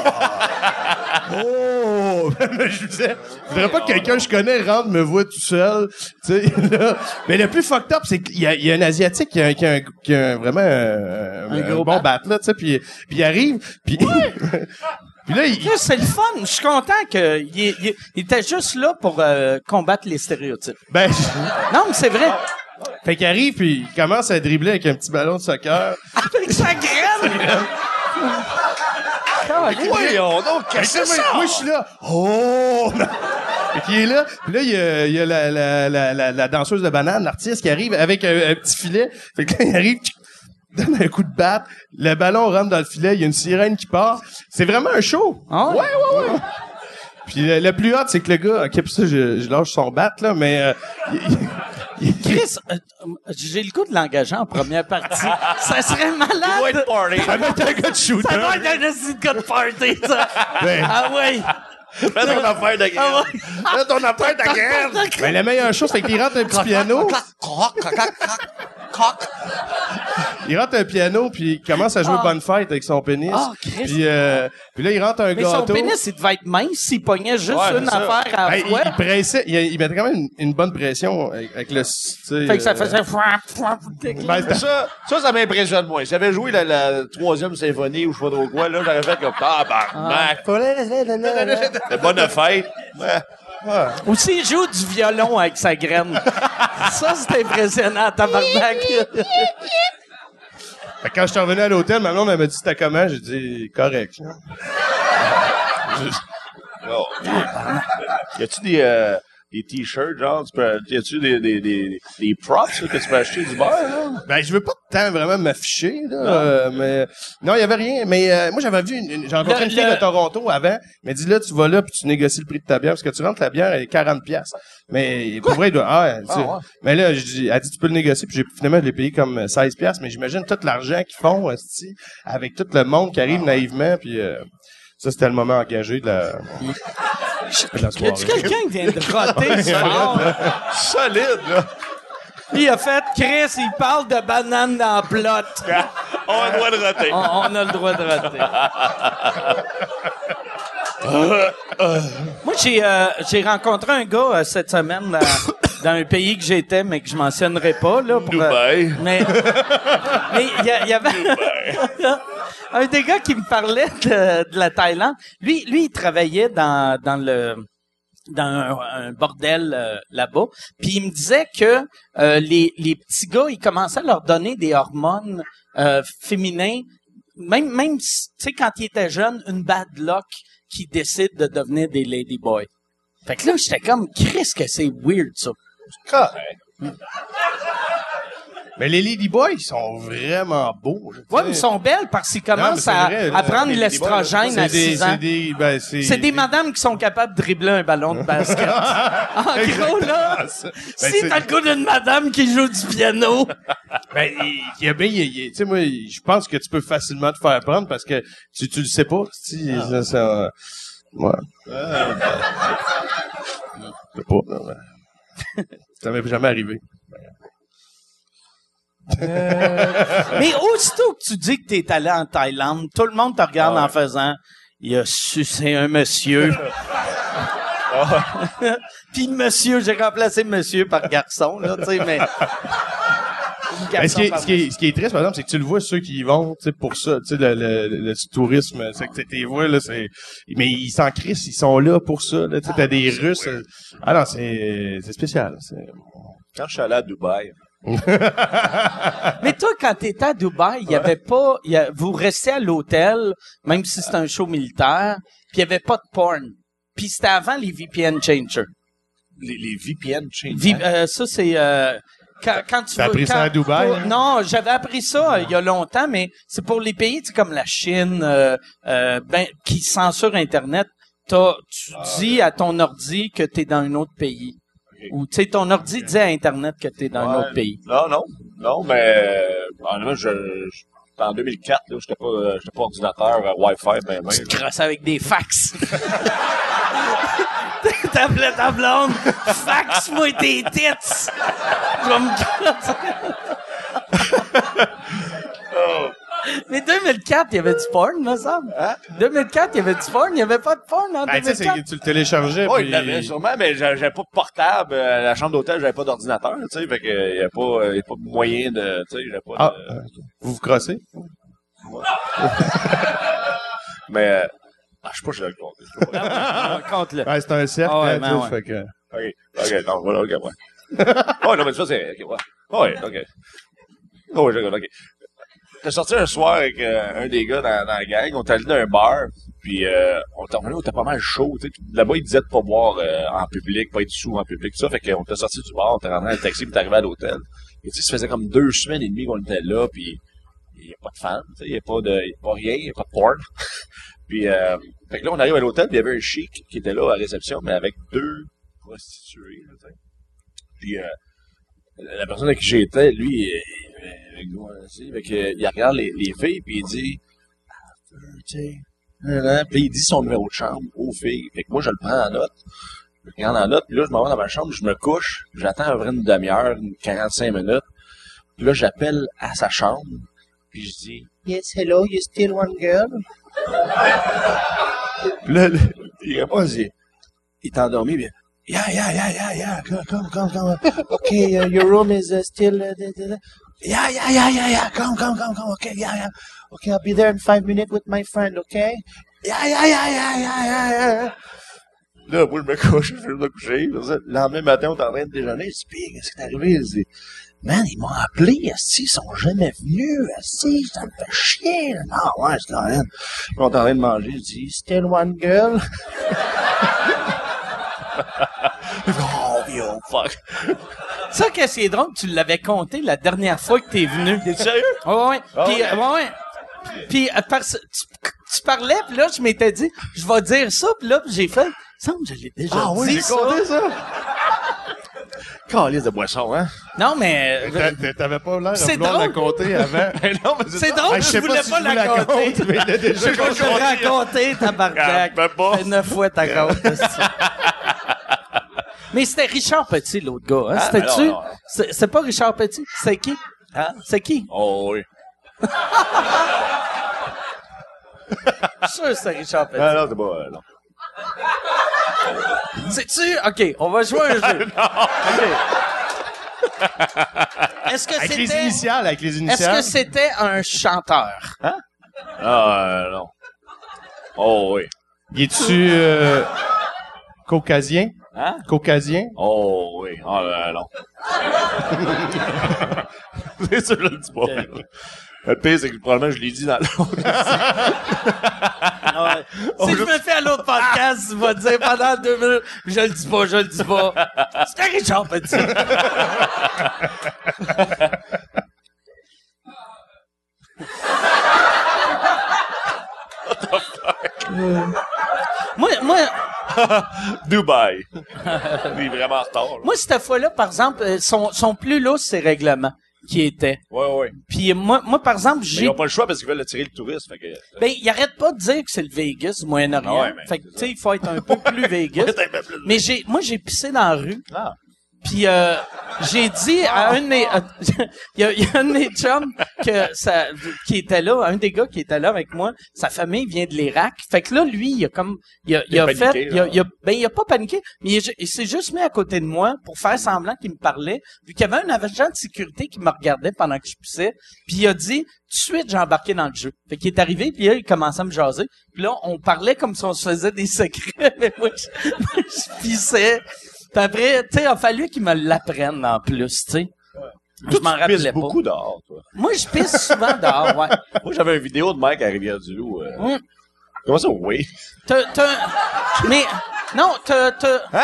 Speaker 4: Oh! je disais, je voudrais pas que quelqu'un que je connais rentre me voit tout seul. Tu sais, là. Mais le plus fucked up, c'est qu'il y a, il y a un Asiatique qui a, qui a, un- qui a un- vraiment un, un
Speaker 2: gros
Speaker 4: bon bat, là, tu sais, puis, puis il arrive, puis... puis là, il...
Speaker 2: Chris, c'est le fun. Je suis content qu'il il, il était juste là pour euh, combattre les stéréotypes.
Speaker 4: Ben, je-
Speaker 2: Non, mais c'est vrai.
Speaker 4: fait qu'il arrive, puis il commence à dribbler avec un petit ballon de soccer.
Speaker 2: Avec sa graine.
Speaker 5: Voyons donc,
Speaker 4: Mais
Speaker 5: qu'est-ce
Speaker 4: tu
Speaker 5: que
Speaker 4: sais,
Speaker 5: c'est ça?
Speaker 4: moi, moi, je suis là. Oh! Fait qu'il est là. Puis là, il y a, il y a la, la, la, la, la danseuse de banane, l'artiste, qui arrive avec un, un petit filet. Fait que là, il arrive, tchic, donne un coup de batte. Le ballon rentre dans le filet. Il y a une sirène qui part. C'est vraiment un show.
Speaker 2: Ah ouais?
Speaker 4: ouais, ouais. Puis le, le plus hot, c'est que le gars... OK, pour ça, je, je lâche son bat, là, mais... Euh, il- il-
Speaker 2: Chris, euh, euh, j'ai le goût de l'engager en première partie. Ça serait malade.
Speaker 5: White party.
Speaker 4: Ça va être un gars de shooter.
Speaker 2: Ça doit être un esti de gars de party, ça.
Speaker 4: Ben,
Speaker 2: Ah ouais.
Speaker 5: Fais ton affaire de
Speaker 2: Ah
Speaker 5: graine.
Speaker 2: ouais.
Speaker 5: Fais ton affaire de graine.
Speaker 4: ben, la meilleure chose, c'est qu'il rentre un petit piano. Il rentre un piano, puis il commence à jouer
Speaker 2: Ah.
Speaker 4: Bonne Fête avec son pénis.
Speaker 2: Ah, Christ.
Speaker 4: Puis, euh, puis là, il rentre un
Speaker 2: Mais son
Speaker 4: gâteau.
Speaker 2: pénis, il devait être mince s'il pognait juste
Speaker 5: Ouais,
Speaker 2: une
Speaker 5: c'est ça.
Speaker 2: affaire à la
Speaker 4: Ben, il,
Speaker 2: fois.
Speaker 4: il pressait, il, il mettait quand même une, une bonne pression avec, avec le... tu sais,
Speaker 2: Fait que ça
Speaker 4: euh,
Speaker 2: faisait...
Speaker 4: ben, c'était-
Speaker 5: Ça, ça, ça m'impressionne moins. Si j'avais joué la, la troisième symphonie ou je sais pas trop quoi, là, j'aurais fait comme tabarnak. C'est bonne fête. Ouais.
Speaker 2: Aussi, il joue du violon avec sa graine. Ça, c'est impressionnant, tabarnak.
Speaker 4: Fait que quand je suis revenu à l'hôtel, ma blonde, elle m'a dit c'était comment? J'ai dit correct.
Speaker 5: Oh. Y a-tu des, euh, des t-shirts, genre, tu peux, y a-tu des, des, des, des props, là, que tu peux acheter du beurre, là?
Speaker 4: Ben, je veux pas tant vraiment m'afficher, là, euh, mais... Non, il y avait rien, mais euh, moi, j'avais vu... Une, une- j'ai rencontré
Speaker 2: Le-
Speaker 4: une fille
Speaker 2: le-
Speaker 4: de Toronto avant, mais dit là, tu vas là, puis tu négocies le prix de ta bière, parce que tu rentres la bière, elle est quarante piastres. Mais pour vrai, il doit... Ah, tu sais,
Speaker 5: ouais.
Speaker 4: mais là, je dis, elle dit, tu peux le négocier, puis j'ai, finalement, je l'ai payé comme seize piastres, mais j'imagine tout l'argent qu'ils font, esti, avec tout le monde qui arrive naïvement, puis euh, ça, c'était le moment engagé de la... de la
Speaker 2: Y
Speaker 4: soirée.
Speaker 2: a-tu quelqu'un qui vient de roter ce fort?
Speaker 5: Solide, là!
Speaker 2: Il a fait Chris, il parle de banane dans la plotte.
Speaker 5: On a le droit de rater.
Speaker 2: On, on a le droit de rater. Moi, j'ai euh, j'ai rencontré un gars euh, cette semaine là, dans un pays que j'étais, mais que je mentionnerai pas. Là, pour, euh,
Speaker 5: Dubaï.
Speaker 2: mais mais il y, a- il y avait un des gars qui me parlait de, de la Thaïlande. Lui, lui, il travaillait dans, dans le dans un, un bordel euh, là-bas. Puis il me disait que euh, les, les petits gars, ils commençaient à leur donner des hormones euh, féminins, même même si, tu sais, quand ils étaient jeunes, une bad luck qui décide de devenir des ladyboys. Fait que là, j'étais comme, Chris, que c'est weird, ça.
Speaker 4: Mais les Ladyboys, ils sont vraiment beaux. je
Speaker 2: Ouais,
Speaker 4: sais.
Speaker 2: mais ils sont belles parce qu'ils
Speaker 4: Non, mais
Speaker 2: commencent
Speaker 4: c'est
Speaker 2: à,
Speaker 4: vrai,
Speaker 2: à
Speaker 4: là,
Speaker 2: prendre
Speaker 5: les
Speaker 2: l'estrogène
Speaker 4: C'est
Speaker 2: à
Speaker 4: des,
Speaker 2: six ans.
Speaker 4: c'est des, ben, c'est...
Speaker 2: C'est des madames qui sont capables de dribbler un ballon de basket. En gros, là,
Speaker 4: Ben,
Speaker 2: si
Speaker 4: c'est-
Speaker 2: t'as le goût d'une madame qui joue du piano,
Speaker 4: Ben, il il y a bien, il- il- tu sais, moi, je pense que tu peux facilement te faire prendre parce que tu, tu le sais pas, tu sais, ça, ça, ouais. Je sais pas, non, ouais. Ça m'est jamais arrivé.
Speaker 2: mais aussitôt que tu dis que t'es allé en Thaïlande, tout le monde te regarde en faisant « Il a sucé un monsieur. » Puis monsieur, j'ai remplacé monsieur par garçon, là, tu sais, mais...
Speaker 4: Ben, ce, qui est, ce, qui est, ce qui est triste, par exemple, c'est que tu le vois, ceux qui y vont, tu sais, pour ça, tu sais, le, le, le, le tourisme, c'est que tu les vois, là, c'est, mais ils s'en crissent, ils sont là pour ça, là, tu sais, t'as des Russes, euh, ah non, c'est, c'est spécial, c'est...
Speaker 5: Quand je suis allé à Dubaï,
Speaker 2: Mais toi, quand t'étais à Dubaï, il y avait pas, il y a- vous restiez à l'hôtel, même si c'était un show militaire, puis il y avait pas de porn. Puis c'était avant les V P N changers.
Speaker 5: les, les V P N change.
Speaker 2: V- euh, ça, c'est... Euh, quand, quand tu
Speaker 4: T'as
Speaker 2: veux-
Speaker 4: appris ça
Speaker 2: quand-
Speaker 4: à Dubaï,
Speaker 2: pour-
Speaker 4: hein?
Speaker 2: Non, j'avais appris ça euh, il y a longtemps, mais c'est pour les pays tu sais, comme la Chine, euh, euh, ben, qui censurent Internet. T'as, tu dis à ton ordi que t'es dans un autre pays. Ou, tu sais, ton ordi dit à Internet que t'es dans un
Speaker 5: Ouais.
Speaker 2: autre pays.
Speaker 5: Non, non. Non, mais, euh, honnêtement, je, je, en deux mille quatre, là, j'étais pas, euh, j'étais pas ordinateur, euh, Wi-Fi, ben, ben.
Speaker 2: Tu te crosses avec des fax. T'appelais ta blonde. Fax-moi tes tits. Je vais me crosser. Mais deux mille quatre, il y avait du porn, me semble.
Speaker 5: Hein?
Speaker 2: deux mille quatre, il y avait du porn. Il n'y avait pas de porn en
Speaker 4: Ben, tu sais,
Speaker 2: deux mille quatre.
Speaker 4: c'est- tu le téléchargeais,
Speaker 5: Ouais,
Speaker 4: puis...
Speaker 5: il l'avait sûrement, mais j'a- j'avais pas de portable. euh, À la chambre d'hôtel, j'avais pas d'ordinateur, tu sais, fait que, euh, y a pas, euh, y a pas de moyen de, tu sais, j'avais pas
Speaker 4: Ah,
Speaker 5: de...
Speaker 4: euh, vous vous crossez?
Speaker 5: Mais, euh, ah, je sais pas, je l'ai raconté. je sais pas.
Speaker 2: Raconte-le.
Speaker 4: Ouais, c'est un cercle,
Speaker 2: Ah ouais,
Speaker 4: hein,
Speaker 2: ben
Speaker 4: tu sais,
Speaker 2: ouais.
Speaker 4: fait que...
Speaker 5: Ok, ok, non, voilà, ok, ouais. Ouais, non, mais ça, c'est, ok, ouais. Ouais, ok. Oh, ouais, ok, ok. T'es sorti un soir avec euh, un des gars dans, dans la gang, on est allé dans un bar, puis euh, on était revenu, on était pas mal chaud, tu sais. Là-bas, ils disaient de pas boire euh, en public, pas être sous en public, tout ça, fait qu'on était sorti du bar, on était rentré dans le taxi, puis t'es arrivé à l'hôtel. Et tu sais, ça faisait comme deux semaines et demie qu'on était là, puis il y a pas de fans, tu sais, il y a pas de, y a pas rien, il y a pas de porn. Puis, euh, fait que là, on arrive à l'hôtel, puis il y avait un chic qui était là à la réception, mais avec deux prostituées, là, tu sais. Puis, euh, la personne avec qui j'étais, lui, euh, avec nous, aussi, fait que, il regarde les, les filles, puis il dit, ah, tu sais, nan, nan. Puis il dit son numéro de chambre aux filles. Fait que moi, je le prends en note. Je le regarde en note, puis là, je m'en vais dans ma chambre, je me couche, j'attends à peu près une demi-heure, une quarante-cinq minutes. Puis là, j'appelle à sa chambre, puis je dis, yes, hello, you still one girl? Puis là, là, il répond, il dit, il est endormi, bien. Yeah, yeah, yeah, yeah, yeah, come, come, come, come. Okay, uh, your room is uh, still, uh, da, da, da. Yeah, yeah, yeah, yeah, yeah, come, come, come, come, okay, yeah, yeah. Okay, I'll be there in five minutes with my friend, okay? Yeah, yeah, yeah, yeah, yeah, yeah, yeah. Là, moi, je me couche, je vais me coucher. Le lendemain matin, on est en train de déjeuner. Je dis, puis, qu'est-ce qui est arrivé? Il dit,
Speaker 6: Man, ils m'ont appelé, esti, ils sont jamais venus, esti, ça me fait chier. Là. Ah ouais, c'est quand même. On est en train de manger, je dis, still one girl? Oh, yo, fuck.
Speaker 2: Ça, que c'est drôle, tu l'avais compté la dernière fois que t'es venu.
Speaker 5: T'es sérieux?
Speaker 2: Ouais, ouais.
Speaker 5: Ah
Speaker 2: Puis,
Speaker 5: ouais.
Speaker 2: euh, ouais, ouais. Puis, euh, parce, tu, tu parlais, puis là, je m'étais dit, je vais dire ça, puis là, j'ai fait, il me semble que je l'ai déjà
Speaker 5: Ah
Speaker 2: dit,
Speaker 5: oui, j'ai
Speaker 2: ça.
Speaker 5: compté ça. Calice de boisson, hein?
Speaker 2: Non, mais... euh,
Speaker 4: T'a- T'avais pas l'air de
Speaker 2: C'est
Speaker 4: vouloir la
Speaker 2: drôle.
Speaker 4: compter avant.
Speaker 5: non, mais
Speaker 2: c'est
Speaker 5: ça.
Speaker 2: drôle,
Speaker 4: Hey,
Speaker 2: je,
Speaker 4: je sais
Speaker 2: voulais
Speaker 4: pas si
Speaker 2: pas
Speaker 4: je
Speaker 2: la
Speaker 4: vous la
Speaker 2: compter.
Speaker 4: compte, mais il l'a déjà
Speaker 2: Je sais pas, je l'ai raconté, tabarnak.
Speaker 5: Ah, ben pas.
Speaker 2: Ça fait neuf fois ta compte. Mais c'était Richard Petit, l'autre gars. Hein?
Speaker 5: Ah,
Speaker 2: C'était-tu?
Speaker 5: ben non, non, non.
Speaker 2: C'est, c'est pas Richard Petit? C'est qui? Hein? C'est qui?
Speaker 5: Oh oui.
Speaker 2: Je suis sûr que c'est Richard Petit.
Speaker 5: Ah non, c'est pas... Euh, non.
Speaker 2: C'est-tu? OK, on va jouer un jeu. OK. Est-ce que
Speaker 4: Avec les
Speaker 2: c'était...
Speaker 4: initiales, avec les
Speaker 2: Est-ce
Speaker 4: initiales.
Speaker 2: que c'était un chanteur?
Speaker 5: Ah, euh, non. Oh oui.
Speaker 4: Y es-tu euh, caucasien?
Speaker 5: Hein?
Speaker 4: Caucasien?
Speaker 5: Oh oui. Oh là, non. C'est sûr, je le dis pas. Le pire, c'est que probablement je l'ai dit dans l'autre.
Speaker 2: Ah ouais. Si je me fais à l'autre podcast, tu vas dire pendant deux minutes, je le dis pas, je le dis pas. C'était Richard Petit. moi, moi,
Speaker 5: Dubaï. Il est vraiment en retard. Là.
Speaker 2: moi, cette fois-là, par exemple, euh, sont, sont plus lourds ces règlements qui étaient.
Speaker 5: Ouais, ouais.
Speaker 2: Puis moi, moi, par exemple,
Speaker 5: Mais
Speaker 2: j'ai...
Speaker 5: ils ont pas le choix parce qu'ils veulent attirer le tourisme. Fait que...
Speaker 2: Ben, ils arrêtent pas de dire que c'est le Vegas du Moyen-Orient.
Speaker 5: Ah ouais, mais
Speaker 2: fait que,
Speaker 5: c'est
Speaker 2: tu sais, il faut être un peu plus Vegas.
Speaker 5: C'est un peu plus-
Speaker 2: Mais j'ai, moi, j'ai pissé dans la rue.
Speaker 5: Ah.
Speaker 2: Puis euh, j'ai dit à un de mes... euh, Il y, a, il y a un de mes chums que ça, qui était là, un des gars qui était là avec moi, sa famille vient de l'Irak. Fait que là, lui, il a comme... Il a, il
Speaker 5: Il a
Speaker 2: a
Speaker 5: paniqué,
Speaker 2: fait... Il a,
Speaker 5: là.
Speaker 2: il a, ben, il a pas paniqué, mais il, a- il s'est juste mis à côté de moi pour faire semblant qu'il me parlait, vu qu'il y avait un agent de sécurité qui me regardait pendant que je pissais. Puis il a dit... Tout de suite, j'ai embarqué dans le jeu. Fait qu'il est arrivé, puis là, il commençait à me jaser. Puis là, on parlait comme si on se faisait des secrets, mais moi, je, moi, je pissais. Puis après, tu sais, il a fallu qu'il me l'apprenne en plus, tu sais. Je m'en
Speaker 5: Tu pisses
Speaker 2: rappelais pas.
Speaker 5: beaucoup dehors, toi.
Speaker 2: Moi, je pisse souvent dehors, ouais.
Speaker 5: Moi, j'avais une vidéo de Mike à Rivière-du-Loup. Euh...
Speaker 2: Hum.
Speaker 5: Comment ça, oui?
Speaker 2: T'as, t'as, mais, non, t'as, t'as,
Speaker 5: Hein?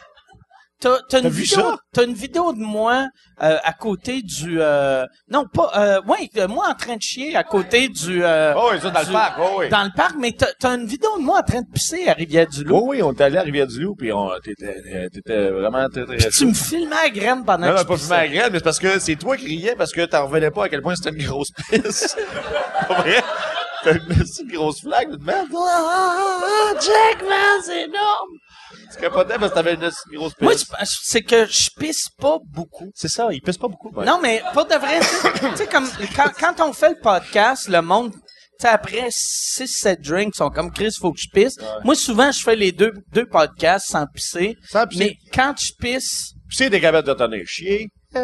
Speaker 2: t'as, t'as une
Speaker 5: T'as vu
Speaker 2: vidéo,
Speaker 5: ça?
Speaker 2: t'as une vidéo de moi, euh, à côté du, euh, non, pas, euh, ouais, de moi en train de chier à côté du, euh,
Speaker 5: Oh oui, ça, dans
Speaker 2: du-
Speaker 5: le parc. Oh oui.
Speaker 2: dans le parc, mais t'as, t'as une vidéo de moi en train de pisser à Rivière-du-Loup.
Speaker 5: Oh oui, on était allé à Rivière-du-Loup, puis on, t'étais, t'étais vraiment très, très...
Speaker 2: Puis tu me filmais à graine pendant
Speaker 5: Non,
Speaker 2: que
Speaker 5: non,
Speaker 2: je
Speaker 5: pas
Speaker 2: pissais.
Speaker 5: fumé à la graine, mais c'est parce que c'est toi qui riais parce que t'en revenais pas à quel point c'était une grosse pisse. Pas vrai? T'as une petite grosse flaque de merde. Ah, ah, ah, Jack, man, c'est énorme! Tu capotais parce que t'avais une petite grosse pisse.
Speaker 2: Moi, c'est- c'est que je pisse pas beaucoup.
Speaker 5: c'est ça, il pisse pas beaucoup. Ouais.
Speaker 2: Non, mais pas de vrai. Tu sais- tu sais, comme quand, quand on fait le podcast, le monde, tu sais, après six sept drinks, sont comme Chris, faut que je pisse. Moi, souvent, je fais les deux, deux podcasts sans pisser.
Speaker 5: Sans pisser.
Speaker 2: Mais quand je pisse,
Speaker 5: Pisser des cabanes de tonner. Chier.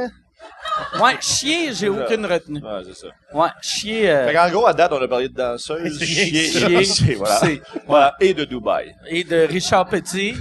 Speaker 2: ouais, chier, j'ai aucune retenue.
Speaker 5: Ouais, c'est ça.
Speaker 2: Ouais, chier, euh,
Speaker 5: Fait qu'en gros, à date, on a parlé de danseuse, chier,
Speaker 2: Chier.
Speaker 5: chier, voilà.
Speaker 2: C'est-
Speaker 5: Voilà. Et de Dubaï.
Speaker 2: et de Richard Petit.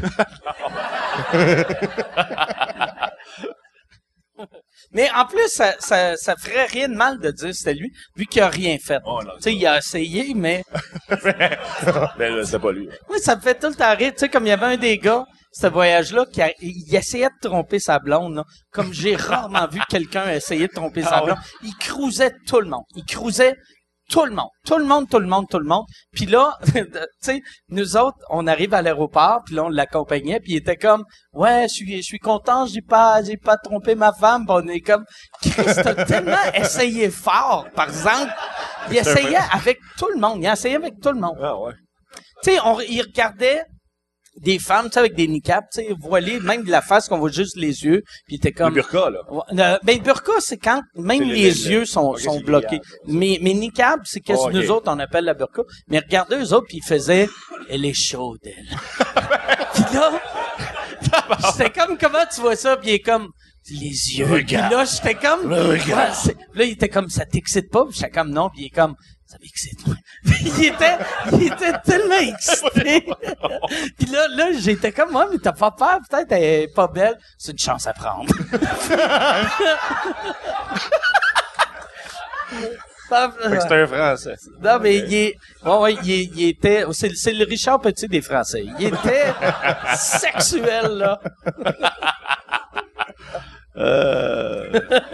Speaker 2: Mais en plus, ça, ça, ça ferait rien de mal de dire que c'était lui, vu qu'il a rien fait.
Speaker 5: Oh, non,
Speaker 2: tu sais, il a essayé, mais
Speaker 5: Mais là, c'était pas lui.
Speaker 2: oui, ça me fait tout le temps rire. Tu sais, comme il y avait un des gars, ce voyage-là, qui a- il essayait de tromper sa blonde, là. Comme j'ai rarement vu quelqu'un essayer de tromper sa
Speaker 5: Ah ouais?
Speaker 2: blonde. Il cruisait tout le monde. Il cruisait tout le monde. Tout le monde, tout le monde, tout le monde. Puis là, tu sais, nous autres, on arrive à l'aéroport, puis là, on l'accompagnait, puis il était comme, ouais, je suis, je suis content, j'ai pas, j'ai pas trompé ma femme. Puis on est comme, Christ, t'as tellement essayé fort, par exemple. Il essayait avec tout le monde. Il essayait avec tout le monde.
Speaker 5: Ah ouais.
Speaker 2: Tu sais, on, il regardait des femmes, tu sais, avec des niqabs, tu sais, voilées, même de la face qu'on voit juste les yeux, puis il était
Speaker 5: Le
Speaker 2: comme...
Speaker 5: burqa, là.
Speaker 2: Ouais, euh, ben, burqa, c'est quand même
Speaker 5: C'est
Speaker 2: les,
Speaker 5: le- le-
Speaker 2: yeux sont,
Speaker 5: ok,
Speaker 2: sont
Speaker 5: c'est
Speaker 2: bloqués.
Speaker 5: grillade,
Speaker 2: Mais, mais niqab, c'est qu'est-ce
Speaker 5: Oh,
Speaker 2: que
Speaker 5: ok.
Speaker 2: nous autres, on appelle la burqa. Mais regardez eux autres, puis ils faisaient, elle est chaude, elle. Puis là, c'était comme, comment tu vois ça, puis il est comme, les yeux. Puis là, j'étais comme, ouais, c'est- là, il était comme, ça t'excite pas, puis j'étais comme, non, puis il est comme, savez que c'est toi. il était, il était tellement excité. Puis là, là, j'étais comme, moi, mais t'as pas peur, peut-être elle est pas belle. C'est une chance à prendre.
Speaker 5: Fait que c'est un Français.
Speaker 2: Non, mais il est, ouais, ouais, il, est- il était, c'est, c'est le Richard Petit des Français. Il était sexuel, là.
Speaker 5: Euh...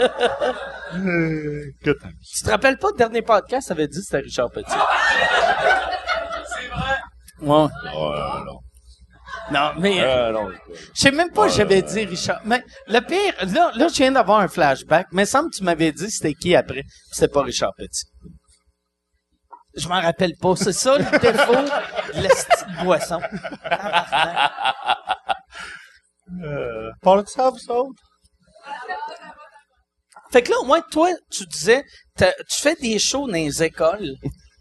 Speaker 5: Écoute.
Speaker 2: Tu te rappelles pas, le dernier podcast, ça avait dit que c'était Richard Petit. C'est vrai. Ouais.
Speaker 5: Oh, non.
Speaker 2: Non, mais,
Speaker 5: Euh, non.
Speaker 2: je sais même pas si j'avais dit Richard. Mais le pire, là, là, je viens d'avoir un flashback, mais il semble que tu m'avais dit c'était qui après. C'était pas Richard Petit. Je m'en rappelle pas. C'est ça le défaut de la petite boisson.
Speaker 5: Euh... Parle de ça, vous autres?
Speaker 2: Fait que là, au moins, toi, tu disais, t'as- tu fais des shows dans les écoles.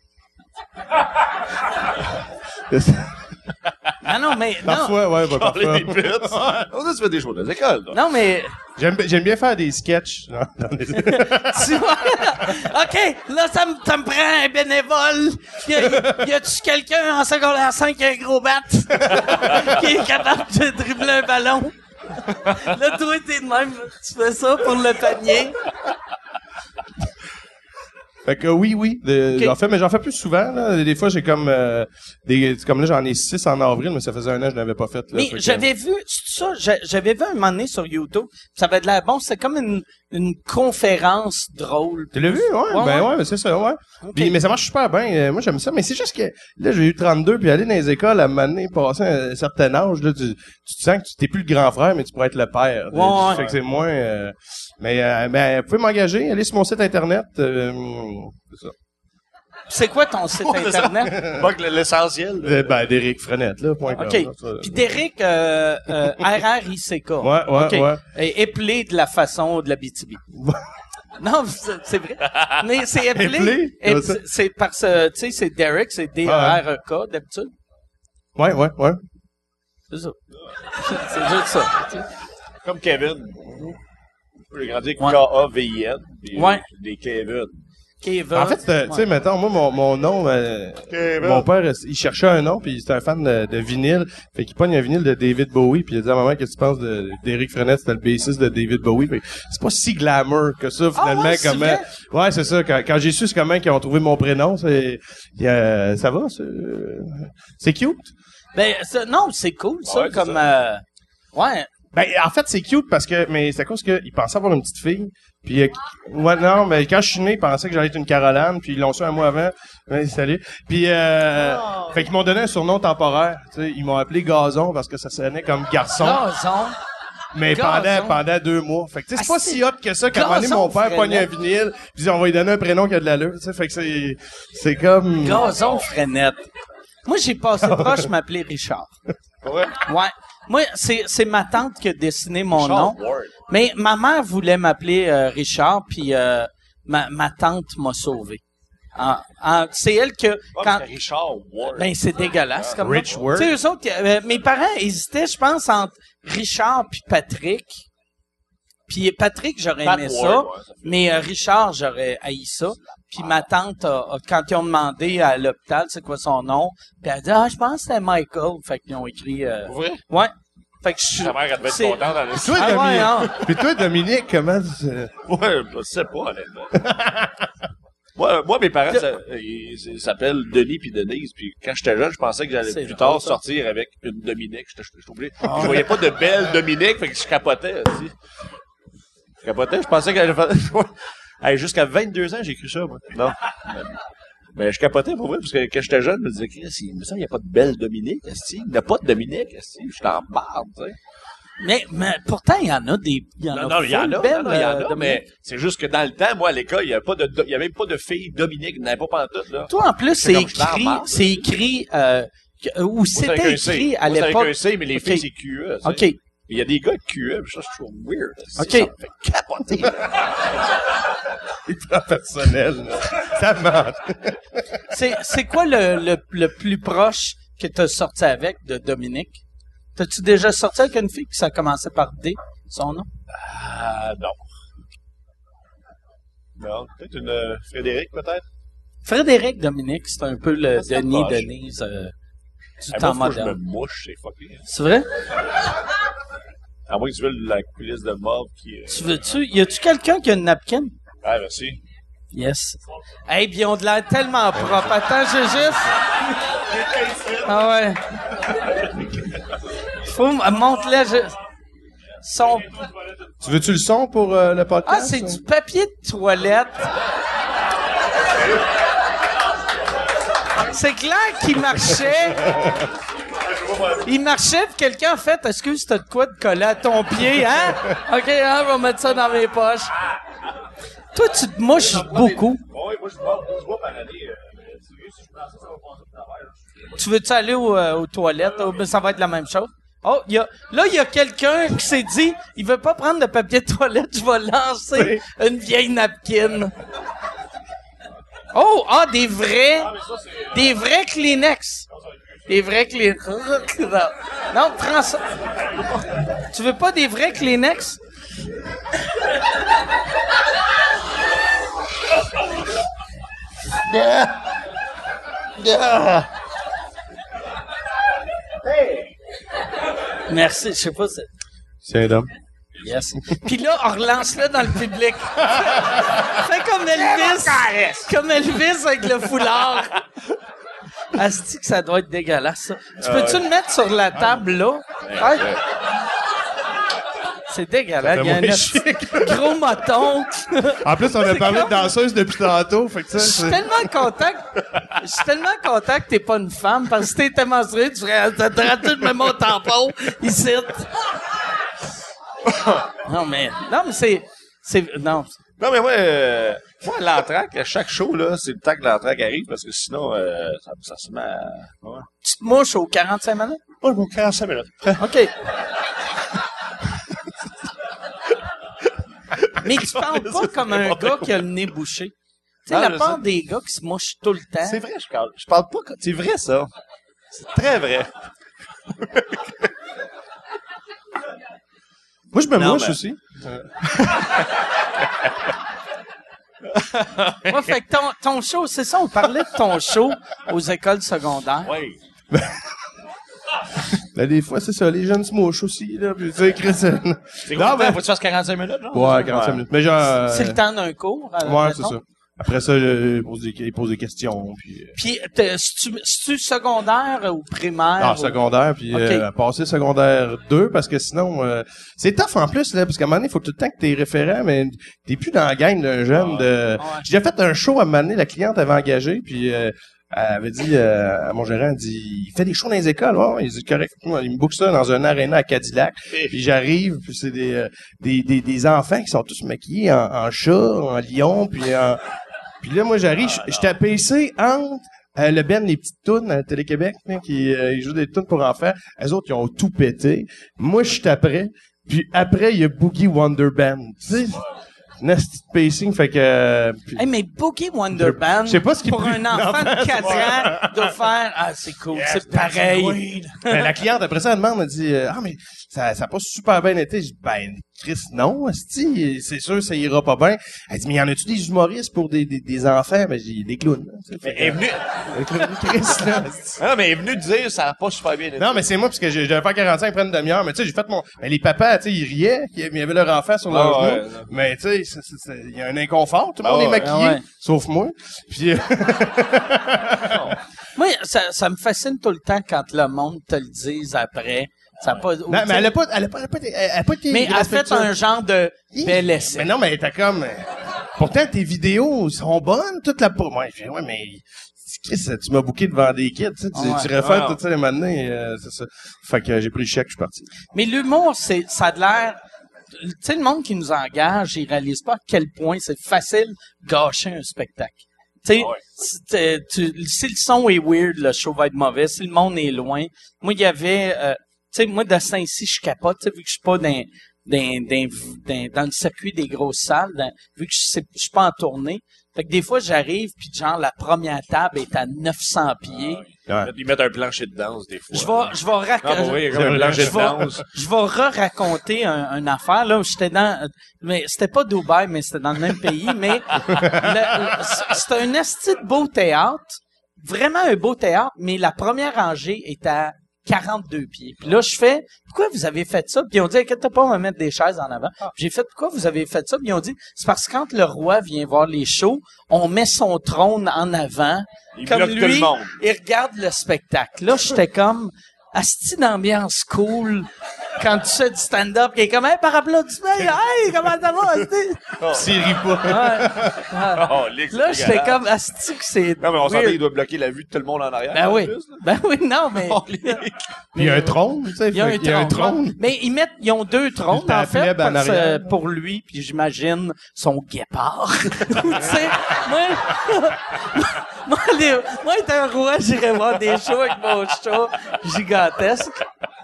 Speaker 2: Ah non, mais, non.
Speaker 4: Parfois, ouais, bah,
Speaker 5: Parler
Speaker 4: parfois.
Speaker 5: des putes. On a tu fais des choses dans les écoles, toi.
Speaker 2: Non, mais,
Speaker 4: J'aime, j'aime bien faire des sketchs. dans- dans les-
Speaker 2: tu vois. OK, là, ça me, ça me prend un bénévole. Y, a, y a-tu quelqu'un en secondaire cinq qui a un gros bat? qui est capable de dribbler un ballon? Là, toi, t'es de même. Tu fais ça pour le panier.
Speaker 4: Fait que oui, oui, de-
Speaker 2: Ok.
Speaker 4: j'en fais, mais j'en fais plus souvent. Là. Des fois, j'ai comme euh, des, comme là, j'en ai six en avril, mais ça faisait un an que je n'avais pas fait. Là,
Speaker 2: Mais
Speaker 4: Fait que-
Speaker 2: j'avais vu, c'est ça, j'a- j'avais vu un moment donné sur YouTube, ça avait de l'air bon, c'est comme une, une conférence drôle.
Speaker 4: Tu l'as vu, ouais,
Speaker 2: Ouais,
Speaker 4: ben
Speaker 2: ouais.
Speaker 4: ouais, mais c'est ça, ouais.
Speaker 2: Ok.
Speaker 4: Puis, mais ça marche super bien. Euh, moi, j'aime ça. Mais c'est juste que là, j'ai eu trente-deux, puis aller dans les écoles à un moment donné, passer un certain âge, là, tu, tu te sens que tu t'es plus le grand frère, mais tu pourrais être le père.
Speaker 2: Ouais, ouais.
Speaker 4: Fait que c'est moins. euh, mais euh, ben, vous pouvez m'engager, allez sur mon site internet. euh, c'est ça.
Speaker 2: C'est quoi ton site internet?
Speaker 5: Pas que l'essentiel.
Speaker 4: Euh, ben, Derek Frenette, là, point com,
Speaker 2: OK.
Speaker 4: là, ça.
Speaker 2: Puis Derek, euh, euh, R R I C K.
Speaker 4: Ouais, ouais,
Speaker 2: OK.
Speaker 4: ouais.
Speaker 2: Et épelé de la façon de la B T B. Non, c'est c'est vrai. Mais c'est épelé.
Speaker 4: Épelé?
Speaker 2: ép-
Speaker 4: Comme ça?
Speaker 2: c'est- c'est parce que, tu sais, c'est Derek, c'est D E R E K d'habitude.
Speaker 4: Ouais, ouais, ouais.
Speaker 2: C'est ça. C'est juste ça. tu sais.
Speaker 5: Comme Kevin. J'ai grandi avec
Speaker 2: Ouais.
Speaker 5: K A V I N. puis
Speaker 2: Ouais.
Speaker 5: Des Kevin.
Speaker 2: Kevin.
Speaker 4: En fait, euh, tu sais,
Speaker 2: Ouais.
Speaker 4: mettons, moi, mon, mon nom, euh,
Speaker 5: Kevin.
Speaker 4: mon père, euh, il cherchait un nom, puis c'était un fan de, de vinyle. Fait qu'il pogne un vinyle de David Bowie, puis il a dit à maman, qu'est-ce que tu penses de, d'Eric Frenette, c'était le bassiste de David Bowie. Fait que c'est pas si glamour que ça, finalement,
Speaker 2: ouais, c'est
Speaker 4: comment.
Speaker 2: vrai?
Speaker 4: Ouais, c'est ça. Quand, quand j'ai su c'est comment ils ont trouvé mon prénom, c'est, il y a- ça va, c'est, c'est cute.
Speaker 2: Ben, c'est- non, c'est cool, ça,
Speaker 5: Ouais, c'est
Speaker 2: comme, euh, ouais.
Speaker 4: Ben, en fait, c'est cute parce que, mais c'est à cause qu'il pensait avoir une petite fille. Puis, euh, ouais, non, mais quand je suis né, ils pensaient que j'allais être une Caroline, puis ils l'ont su un mois avant. Ouais, salut. Puis, euh,
Speaker 2: Oh.
Speaker 4: fait qu'ils m'ont donné un surnom temporaire. Tu sais, ils m'ont appelé Gazon parce que ça sonnait comme garçon.
Speaker 2: Gazon.
Speaker 4: mais
Speaker 2: Gazon.
Speaker 4: pendant, pendant deux mois. Fait que, tu sais, c'est
Speaker 2: Ah,
Speaker 4: pas
Speaker 2: c'est-
Speaker 4: si hot que ça. Qu'à un moment donné,
Speaker 2: Gazon
Speaker 4: mon père pogne un
Speaker 2: Frenette.
Speaker 4: vinyle, puis dit, on va lui donner un prénom qui a de l'allure. Tu sais, fait que c'est, c'est comme...
Speaker 2: Gazon Frenette. Moi, j'ai passé proche de m'appeler Richard.
Speaker 5: Ouais.
Speaker 2: Ouais. Moi, c'est, c'est ma tante qui a dessiné mon nom.
Speaker 5: Richard Ward.
Speaker 2: Mais ma mère voulait m'appeler euh, Richard, puis euh, ma, ma tante m'a sauvé. En- en- c'est elle que...
Speaker 5: Ah,
Speaker 2: quand,
Speaker 5: c'est Richard Ward.
Speaker 2: ben, c'est dégueulasse comme
Speaker 4: Rich
Speaker 2: nom.
Speaker 4: Word.
Speaker 2: Tu sais, eux autres, euh, mes parents hésitaient, je pense, entre Richard puis Patrick. Puis Patrick, j'aurais
Speaker 5: Pat
Speaker 2: aimé
Speaker 5: Ward,
Speaker 2: ça,
Speaker 5: ouais, ça fait-
Speaker 2: mais euh, Richard, j'aurais haï ça. Puis ma tante, a- a- quand ils ont demandé à l'hôpital c'est quoi son nom, puis elle a dit « Ah, je pense que c'était Michael. » Fait qu'ils ont écrit... euh,
Speaker 5: Pour vrai?
Speaker 2: Ouais. Fait que je suis...
Speaker 5: Ta mère, elle devait être
Speaker 2: c'est-
Speaker 5: contente dans le
Speaker 4: Toi,
Speaker 2: Ah ouais,
Speaker 4: Dominique,
Speaker 2: hein.
Speaker 4: puis toi, Dominique, comment... tu-
Speaker 5: Ouais, je sais pas, honnêtement. moi, moi, mes parents, ça- ils ils s'appellent Denis puis Denise, puis quand j'étais jeune, je pensais que j'allais
Speaker 2: C'est
Speaker 5: plus
Speaker 2: drôle,
Speaker 5: tard
Speaker 2: ça.
Speaker 5: sortir avec une Dominique. J'étais j'étais oublié. Je voyais pas de belle Dominique, fait que je capotais, aussi. Je capotais, je pensais qu'elle allait faire... Hey, jusqu'à vingt-deux ans, j'ai cru ça, moi. Non. Mais je capotais, pour vrai, parce que quand j'étais jeune, je me disais, Chris, il me semble qu'il n'y a pas de belle Dominique, esti. Il n'y a pas de Dominique, esti. Je t'en barre, tu sais.
Speaker 2: Mais, mais pourtant, il y en a des... Il y en
Speaker 5: Non,
Speaker 2: a
Speaker 5: non, il y en
Speaker 2: full
Speaker 5: a,
Speaker 2: belles,
Speaker 5: non, non, il y en
Speaker 2: euh,
Speaker 5: a,
Speaker 2: Dominique.
Speaker 5: mais c'est juste que dans le temps, moi, à l'école, il n'y avait pas de, do- il y avait même pas de fille Dominique, il n'y en avait pas pantoute, là.
Speaker 2: Toi, en plus, c'est
Speaker 5: comme je t'en
Speaker 2: écrit...
Speaker 5: parle.
Speaker 2: C'est écrit... Euh, que- ou
Speaker 5: Moi, c'est avec
Speaker 2: c'était
Speaker 5: un C.
Speaker 2: écrit à
Speaker 5: Moi, c'est avec
Speaker 2: l'époque...
Speaker 5: un C, mais les
Speaker 2: Ok.
Speaker 5: filles, c'est Q E. tu sais.
Speaker 2: OK.
Speaker 5: Il y a des gars de Q E, puis ça, je trouve weird. C'est-
Speaker 2: Ok.
Speaker 5: Ça me fait capoter, là.
Speaker 4: Il prend personnel, là. Ça ment.
Speaker 2: C'est, c'est quoi le, le, le plus proche que tu as sorti avec de Dominique? T'as-tu déjà sorti avec une fille qui ça commençait par D, son nom?
Speaker 5: Ah, non. Non, peut-être une euh, Frédéric, peut-être?
Speaker 2: Frédéric Dominique, c'est un peu le
Speaker 5: Ça, ça
Speaker 2: Denis
Speaker 5: marche.
Speaker 2: Denise euh, du
Speaker 5: Hey,
Speaker 2: temps
Speaker 5: moi, faut que je me
Speaker 2: moderne.
Speaker 5: mouche, c'est fucké.
Speaker 2: C'est vrai?
Speaker 5: À moins que tu veux la coulisse de mort qui est...
Speaker 2: Tu veux-tu? Y a-tu quelqu'un qui a une napkin?
Speaker 5: Ah, merci.
Speaker 2: Yes. Hey, puis on de l'air tellement propre. Attends, j'ai juste... Ah ouais. Faut... Montre-le. Je... Son...
Speaker 4: Tu veux-tu le son pour euh, le podcast?
Speaker 2: Ah, c'est du papier de toilette. C'est clair qu'il marchait. Il marchait, puis quelqu'un a fait « Excuse, t'as de quoi de coller à ton pied, hein? OK, hein, je vais mettre ça dans mes poches. » Toi, tu te mouches beaucoup.
Speaker 5: Oui, moi, je bois, je bois par année. Euh, si je prends ça, ça va passer de travers.
Speaker 2: Tu veux-tu aller au, euh, aux toilettes? Oh, ben, ça va être la même chose. Oh, y a, là, il y a quelqu'un qui s'est dit « Il veut pas prendre de papier de toilette, je vais lancer une vieille napkin. » Oh, ah, des vrais... Des vrais Kleenex. Des vrais Kleenex. Non, prends ça. Tu veux pas des vrais Kleenex? Merci, je sais pas. C'est...
Speaker 4: C'est un homme.
Speaker 2: Yes. Puis là, on relance-le dans le public. Fais comme Elvis. Comme Elvis avec le foulard. Asti que ça doit être dégueulasse, ça. Tu peux-tu le mettre sur la table, là? Ouais. C'est dégueulasse. Il y a un
Speaker 4: moins
Speaker 2: asti- gros moton.
Speaker 4: En plus, on a
Speaker 2: C'est
Speaker 4: parlé
Speaker 2: comme-
Speaker 4: de danseuse depuis tantôt, fait que ça,
Speaker 2: Je suis
Speaker 4: c'est...
Speaker 2: tellement content que, je suis tellement content que t'es pas une femme, parce que si t'étais menstruée, tu ferais, t'as raté de mon tampon, ici. Non, mais, non, mais c'est, c'est, non.
Speaker 5: Non, mais moi, euh, moi, l'entraque, à chaque show, là, c'est le temps que l'entraque arrive, parce que sinon, euh, ça, ça se met à... Ouais.
Speaker 2: Tu te mouches aux quarante-cinq minutes?
Speaker 5: Moi, je vais quarante-cinq minutes.
Speaker 2: OK. Mais tu parles pas comme un gars qui a le nez bouché. Tu sais,
Speaker 5: Non,
Speaker 2: la
Speaker 5: je
Speaker 2: part
Speaker 5: sais.
Speaker 2: des gars qui se mouchent tout le temps.
Speaker 5: C'est vrai, je parle, je parle pas... comme- C'est vrai, ça. C'est très vrai.
Speaker 4: Moi, je me
Speaker 5: Non,
Speaker 4: mouche
Speaker 5: mais-
Speaker 4: aussi.
Speaker 2: Ouais, fait que ton, ton show, c'est ça, on parlait de ton show aux écoles secondaires.
Speaker 5: Oui.
Speaker 4: Là, des fois, c'est ça, les jeunes se mouchent aussi, là, puis tu sais, Chris... euh,
Speaker 5: C'est
Speaker 4: Non, mais-
Speaker 5: Faut que tu fasses quarante-cinq minutes, là?
Speaker 4: Ouais, quarante-cinq minutes. Mais genre... euh,
Speaker 2: C'est le temps d'un cours. euh,
Speaker 4: Ouais,
Speaker 2: mettons.
Speaker 4: c'est ça. Après ça, euh, il pose des, il pose des questions, puis... euh,
Speaker 2: Puis, t'es- c'est-tu c'est-tu secondaire ou primaire?
Speaker 4: Ah,
Speaker 2: ou-
Speaker 4: secondaire, puis
Speaker 2: Ok.
Speaker 4: euh, passer secondaire deux, parce que sinon, euh, c'est tough en plus, là, parce qu'à un moment donné, il faut tout le temps que t'es référent, mais t'es plus dans la gang d'un jeune de...
Speaker 2: Ouais.
Speaker 4: J'ai déjà fait un show à un moment donné, la cliente avait engagé, puis euh, elle avait dit euh, à mon gérant, elle dit, il fait des shows dans les écoles, ouais, ouais. Il dit, correct, moi, il me book ça dans un aréna à Cadillac, puis j'arrive, puis c'est des, euh, des, des, des enfants qui sont tous maquillés en, en chat, en lion, puis en... Puis là, moi, j'arrive, je j'étais à P C entre euh, le Ben, les petites tounes à Télé-Québec, là, qui euh, ils jouent des tounes pour enfants. Eux autres, ils ont tout pété. Moi, je suis après. Puis après, il y a Boogie Wonder Band. Tu sais, nasty pacing, fait que... euh, puis-
Speaker 2: Hey, mais Boogie Wonder Band,
Speaker 4: Je sais pas ce qu'il
Speaker 2: pour
Speaker 4: est
Speaker 2: un
Speaker 4: plus-
Speaker 2: enfant de quatre ans, doit faire « Ah, c'est cool, c'est pareil.
Speaker 4: Ben, la cliente, après ça, elle demande, elle dit, euh, ah, mais ça, ça a pas super bien été. Je dis, ben, Chris, non, asti, c'est sûr, ça ira pas bien. Elle dit, mais y en a-tu des humoristes pour des, des, des enfants? Ben, j'ai des clowns, là, tu sais. Fait que,
Speaker 5: Elle est venue...
Speaker 4: des clowns, Chris, là.
Speaker 5: Ah, mais elle est venue dire ça a pas super bien été.
Speaker 4: Non, mais c'est moi, parce que je je devais faire quarante-cinq, prendre une demi-heure. Mais tu sais, j'ai fait mon... Mais les papas, tu sais, ils riaient, ils il y avait leur enfant sur leur
Speaker 5: Ah,
Speaker 4: genou.
Speaker 5: ouais, non.
Speaker 4: Mais tu sais, c'est- c'est- c'est- il y a un inconfort. Tout le
Speaker 5: Ah,
Speaker 4: monde est
Speaker 5: ouais,
Speaker 4: maquillé,
Speaker 2: ah, ouais.
Speaker 4: sauf moi. Puis, euh,
Speaker 2: Moi, ça, ça me fascine tout le temps quand le monde te le dise après. Ça a pas, ou,
Speaker 4: non,
Speaker 2: tu
Speaker 4: mais
Speaker 2: sais,
Speaker 4: elle a pas, elle a pas, elle a pas, été- elle a pas été
Speaker 2: mais elle a fait
Speaker 4: respectueuse.
Speaker 2: un genre de bel essai.
Speaker 4: Mais non, mais t'as comme... euh, Pourtant, tes vidéos sont bonnes, toute la... Ouais, je fais, ouais, mais... Chris, tu m'as booké devant des kids, tu sais, tu,
Speaker 2: Ouais.
Speaker 4: tu refais
Speaker 5: Ouais.
Speaker 4: tout ça les matinées, euh, c'est ça. Fait que euh, j'ai pris le chèque, je suis parti.
Speaker 2: Mais l'humour, c'est, ça a de l'air, tu sais, le monde qui nous engage, il réalise pas à quel point c'est facile de gâcher un spectacle. Tu sais,
Speaker 5: Ouais.
Speaker 2: si, t'es- tu- si le son est weird, le show va être mauvais. Si le monde est loin. Moi, il y avait, euh, tu sais, moi, de Saint-Cy, je capote, tu sais, vu que je suis pas dans, d'un, d'un, d'un- dans le circuit des grosses salles, dans- vu que je sais, je suis pas en tournée. Fait que des fois, j'arrive, puis genre, la première table est à neuf cents pieds.
Speaker 4: Ouais.
Speaker 5: Ils mettent un plancher de danse, des fois.
Speaker 2: Je vais, je vais
Speaker 5: Non,
Speaker 2: raconter.
Speaker 5: pour vrai, il y a comme un plancher
Speaker 2: je
Speaker 5: de
Speaker 2: vais,
Speaker 5: danse.
Speaker 2: je vais re-raconter un, une affaire, là, où j'étais dans, mais c'était pas Dubaï, mais c'était dans le même pays, mais le- le- c'était un esti de beau théâtre, vraiment un beau théâtre, mais la première rangée est à quarante-deux pieds. Puis là, je fais, pourquoi vous avez fait ça? Puis ils ont dit, inquiète pas, on va mettre des chaises en avant. Puis j'ai fait, pourquoi vous avez fait ça? Puis ils ont dit, c'est parce que quand le roi vient voir les shows, on met son trône en avant.
Speaker 5: Il
Speaker 2: Comme
Speaker 5: bloque tout
Speaker 2: lui,
Speaker 5: le monde.
Speaker 2: il regarde le spectacle. Là, j'étais comme, asti d'ambiance cool. Quand tu fais du stand-up, qui est comme, hey, par applaudissement, hey, comment ça va, asti?
Speaker 4: S'il rit pas.
Speaker 2: Ouais.
Speaker 5: Oh, Lick,
Speaker 2: Là,
Speaker 5: c'est
Speaker 2: j'étais
Speaker 5: dégueulasse.
Speaker 2: comme, asti que c'est.
Speaker 5: Non, mais on
Speaker 2: weird.
Speaker 5: s'entend, il doit bloquer la vue de tout le monde en arrière.
Speaker 2: Ben
Speaker 5: en
Speaker 2: oui.
Speaker 5: plus, là.
Speaker 2: Ben oui, non, mais.
Speaker 5: Oh, Lick.
Speaker 4: Il y a un trône, tu sais.
Speaker 2: Il y a un
Speaker 4: fait qu'il y a un
Speaker 2: trône.
Speaker 4: trône.
Speaker 2: Mais ils mettent, ils ont deux trônes,
Speaker 4: Puis
Speaker 2: en
Speaker 4: la
Speaker 2: fait,
Speaker 4: plèbe en
Speaker 2: parce,
Speaker 4: arrière.
Speaker 2: euh, pour lui, puis j'imagine son guépard. tu sais, moi, moi, les, moi, étant un roi, j'irais voir des shows avec mon chat gigantesque.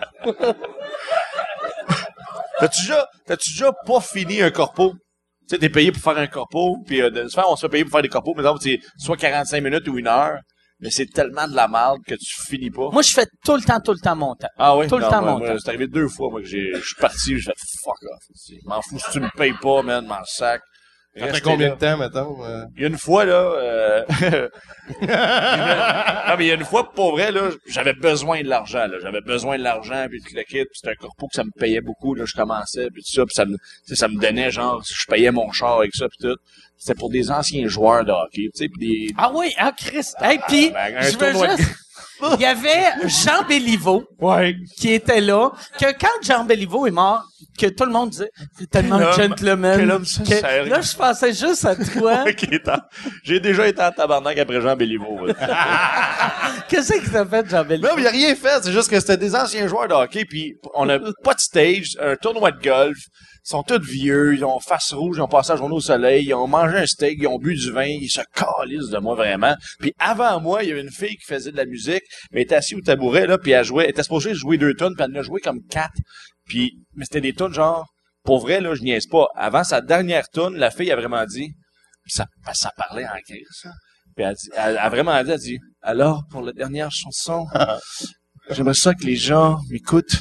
Speaker 5: T'as-tu déjà, t'as-tu déjà pas fini un corpo? Tu sais, t'es payé pour faire un corpo, puis euh, de souvent, on se fait payer pour faire des corpos, mais exemple, c'est soit quarante-cinq minutes ou une heure, mais c'est tellement de la merde que tu finis pas.
Speaker 2: Moi, je fais tout le temps, tout le temps mon temps.
Speaker 5: Ah oui?
Speaker 2: Tout le
Speaker 5: Non,
Speaker 2: temps
Speaker 5: moi,
Speaker 2: mon
Speaker 5: moi,
Speaker 2: temps.
Speaker 5: c'est arrivé deux fois, moi, que j'ai, je suis parti, j'ai fait fuck off. Je m'en fous si tu me payes pas, man, m'en sac.
Speaker 4: Ça fait
Speaker 5: Restez
Speaker 4: combien
Speaker 5: là.
Speaker 4: de temps, mettons? euh?
Speaker 5: Il y a une fois, là, euh... non, mais il y a une fois, pour vrai, là, j'avais besoin de l'argent, là. J'avais besoin de l'argent, puis tout le kit, puis c'était un corpo que ça me payait beaucoup, là. Je commençais, puis tout ça, puis ça me, tu sais, ça me donnait, genre, je payais mon char avec ça, puis tout. C'était pour des anciens joueurs de hockey, tu sais, puis des...
Speaker 2: Ah oui, ah, Chris. Hey, puis,
Speaker 5: Ben, un
Speaker 2: je veux
Speaker 5: tournoi de-
Speaker 2: juste... Il y avait Jean Béliveau
Speaker 5: Ouais.
Speaker 2: qui était là, que quand Jean Béliveau est mort, que tout le monde disait, c'est tellement un
Speaker 5: L'homme-
Speaker 2: gentleman.
Speaker 5: quel homme
Speaker 2: que-
Speaker 5: sincère.
Speaker 2: là, je pensais juste à toi.
Speaker 5: Qui est en- J'ai déjà été en tabarnak après Jean Béliveau.
Speaker 2: Qu'est-ce que t'as fait, Jean Béliveau?
Speaker 5: Non, mais il a rien fait. C'est juste que c'était des anciens joueurs de hockey, puis on a pas de stage, un tournoi de golf. Ils sont tous vieux, ils ont face rouge, ils ont passé la journée au soleil, ils ont mangé un steak, ils ont bu du vin, ils se calissent de moi vraiment. Puis avant moi, il y avait une fille qui faisait de la musique, mais elle était assise au tabouret, là, puis elle jouait, elle était supposée jouer deux tonnes, puis elle en a joué comme quatre. Puis, mais c'était des tonnes genre, pour vrai, là, je niaise pas. Avant sa dernière tonne, la fille a vraiment dit, puis ça, ça parlait en crise, ça. Puis elle, dit, elle a vraiment dit, elle dit, alors, pour la dernière chanson, j'aimerais ça que les gens m'écoutent.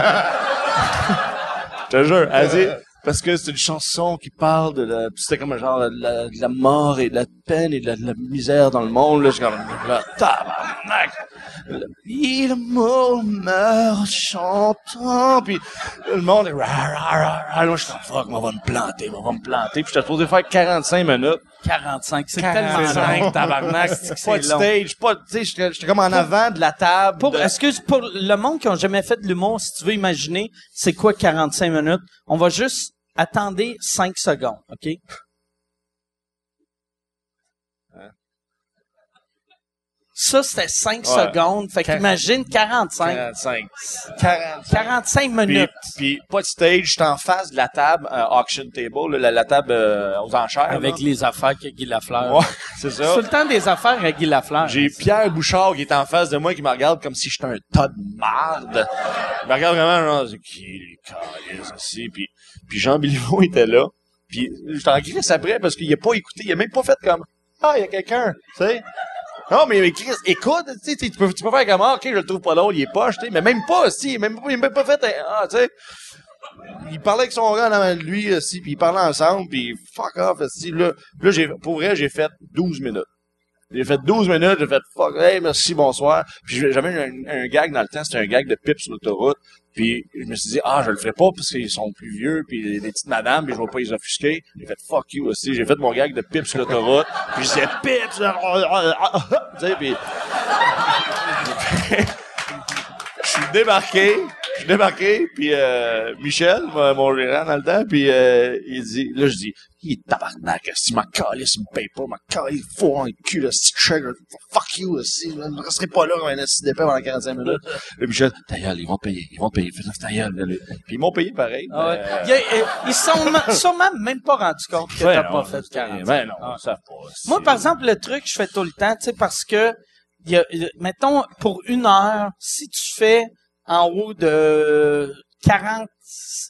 Speaker 5: Je te jure, elle dit, parce que c'est une chanson qui parle de la, c'était comme un genre de la, de la mort et de la peine et de la, de la misère dans le monde, là, je suis comme, là, tabarnak! Et l'amour meurt chantant, puis le monde est, rah, rah, rah, rah, là, je suis comme, fuck, on va me planter, on va me planter, puis j'étais supposé faire quarante-cinq minutes.
Speaker 2: quarante-cinq, c'est tellement long.
Speaker 5: quarante-cinq, tabarnak,
Speaker 2: C'est
Speaker 5: pas de
Speaker 2: long.
Speaker 5: stage, pas, de- tu sais, j'étais j'étais comme en avant de la table.
Speaker 2: Pour,
Speaker 5: de-
Speaker 2: excuse, pour le monde qui ont jamais fait de l'humour, si tu veux imaginer, c'est quoi quarante-cinq minutes? On va juste attendre cinq secondes, OK? Ça, c'était cinq
Speaker 5: Ouais.
Speaker 2: secondes. Fait qu'imagine quarante-cinq.
Speaker 5: quarante-cinq. quarante-cinq.
Speaker 2: quarante-cinq
Speaker 5: Puis,
Speaker 2: minutes.
Speaker 5: puis pas de stage, j'étais en face de la table, euh, auction table, là, la, la table euh, aux enchères.
Speaker 2: Avec
Speaker 5: là.
Speaker 2: les affaires que Guy Lafleur.
Speaker 5: Ouais, c'est ça.
Speaker 2: C'est tout le temps des affaires avec Guy Lafleur.
Speaker 5: J'ai Pierre Bouchard qui est en face de moi, qui me regarde comme si j'étais un tas de marde. Il me regarde vraiment, genre, c'est qui les câlisses, aussi. Puis, puis Jean Béliveau était là. Puis j'étais en crise après parce qu'il a pas écouté. Il a même pas fait comme, ah, il y a quelqu'un, tu sais. Non, mais Chris, écoute, tu sais, tu peux, tu peux faire comme, ah, ok, je le trouve pas drôle, il est poche, tu sais, mais même pas, si, même, il a même pas fait un, ah, tu sais. Il parlait avec son gars en avant de lui, aussi, puis ils parlaient ensemble, puis fuck off, aussi. Là, là j'ai, pour vrai, j'ai fait douze minutes. J'ai fait douze minutes, j'ai fait fuck, hey, merci, bonsoir. Puis j'avais un, un gag dans le temps, c'était un gag de pipe sur l'autoroute. Puis je me suis dit, ah, je le ferai pas parce qu'ils sont plus vieux, puis les, les petites madames, puis je vais pas les offusquer. J'ai fait fuck you aussi. J'ai fait mon gag de pipe sur l'autoroute. Puis je disais pipe sur tu sais, puis je suis débarqué. Je suis débarqué, puis euh, Michel, mon mon gérant dans le temps, puis euh, il dit, là je dis, il est tabarnak, si ma calice me paye pas, ma calice, il faut un cul, là, si trigger, fuck you aussi, je ne resterai pas là comme un assis d'épée pendant quarante-cinq minutes. Là, Michel, ta gueule, ils vont te payer, ils vont te payer, fais ta gueule, là, là. Puis ils m'ont payé pareil.
Speaker 2: Ah ouais.
Speaker 5: euh,
Speaker 2: Il y a- euh, ils se sont ma- sûrement même pas rendus compte que
Speaker 5: ben
Speaker 2: t'as
Speaker 5: non,
Speaker 2: pas fait quarante.
Speaker 5: ben non, on savent pas.
Speaker 2: Moi, par exemple, le truc, je fais tout le temps, tu sais, parce que, il y a, il y a- mettons, pour une heure, si tu fais en haut de quarante,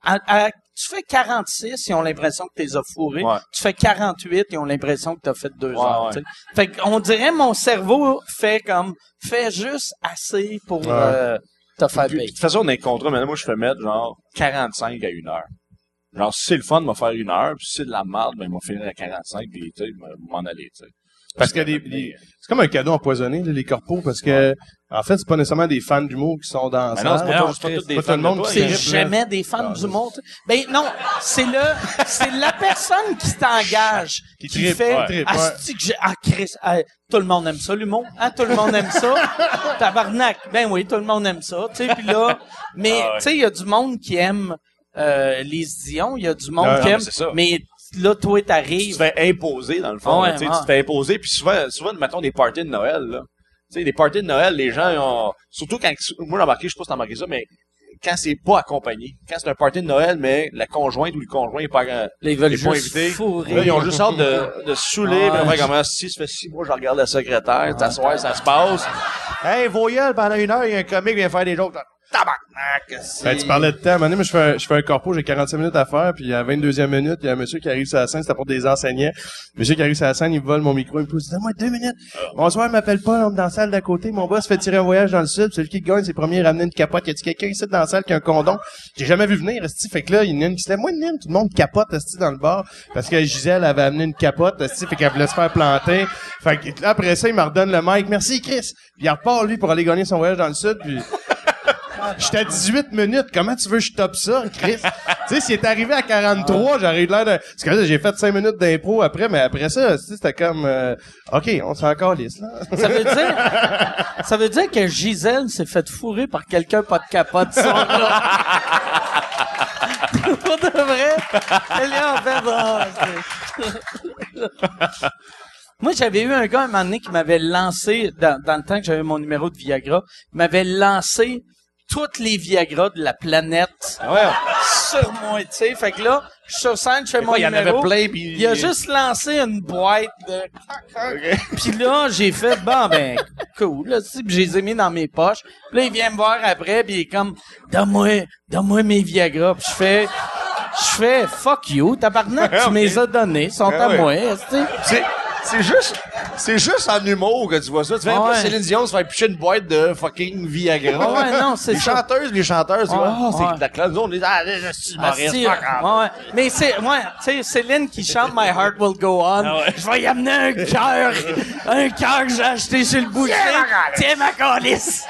Speaker 2: à, à, tu fais quarante-six, ils ont l'impression que t'es as fourrés.
Speaker 5: Ouais.
Speaker 2: Tu fais quarante-huit, ils ont l'impression que t'as fait deux
Speaker 5: Ouais,
Speaker 2: heures.
Speaker 5: ouais.
Speaker 2: Tu sais. Fait qu'on dirait mon cerveau fait comme fais juste assez pour
Speaker 4: Ouais.
Speaker 2: euh, te faire
Speaker 5: Puis, de
Speaker 2: payer.
Speaker 5: toute façon, dans les contrats, maintenant, moi, je fais mettre genre quarante-cinq à une heure. Genre, si c'est le fun de me faire une heure, puis si c'est de la merde, ben, il m'a finir à quarante-cinq, puis, tu sais, m'en aller, tu sais.
Speaker 4: Parce que les, les- c'est comme un cadeau empoisonné, là, les corpos, parce que, en fait, c'est pas nécessairement des fans d'humour qui sont dans
Speaker 5: Ben
Speaker 4: ça.
Speaker 5: non, c'est pas,
Speaker 2: non,
Speaker 5: tous- c'est pas
Speaker 2: Chris,
Speaker 5: tous des
Speaker 4: pas
Speaker 5: fans
Speaker 4: tout le monde
Speaker 5: de toi,
Speaker 4: qui
Speaker 2: C'est
Speaker 5: mais-
Speaker 4: triple,
Speaker 2: jamais des fans du monde. tu sais. Ben non, c'est le, c'est la personne qui t'engage, qui,
Speaker 4: Qui trippe,
Speaker 2: fait,
Speaker 4: ouais, trippe, ouais.
Speaker 2: asti que j'ai, ah Chris, ah, tout le monde aime ça l'humour, hein, tout le monde aime ça. Tabarnak, ben oui, tout le monde aime ça, tu sais, puis là, mais
Speaker 5: Ah ouais.
Speaker 2: tu sais, il y a du monde qui aime euh, les Dion, il y a du monde
Speaker 4: Ouais,
Speaker 2: qui
Speaker 5: non,
Speaker 2: aime,
Speaker 5: mais c'est ça.
Speaker 2: mais là, toi,
Speaker 5: Tu
Speaker 2: t'arrives.
Speaker 5: te fais imposer, dans le fond.
Speaker 2: Ouais,
Speaker 5: là, tu sais,
Speaker 2: ouais.
Speaker 5: tu te fais imposer, puis souvent, souvent, mettons, des parties de Noël, là. Tu sais, des parties de Noël, les gens, ils ont, surtout quand, moi, j'ai remarqué, je sais pas si t'as remarqué ça, mais quand c'est pas accompagné, quand c'est un party de Noël, mais la conjointe ou le conjoint est pas, euh,
Speaker 2: Là, ils veulent
Speaker 5: est pas
Speaker 2: juste
Speaker 5: invité,
Speaker 2: fourrer.
Speaker 5: là, ils ont juste hâte de, de se saouler,
Speaker 2: Ouais.
Speaker 5: puis on fait comment, si, ça fait six mois, je regarde la secrétaire, t'asseoir, ça se passe. Hey, voyelle, pendant une heure, il y a un comique qui vient faire des jokes. Tabarnak, c'est...
Speaker 4: Ben, tu parlais de temps. À un moment donné, moi, je fais un, je fais un corpo, j'ai quarante-cinq minutes à faire, puis à la vingt-deuxième minute, il y a un monsieur qui arrive sur la scène, c'était pour des enseignants. Le monsieur qui arrive sur la scène, il me vole mon micro, il me pousse, donne-moi deux minutes. Bonsoir, il m'appelle pas, on est dans la salle d'à côté. Mon boss fait tirer un voyage dans le sud, celui qui gagne, c'est le premier à ramener une capote. Y a-t-il quelqu'un ici dans la salle qui a un condom? J'ai jamais vu venir, esti. Fait que là, il y en a une qui se lève, moi, une ligne, tout le monde capote, esti, dans le bar. Parce que Gisèle avait amené une capote, esti, fait qu'elle voulait se faire planter. Fait que là, après ça, il me redonne le mic. Merci, Chris. Puis il repart, lui, pour aller gagner son voyage dans le sud, puis... J'étais à dix-huit minutes. Comment tu veux que je toppe ça, Chris? Tu sais, s'il est arrivé à quarante-trois, j'aurais eu l'air de... Parce que là, j'ai fait cinq minutes d'impro après, mais après ça, tu sais, c'était comme... euh, OK, on s'en calisse, là.
Speaker 2: Ça veut dire, ça veut dire que Gisèle s'est fait fourrer par quelqu'un pas de capote, ça, là. Pour de vrai, elle est en fait, ah, c'est- Moi, j'avais eu un gars, un moment donné, qui m'avait lancé, dans, dans le temps que j'avais mon numéro de Viagra, il m'avait lancé toutes les Viagra de la planète
Speaker 5: Ouais.
Speaker 2: sur moi, tu sais. Fait que là, je suis sur scène, je fais mon
Speaker 5: Il y en
Speaker 2: numéro.
Speaker 5: avait plein, puis...
Speaker 2: Il a juste lancé une boîte de... Puis là, j'ai fait, bon, ben, cool, là, tu sais, puis je les ai mis dans mes poches. Puis là, il vient me voir après, puis il est comme, donne-moi, donne-moi mes Viagra. Puis je fais, je fais, fuck you, tabarnak, tu me les as donnés, ils sont
Speaker 5: Ah
Speaker 2: à
Speaker 5: ouais.
Speaker 2: moi, tu sais.
Speaker 5: C'est, c'est juste, c'est juste en humour que tu vois ça. Tu fais
Speaker 2: Ah
Speaker 5: pas
Speaker 2: ouais.
Speaker 5: Céline Dion se faire picher une boîte de fucking Viagra.
Speaker 2: Ah ouais, non, c'est
Speaker 5: les
Speaker 2: ça.
Speaker 5: chanteuses, les chanteurs, tu vois,
Speaker 2: Ah,
Speaker 5: c'est
Speaker 2: ouais.
Speaker 5: de la classe. Nous, on est, ah, je suis
Speaker 2: Ah,
Speaker 5: humoriste,
Speaker 2: si,
Speaker 5: fuck
Speaker 2: ouais,
Speaker 5: off.
Speaker 2: ouais. Mais c'est, ouais, tu sais, Céline qui chante My Heart Will Go On.
Speaker 5: Ah ouais.
Speaker 2: Je vais y amener un cœur, un cœur que j'ai acheté sur le boucher. Tiens ma calice.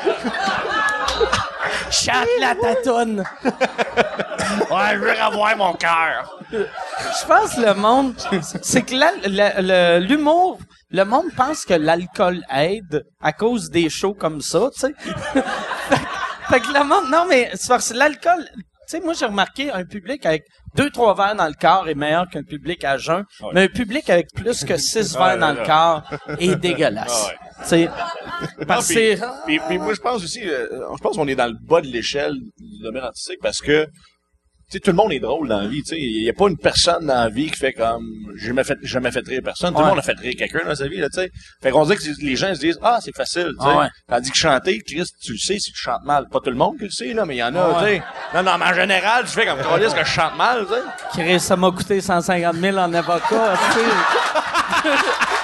Speaker 2: Chante la tatoune.
Speaker 5: Ouais, je veux avoir mon cœur.
Speaker 2: Je pense que le monde, c'est que la- la- le- l'humour, le monde pense que l'alcool aide à cause des shows comme ça, tu sais. fait, fait que le monde, non mais c'est parce que l'alcool, tu sais, moi j'ai remarqué un public avec deux trois verres dans le corps est meilleur qu'un public à jeun,
Speaker 5: Ouais.
Speaker 2: mais un public avec plus que six
Speaker 5: Ouais,
Speaker 2: verres dans
Speaker 5: ouais,
Speaker 2: le corps est dégueulasse.
Speaker 5: Ouais.
Speaker 2: Tu sais, parce que
Speaker 5: Non, puis-
Speaker 2: c'est
Speaker 5: Puis, puis moi, je pense aussi, euh, je pense qu'on est dans le bas de l'échelle du domaine artistique parce que, tu sais, tout le monde est drôle dans la vie, tu sais. Il y a pas une personne dans la vie qui fait comme, j'ai jamais fait, jamais fait rire personne. Tout
Speaker 2: Ouais.
Speaker 5: le monde a fait rire quelqu'un dans sa vie, là, tu sais. Fait qu'on dit que les gens se disent, ah, c'est facile, tu sais.
Speaker 2: Ah ouais.
Speaker 5: Tandis que chanter, Chris, tu le sais si tu chantes mal. Pas tout le monde qui le sait, là, mais il y en a,
Speaker 2: Ah
Speaker 5: tu
Speaker 2: ouais.
Speaker 5: sais. Non, non, mais en général, tu fais comme, qu'on dise que je chante mal, tu sais.
Speaker 2: Chris, ça m'a coûté cent cinquante mille en avocat, tu sais.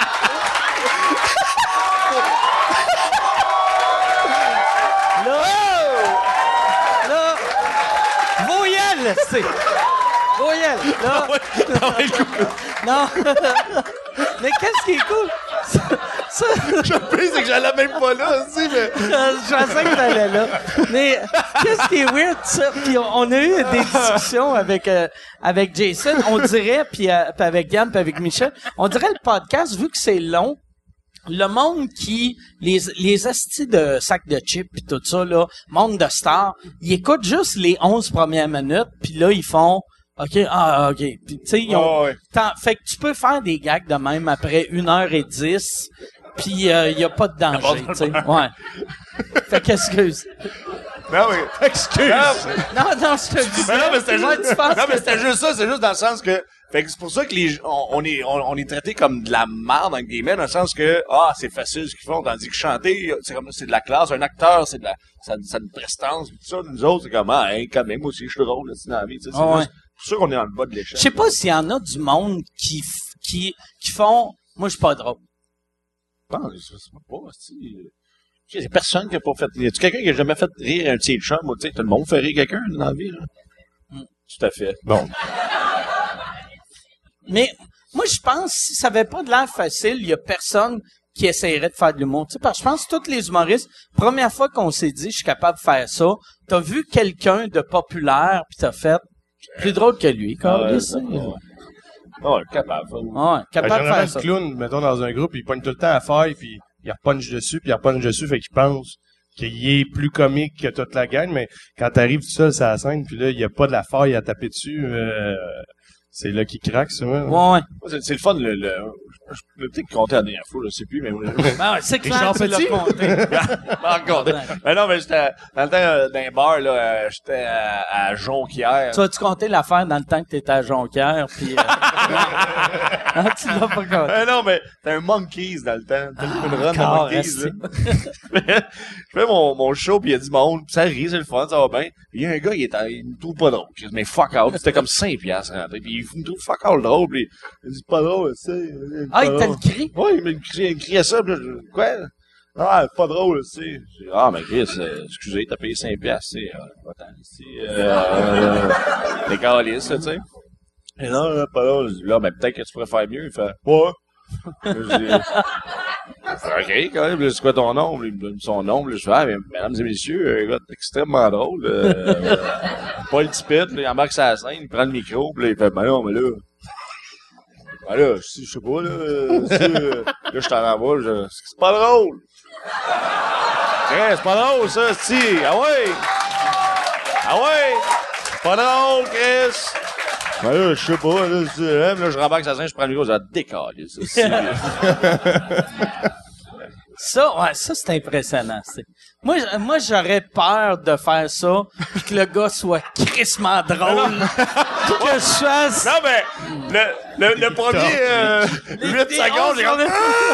Speaker 2: Là, là, voyelle, c'est... Voyelle, là. Non. Mais qu'est-ce qui est cool? Ça, ça-
Speaker 5: Le pire, c'est que j'allais même pas là, tu sais, mais...
Speaker 2: je pensais que t'allais là. Mais qu'est-ce qui est weird, ça? Puis on, on a eu des discussions avec euh, avec Jason, on dirait, puis euh, puis avec Yann, puis avec Michel, on dirait le podcast, vu que c'est long, le monde qui, les les astis de sacs de chips puis tout ça, là, monde de stars, ils écoutent juste les onze premières minutes, puis là, ils font... OK, ah, OK. Puis, tu sais, ils ont...
Speaker 5: Oh, ouais.
Speaker 2: tant- fait que tu peux faire des gags de même après une heure et dix, puis il euh, y a pas de danger, tu sais. Ouais. Fait qu'excuse.
Speaker 5: Non, mais... Excuse!
Speaker 2: Non, non, je te dis
Speaker 5: Mais non, mais c'était
Speaker 2: Ouais,
Speaker 5: juste...
Speaker 2: tu penses
Speaker 5: Non, mais
Speaker 2: que-
Speaker 5: c'était juste ça, c'est juste dans le sens que Fait que c'est pour ça que les, on, on est, on, on est traité comme de la merde, en guillemets, dans le sens que, ah, c'est facile ce qu'ils font, tandis que chanter, c'est comme, c'est de la classe, un acteur, c'est de la, ça, ça a une prestance, tout ça, nous autres, c'est comme, ah, hein, quand même, moi aussi, je suis drôle, là, c'est dans la vie, tu sais, c'est
Speaker 2: Ah ouais.
Speaker 5: juste- c'est sûr qu'on est dans le bas de l'échelle.
Speaker 2: Je sais pas s'il y en a du monde qui, f- qui, qui font, moi, je suis pas drôle.
Speaker 5: Non, je sais pas, si, il y a personne qui a pas fait, y a-tu quelqu'un qui a jamais fait rire un petit chum, ou tu sais, tout le monde fait rire quelqu'un dans la vie, là?
Speaker 2: Mm.
Speaker 5: Tout à fait.
Speaker 4: Bon.
Speaker 2: Mais, moi, je pense, si ça avait pas de l'air facile, il y a personne qui essayerait de faire de l'humour. Tu sais, parce que je pense que tous les humoristes, première fois qu'on s'est dit, je suis capable de faire ça, t'as vu quelqu'un de populaire, pis t'as fait, plus drôle que lui, quand
Speaker 5: Ouais,
Speaker 2: même.
Speaker 5: ouais. Ouais, capable.
Speaker 2: Ouais,
Speaker 4: Ben,
Speaker 2: capable de
Speaker 4: généralement,
Speaker 2: faire
Speaker 4: le
Speaker 2: ça.
Speaker 4: clown, mettons, dans un groupe, il pogne tout le temps à faire, puis il repunch dessus, puis il repunch dessus, fait qu'il pense qu'il est plus comique que toute la gang, mais quand t'arrives tout seul sur la scène, puis là, il y a pas de la faille à taper dessus, euh, c'est là qu'il craque, souvent.
Speaker 2: Ouais, ouais.
Speaker 5: C'est, c'est le fun, le, le, je je peux peut-être compter la dernière fois, je sais plus, mais,
Speaker 2: Ben ouais, c'est clair,
Speaker 4: Richard
Speaker 2: tu l'as
Speaker 4: Petit?
Speaker 2: compté.
Speaker 5: encore. Mais non, mais j'étais, dans le temps, euh, dans un bar, là, euh, j'étais à, à Jonquière.
Speaker 2: Tu vas-tu compter l'affaire dans le temps que t'étais à Jonquière, puis euh... ah, tu l'as pas compté.
Speaker 5: Euh, non, mais c'était un Monkeys dans le temps. T'as une run de
Speaker 2: encore,
Speaker 5: Monkeys,
Speaker 2: esti.
Speaker 5: là. Je fais mon, mon show, puis il y a du monde, pis ça rit, c'est le fun, ça va bien. Puis il y a un gars, il, est, en- il me trouve pas drôle. Mais fuck out. C'était comme cinq piastres rentré. Puis il me trouve fuck out drôle, puis il me dit pas drôle, tu sais.
Speaker 2: Ah, il t'a le cri?
Speaker 5: Ouais, il me criait, il me criait ça, pis là, je, quoi? Ah, pas drôle, tu sais. J'ai dit, ah, mais Chris, euh, excusez, t'as payé cinq piastres, tu sais. Euh, attends, tu sais, euh, euh, les calices, là, tu sais. Et non, là, pas drôle. Je dis, là, ben, peut-être que tu pourrais faire mieux. Il fait, ouais. Là, je dis, OK, quand même, là, c'est quoi ton nom? Là, il me donne son nom. Là, je fais, ah, mais, mesdames et messieurs, un gars extrêmement drôle. Euh, euh, Paul Tippett, là, il embarque sur la scène, il prend le micro, puis là, il fait, ben non, mais là, ben là, si, je sais pas, là, euh, si, euh, là, je t'en envoie, je, c'est pas drôle. Tiens, c'est pas drôle, ça, si. Ah ouais! Ah ouais! C'est pas drôle, Chris! Ben là, je sais pas, là, c'est, là, là, je rembarque sur la scène, je prends le micro, je décale, ça, si.
Speaker 2: Ça, ouais, ça, c'est impressionnant. c'est- Moi, j- moi, j'aurais peur de faire ça, pis que le gars soit crissement drôle, pis que je fasse...
Speaker 5: Non, mais, le, le, le premier, euh, huit
Speaker 2: des
Speaker 5: secondes, j'ai comme,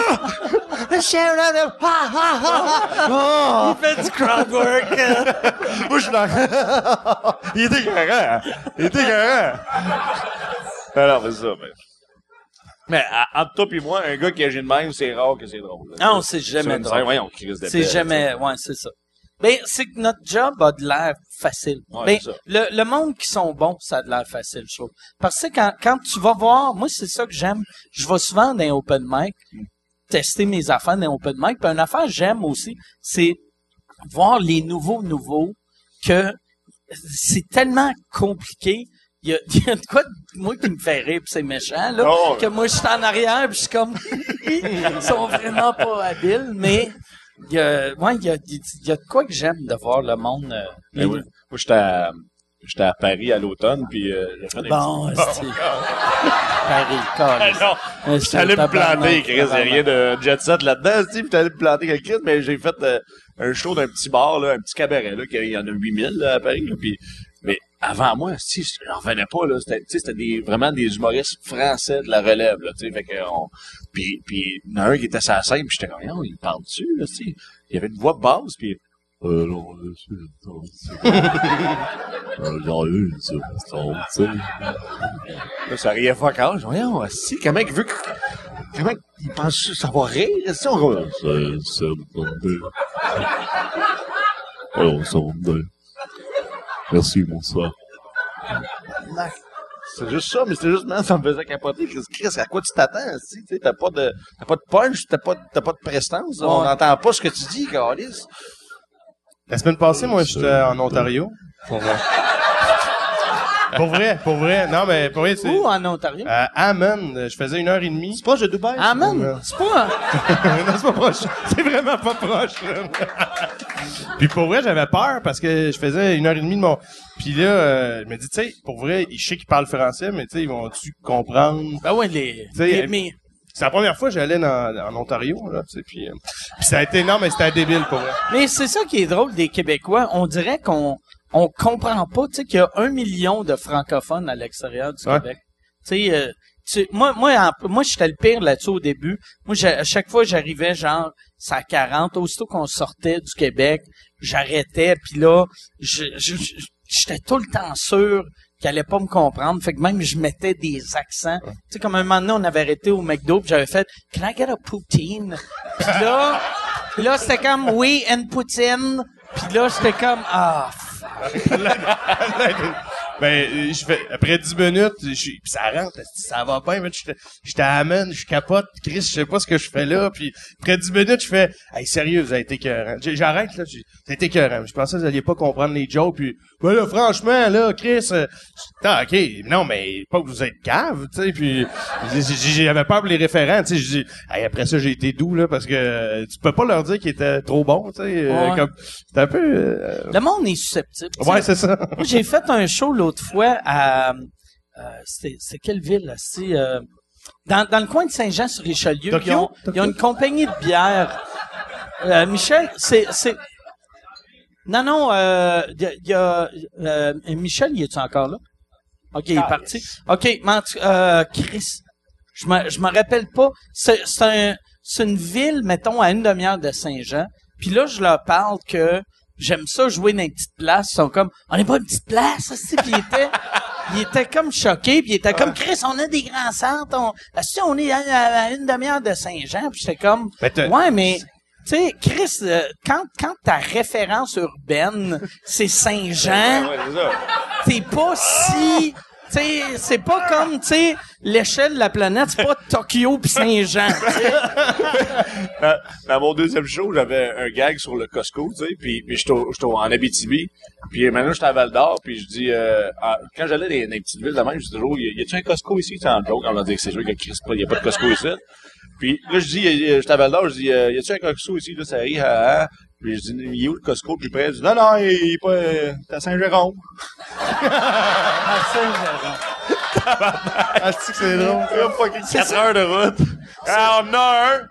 Speaker 2: Il fait du crowd work. euh.
Speaker 5: moi, je suis dans, il était écœurant, il était écœurant. Alors, c'est ça, mais. Mais, à- entre toi pis moi, un gars qui agit de même, c'est rare que c'est drôle. là.
Speaker 2: Non, c'est jamais
Speaker 5: Sur une
Speaker 2: drôle.
Speaker 5: scène, voyons, Chris de
Speaker 2: C'est
Speaker 5: bête,
Speaker 2: jamais... Ouais, c'est ça. Ben, c'est que notre job a de l'air facile.
Speaker 5: Ouais,
Speaker 2: ben,
Speaker 5: c'est ça.
Speaker 2: le, le monde qui sont bons, ça a de l'air facile, je trouve. Parce que quand, quand tu vas voir, moi, c'est ça que j'aime. Je vais souvent dans les open mic, tester mes affaires dans les open mic. Puis une affaire que j'aime aussi, c'est voir les nouveaux nouveaux que c'est tellement compliqué. Il y a, il y a de quoi de moi qui me fait rire, puis c'est méchant, là,
Speaker 5: Oh.
Speaker 2: que moi, je suis en arrière, puis je suis comme... Ils sont vraiment pas habiles, mais... Il y a, ouais, il y a, il y a de quoi que j'aime de voir le monde. Euh,
Speaker 5: Ben oui. Moi, j'étais à, j'étais à Paris à l'automne, puis euh, j'ai fait des
Speaker 2: Bon, c'est Paris,
Speaker 5: Ah
Speaker 2: calme.
Speaker 5: non, j'étais allé me planter, Chris. Il n'y a rien de jet set là-dedans, tu sais, puis j'étais allé me planter avec Chris, mais j'ai fait euh, un show d'un petit bar, là, un petit cabaret, là, qu'il y en a huit mille là, à Paris, là, puis, mais avant moi, si, j'en revenais pas, là, c'était, tu sais, c'était des, vraiment des humoristes français de la relève, là, tu sais, fait que, on, puis, puis, il y en a un qui était sur la scène, puis j'étais comme, non, il parle dessus, là, tu sais, il y avait une voix basse, puis, euh, non, là, c'est, non, c'est, euh, j'en ai une, ça, tu sais. Là, ça riait fuck all. Je dis, voyons, si, comment il veut que, comment il pense que ça va rire, si on va, c'est, c'est, alors, ça va bien. Merci, bonsoir. C'est juste ça, mais c'est juste, man, ça me faisait capoter. Chris, Chris, à quoi tu t'attends, si, tu sais, t'as pas de, t'as pas de punch, t'as pas, t'as pas de prestance, on n'entend pas ce que tu dis, Carlis.
Speaker 4: La semaine passée, moi, j'étais en Ontario. Pour vrai. Pour vrai, pour vrai. Non, mais pour vrai, c'est...
Speaker 2: Où en Ontario?
Speaker 4: À Hammond, je faisais une heure et demie.
Speaker 6: C'est proche de Dubaï.
Speaker 2: Ah,
Speaker 6: ça?
Speaker 2: man, c'est pas...
Speaker 4: Non, c'est pas proche. C'est vraiment pas proche, là. Puis pour vrai, j'avais peur parce que je faisais une heure et demie de mon... Puis là, euh, je me dis, tu sais, pour vrai, je sais qu'ils parlent français, mais tu sais, ils vont-tu comprendre?
Speaker 2: Ben ouais, les...
Speaker 4: Tu sais,
Speaker 2: les-
Speaker 4: euh,
Speaker 2: mais,
Speaker 4: C'est la première fois que j'allais dans, en Ontario, là, tu sais, puis, euh, puis ça a été... Non, mais c'était débile, pour vrai.
Speaker 2: mais c'est ça qui est drôle des Québécois. On dirait qu'on on comprend pas, tu sais, qu'il y a un million de francophones à l'extérieur du
Speaker 4: Ouais.
Speaker 2: Québec. Tu sais, euh, tu, moi, moi, en, moi, j'étais le pire là-dessus au début. Moi, à chaque fois, j'arrivais genre, c'est à quarante, aussitôt qu'on sortait du Québec, j'arrêtais, puis là, je, je, je, j'étais tout le temps sûr qu'il allait pas me comprendre. Fait que même, je mettais des accents. Tu sais, comme un moment donné, on avait arrêté au McDo, puis j'avais fait « Can I get a poutine? » Puis là, là, c'était comme « Oui, and poutine. » Puis là, j'étais comme « Ah, fuck. »
Speaker 4: Ben, je fais, après dix minutes, je, pis ça rentre, ça va bien, mais j'étais, j'étais amène, je capote, Chris, je sais pas ce que je fais là, puis après dix minutes, je fais, hey, sérieux, vous avez été écœurant. J'arrête, là, j'ai, vous avez été écœurant. Je pensais que vous alliez pas comprendre les jokes, puis, ben là, franchement, là, Chris, euh, ah, ok, non, mais pas que vous êtes cave, tu sais, puis j'avais peur pour les référents, tu sais, je dis, hey, après ça, j'ai été doux, là, parce que euh, tu peux pas leur dire qu'ils étaient trop bons, tu sais, euh,
Speaker 2: Ouais.
Speaker 4: comme, c'est un peu... Euh,
Speaker 2: Le monde est susceptible. tu sais.
Speaker 4: ouais, c'est ça.
Speaker 2: Moi, j'ai fait un show l'autre fois à... Euh, c'est, c'est quelle ville, là? C'est, euh, dans, dans le coin de Saint-Jean-sur-Richelieu.
Speaker 4: Tokyo?
Speaker 2: Ils ont, ils ont une compagnie de bière. Euh, Michel, c'est... c'est... Non, non, euh, il y a... y a euh, Michel, il est-tu encore là? OK, il est parti. OK, mais en tout- euh, Chris, je me, je me rappelle pas. C'est, c'est, un, c'est une ville, mettons, à une demi-heure de Saint-Jean. Puis là, je leur parle que j'aime ça jouer dans une petite place. Ils sont comme, on n'est pas une petite place, ça, puis il était, il était comme choqué, puis il était comme, Chris, on a des grands centres, on, si on est à, à- à une demi-heure de Saint-Jean, puis j'étais comme,
Speaker 4: Ben, t'as-
Speaker 2: ouais, mais, tu sais, Chris, euh, quand, quand ta référence urbaine, c'est Saint-Jean,
Speaker 5: Ouais, c'est ça.
Speaker 2: t'es pas si... Tu sais, c'est pas comme, tu sais, l'échelle de la planète, c'est pas Tokyo pis Saint-Jean, tu sais.
Speaker 5: dans, dans mon deuxième show, j'avais un gag sur le Costco, tu sais, puis, puis j'étais au- j'étais au- en Abitibi, puis maintenant j'étais à Val-d'Or, puis je dis, euh, en- quand j'allais dans, dans les petites villes de même, je dis toujours, y, y a-tu un Costco ici? Tu sais, en joke, on leur dit que c'est sûr qu'il y a pas de Costco ici. Puis là, je dis, y a- j'étais à Val-d'Or, je dis, euh, y a-tu un Costco ici? Là, ça rit, ah, ah. Puis je dis, il est où le Costco? Puis près, il dit, non, non, il il est pas, euh, c'est à Saint-Jérôme.
Speaker 2: Ah, Saint-Jérôme.
Speaker 4: Ah, c'est que c'est drôle.
Speaker 5: Il y a fucking quatre heures de route. Ah, on en a un!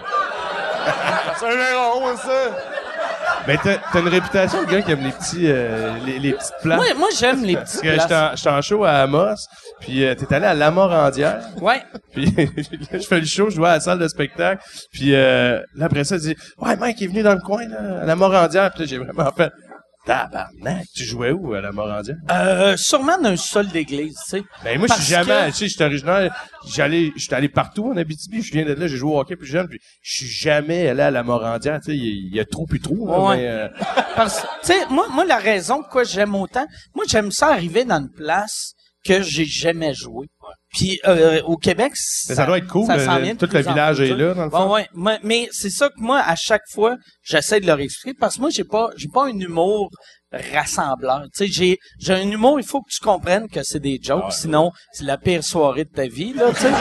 Speaker 5: À Saint-Jérôme, ça!
Speaker 4: Ben, t'as, t'as une réputation de gars qui aime les petits, euh, les, les petites places.
Speaker 2: Moi, moi, j'aime les
Speaker 4: Parce
Speaker 2: petites
Speaker 4: que j'étais
Speaker 2: places.
Speaker 4: en, j'étais en show à Amos, puis euh, t'es allé à Lamorandière,
Speaker 2: Ouais.
Speaker 4: puis là, je fais le show, je jouais à la salle de spectacle, puis euh, là, après ça, il dit « Ouais, Mike est venu dans le coin, là, à Lamorandière. » Puis là, j'ai vraiment fait « Tabarnak, tu jouais où, à Lamorandière? »
Speaker 2: Euh, sûrement d'un sol d'église, tu sais.
Speaker 4: Ben, moi, je suis
Speaker 2: Parce
Speaker 4: jamais,
Speaker 2: que-
Speaker 4: tu sais, j'étais originaire, j'allais, j'étais allé partout en Abitibi, je viens d'être là, j'ai joué au hockey plus jeune, puis je suis jamais allé à Lamorandière, tu sais, il y, il y a trop puis trop, là,
Speaker 2: Ouais.
Speaker 4: mais, euh,
Speaker 2: Parce, tu sais, moi, moi, la raison pourquoi j'aime autant, moi, j'aime ça arriver dans une place que j'ai jamais joué. Puis, euh, au Québec,
Speaker 4: mais ça doit être cool,
Speaker 2: ça
Speaker 4: le-
Speaker 2: s'en
Speaker 4: le-
Speaker 2: vient de
Speaker 4: tout
Speaker 2: plus
Speaker 4: le
Speaker 2: en
Speaker 4: village
Speaker 2: plus,
Speaker 4: est
Speaker 2: tu sais.
Speaker 4: là, dans le fond.
Speaker 2: Ouais, ouais. Mais, mais c'est ça que moi, à chaque fois, j'essaie de leur expliquer parce que moi, j'ai pas, j'ai pas un humour rassembleur. Tu sais, j'ai, j'ai un humour, il faut que tu comprennes que c'est des jokes, sinon, c'est la pire soirée de ta vie, là, tu sais.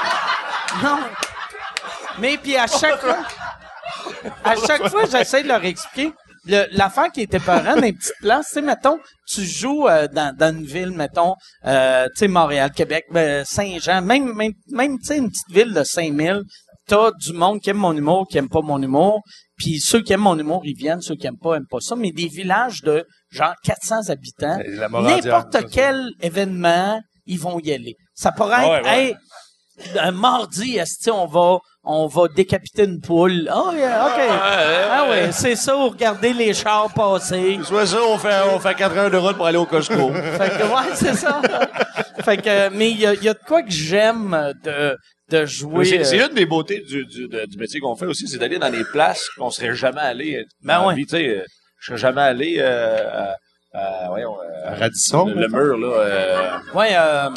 Speaker 2: Non. Mais puis à chaque fois, à chaque fois, j'essaie de leur expliquer. Le, l'affaire qui était parent dans une petite place, tu sais, mettons, tu joues euh, dans, dans une ville, mettons, euh, tu sais, Montréal, Québec, ben, Saint-Jean, même, même, même, tu sais, une petite ville de cinq mille, t'as du monde qui aime mon humour, qui aime pas mon humour, puis ceux qui aiment mon humour, ils viennent, ceux qui aiment pas, aiment pas ça, mais des villages de, genre, quatre cents habitants,
Speaker 4: Et la Morandière,
Speaker 2: n'importe
Speaker 4: ça, ça.
Speaker 2: quel événement, ils vont y aller. Ça pourrait être,
Speaker 5: Ouais, ouais.
Speaker 2: hey, un mardi, esti, on va, on va décapiter une poule. Ah, yeah, OK. Ah ouais, c'est ça, ou regarder les chars passer.
Speaker 5: Soit ça, on fait, on fait quatre heures de route pour aller au Costco.
Speaker 2: Fait que, ouais, c'est ça. Fait que, mais il y a, il y a de quoi que j'aime de, de jouer.
Speaker 5: C'est, c'est
Speaker 2: euh,
Speaker 5: une des beautés du, du, de- du métier qu'on fait aussi, c'est d'aller dans des places qu'on serait jamais allé.
Speaker 2: Ben
Speaker 5: dans la
Speaker 2: ouais.
Speaker 5: vie, tu sais, euh, je serais jamais allé, euh, à, à- voyons, euh,
Speaker 4: À Radisson,
Speaker 5: le, le mur, là, euh,
Speaker 2: ouais, euh,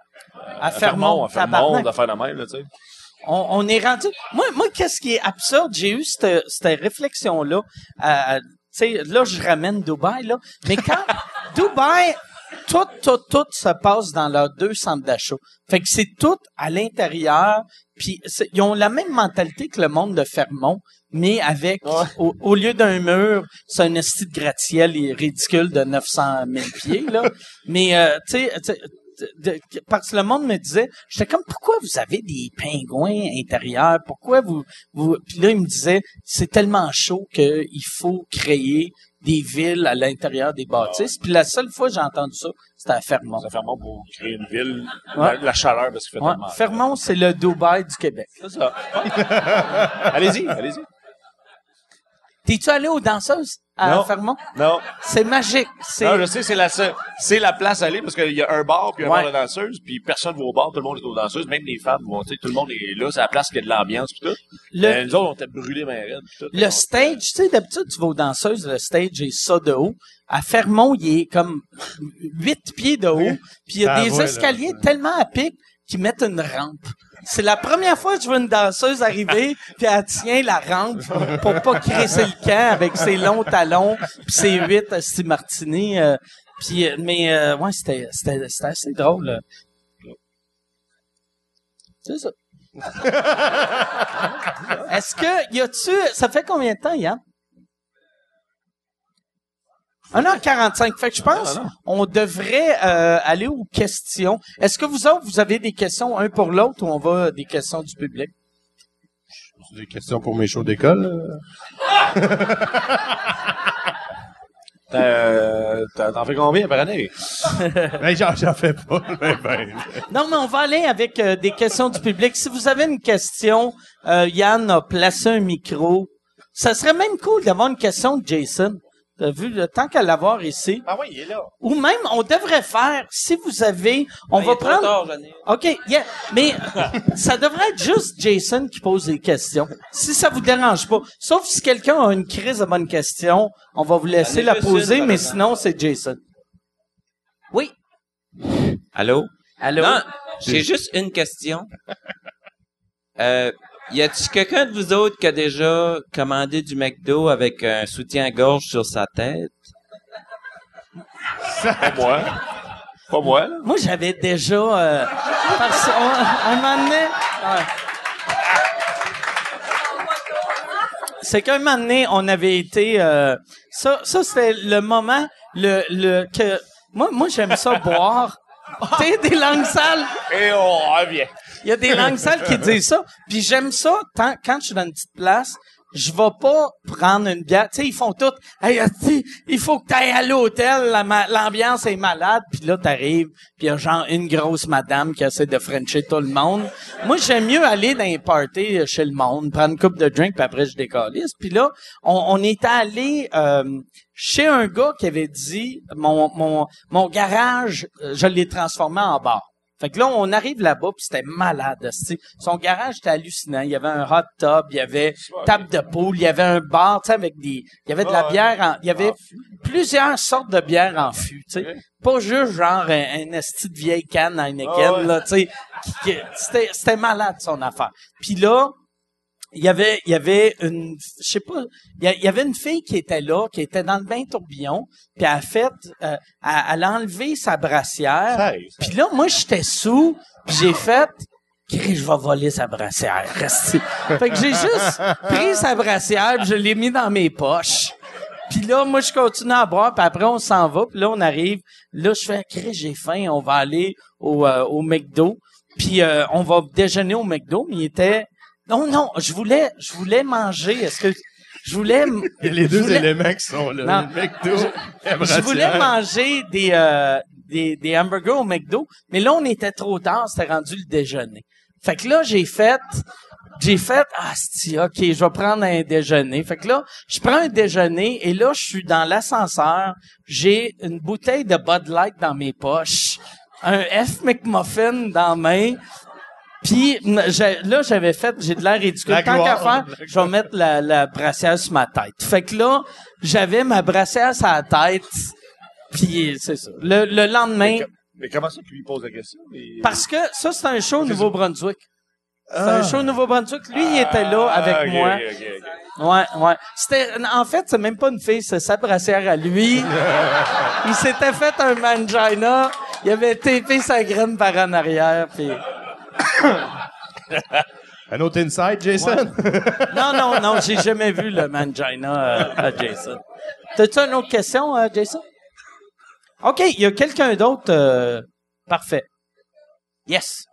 Speaker 2: à Fermont,
Speaker 5: à Fermont,
Speaker 2: tabarnak.
Speaker 5: d'affaires de même, là, tu sais.
Speaker 2: On, on est rendu. Moi, moi, qu'est-ce qui est absurde? J'ai eu cette, cette réflexion-là. Euh, tu sais, là, je ramène Dubaï, là. Mais quand Dubaï, tout, tout, tout se passe dans leurs deux centres d'achat. Fait que c'est tout à l'intérieur. Puis c'est- ils ont la même mentalité que le monde de Fermont, mais avec, au, au lieu d'un mur, c'est un esti de gratte-ciel ridicule de neuf cent mille pieds, là. Mais, euh, tu sais, tu sais, de, de- parce que le monde me disait, j'étais comme, pourquoi vous avez des pingouins intérieurs? Pourquoi vous, vous, puis là, il me disait, c'est tellement chaud qu'il faut créer des villes à l'intérieur des bâtisses. Puis la seule fois que j'ai entendu ça, c'était à Fermont.
Speaker 5: Ça fait vraiment pour créer une ville,
Speaker 2: Ouais.
Speaker 5: la, la chaleur, parce qu'il fait
Speaker 2: Ouais.
Speaker 5: tellement...
Speaker 2: Fermont, c'est le Dubaï du Québec.
Speaker 5: C'est ça. allez-y, allez-y.
Speaker 2: T'es-tu allé aux danseuses à
Speaker 5: Non.
Speaker 2: Fermont?
Speaker 5: Non.
Speaker 2: C'est magique. C'est
Speaker 5: Non, je sais, c'est la seule- c'est la place à aller parce qu'il y a un bar puis un
Speaker 2: Ouais.
Speaker 5: bar de danseuses puis personne va au bar, tout le monde est aux danseuses, même les femmes vont, tu sais, tout le monde est là, c'est la place qui a de l'ambiance puis tout.
Speaker 2: le,
Speaker 5: Mais nous autres, on était brûlés ben raides puis tout.
Speaker 2: le stage, tu sais, d'habitude, tu vas aux danseuses, le stage est ça de haut. À Fermont, il est comme huit pieds de haut, puis il y a
Speaker 4: Ah,
Speaker 2: des
Speaker 4: ouais, là.
Speaker 2: escaliers tellement à pic qu'ils mettent une rampe. C'est la première fois que je vois une danseuse arriver, puis elle tient la rampe pour pas crisser le camp avec ses longs talons, puis ses huit Asti Martini. Euh, puis, euh, mais euh, ouais, c'était, c'était, c'était assez drôle. là. C'est ça. Est-ce que, y a-tu, ça fait combien de temps, Yann? un heure quarante-cinq. Fait que je pense on devrait euh, aller aux questions. Est-ce que vous autres, vous avez des questions un pour l'autre ou on va des questions du public?
Speaker 4: Des questions pour mes shows d'école? euh?
Speaker 5: Euh, t'as- T'en fais combien par année?
Speaker 4: Ben, j'en, j'en fais pas. Ben, ben.
Speaker 2: Non, mais on va aller avec euh, des questions du public. Si vous avez une question, euh, Yann a placé un micro. Ça serait même cool d'avoir une question de Jason. T'as vu, le temps qu'à l'avoir ici.
Speaker 5: Ah oui, il est là.
Speaker 2: Ou même, on devrait faire, si vous avez, on
Speaker 3: Ben, il
Speaker 2: va
Speaker 3: est trop
Speaker 2: prendre...
Speaker 3: tard, j'en ai.
Speaker 2: OK, yeah, mais ça devrait être juste Jason qui pose des questions. Si ça vous dérange pas. Sauf si quelqu'un a une crise de bonne question, on va vous laisser
Speaker 3: J'en ai
Speaker 2: la
Speaker 3: juste
Speaker 2: poser,
Speaker 3: une, par
Speaker 2: mais
Speaker 3: exemple.
Speaker 2: sinon, c'est Jason. Oui.
Speaker 3: Allô?
Speaker 2: Allô?
Speaker 3: Non, j'ai juste une question. Euh, y a-tu quelqu'un de vous autres qui a déjà commandé du McDo avec un soutien-gorge sur sa tête?
Speaker 5: Pas moi. Pas moi, là.
Speaker 2: Moi, j'avais déjà... Euh, parce on- un moment donné... ouais. C'est qu'un moment donné, on avait été... euh, ça, ça c'était le moment le, le que... Moi, moi j'aime ça boire. Tu sais, des langues sales.
Speaker 5: Et on revient.
Speaker 2: Il y a des langues sales qui disent ça. Puis j'aime ça tant, quand je suis dans une petite place, je vais pas prendre une bière. Tu sais, ils font tout. Hey, asti, il faut que t'ailles à l'hôtel. La ma- l'ambiance est malade. Puis là, t'arrives. Puis il y a genre une grosse madame qui essaie de frencher tout le monde. Moi, j'aime mieux aller dans les parties chez le monde, prendre une coupe de drink, puis après, je décalisse. Puis là, on, on était allé euh, chez un gars qui avait dit, mon, mon, mon garage, euh, je l'ai transformé en bar. Fait que là, on arrive là-bas, puis c'était malade. esti. Son garage était hallucinant. Il y avait un hot tub, il y avait table de poule, il y avait un bar, tu sais, avec des... Il y avait de la
Speaker 5: Ah ouais.
Speaker 2: bière en... Il y avait plusieurs sortes de bières en fût, tu sais.
Speaker 5: Ok.
Speaker 2: Pas juste genre un, un esti de vieille canne à Heineken,
Speaker 5: Ah ouais.
Speaker 2: là, tu sais. qui- qui- C'était, c'était malade, son affaire. Puis là, il y avait, il y avait une, je sais pas, il y, a- il y avait une fille qui était là, qui était dans le bain tourbillon, puis elle a fait, euh, elle, elle a enlevé sa brassière.
Speaker 5: Seize.
Speaker 2: Puis là, moi, j'étais sous, puis j'ai fait, Chris, je vais voler sa brassière. Restez. Fait que j'ai juste pris sa brassière, puis je l'ai mis dans mes poches. Puis là, moi, je continue à boire, puis après, on s'en va, puis là, on arrive. Là, je fais, Chris, j'ai faim, on va aller au, euh, au McDo. Puis euh, on va déjeuner au McDo, mais il était... Non, non, je voulais, je voulais manger. Est-ce que... Je voulais...
Speaker 4: Il y a les deux
Speaker 2: je voulais-
Speaker 4: éléments qui sont là.
Speaker 2: Non.
Speaker 4: Le McDo, la
Speaker 2: Je
Speaker 4: brassière.
Speaker 2: voulais manger des, euh, des, des hamburgers au McDo, mais là, on était trop tard, c'était rendu le déjeuner. Fait que là, j'ai fait, j'ai fait, ah, c'est ok, je vais prendre un déjeuner. Fait que là, je prends un déjeuner et là, je suis dans l'ascenseur, j'ai une bouteille de Bud Light dans mes poches, un F McMuffin dans la main. Puis m- j'ai- là, j'avais fait, j'ai de l'air ridicule.
Speaker 4: La
Speaker 2: Tant qu'à
Speaker 4: gloire.
Speaker 2: faire, je vais mettre la, la brassière sur ma tête. Fait que là, j'avais ma brassière sur la tête. Puis c'est ça. Le, le lendemain,
Speaker 5: Mais comment ça qu'il lui pose la question? Et-
Speaker 2: parce que ça, c'est un show au Nouveau-Brunswick. C'est
Speaker 4: Ah.
Speaker 2: un show au Nouveau-Brunswick. Lui, il était là avec
Speaker 5: Ah, ok,
Speaker 2: moi.
Speaker 5: ok, ok, ok.
Speaker 2: Ouais, ouais. C'était, en fait, c'est même pas une fille, c'est sa brassière à lui. Il s'était fait un mangina. Il avait tapé sa graine par en arrière, puis...
Speaker 4: Un autre inside, Jason?
Speaker 2: Non, non, non, j'ai jamais vu le mangina euh, à Jason. T'as-tu une autre question, euh, Jason? OK, il y a quelqu'un d'autre. Euh... Parfait. Yes.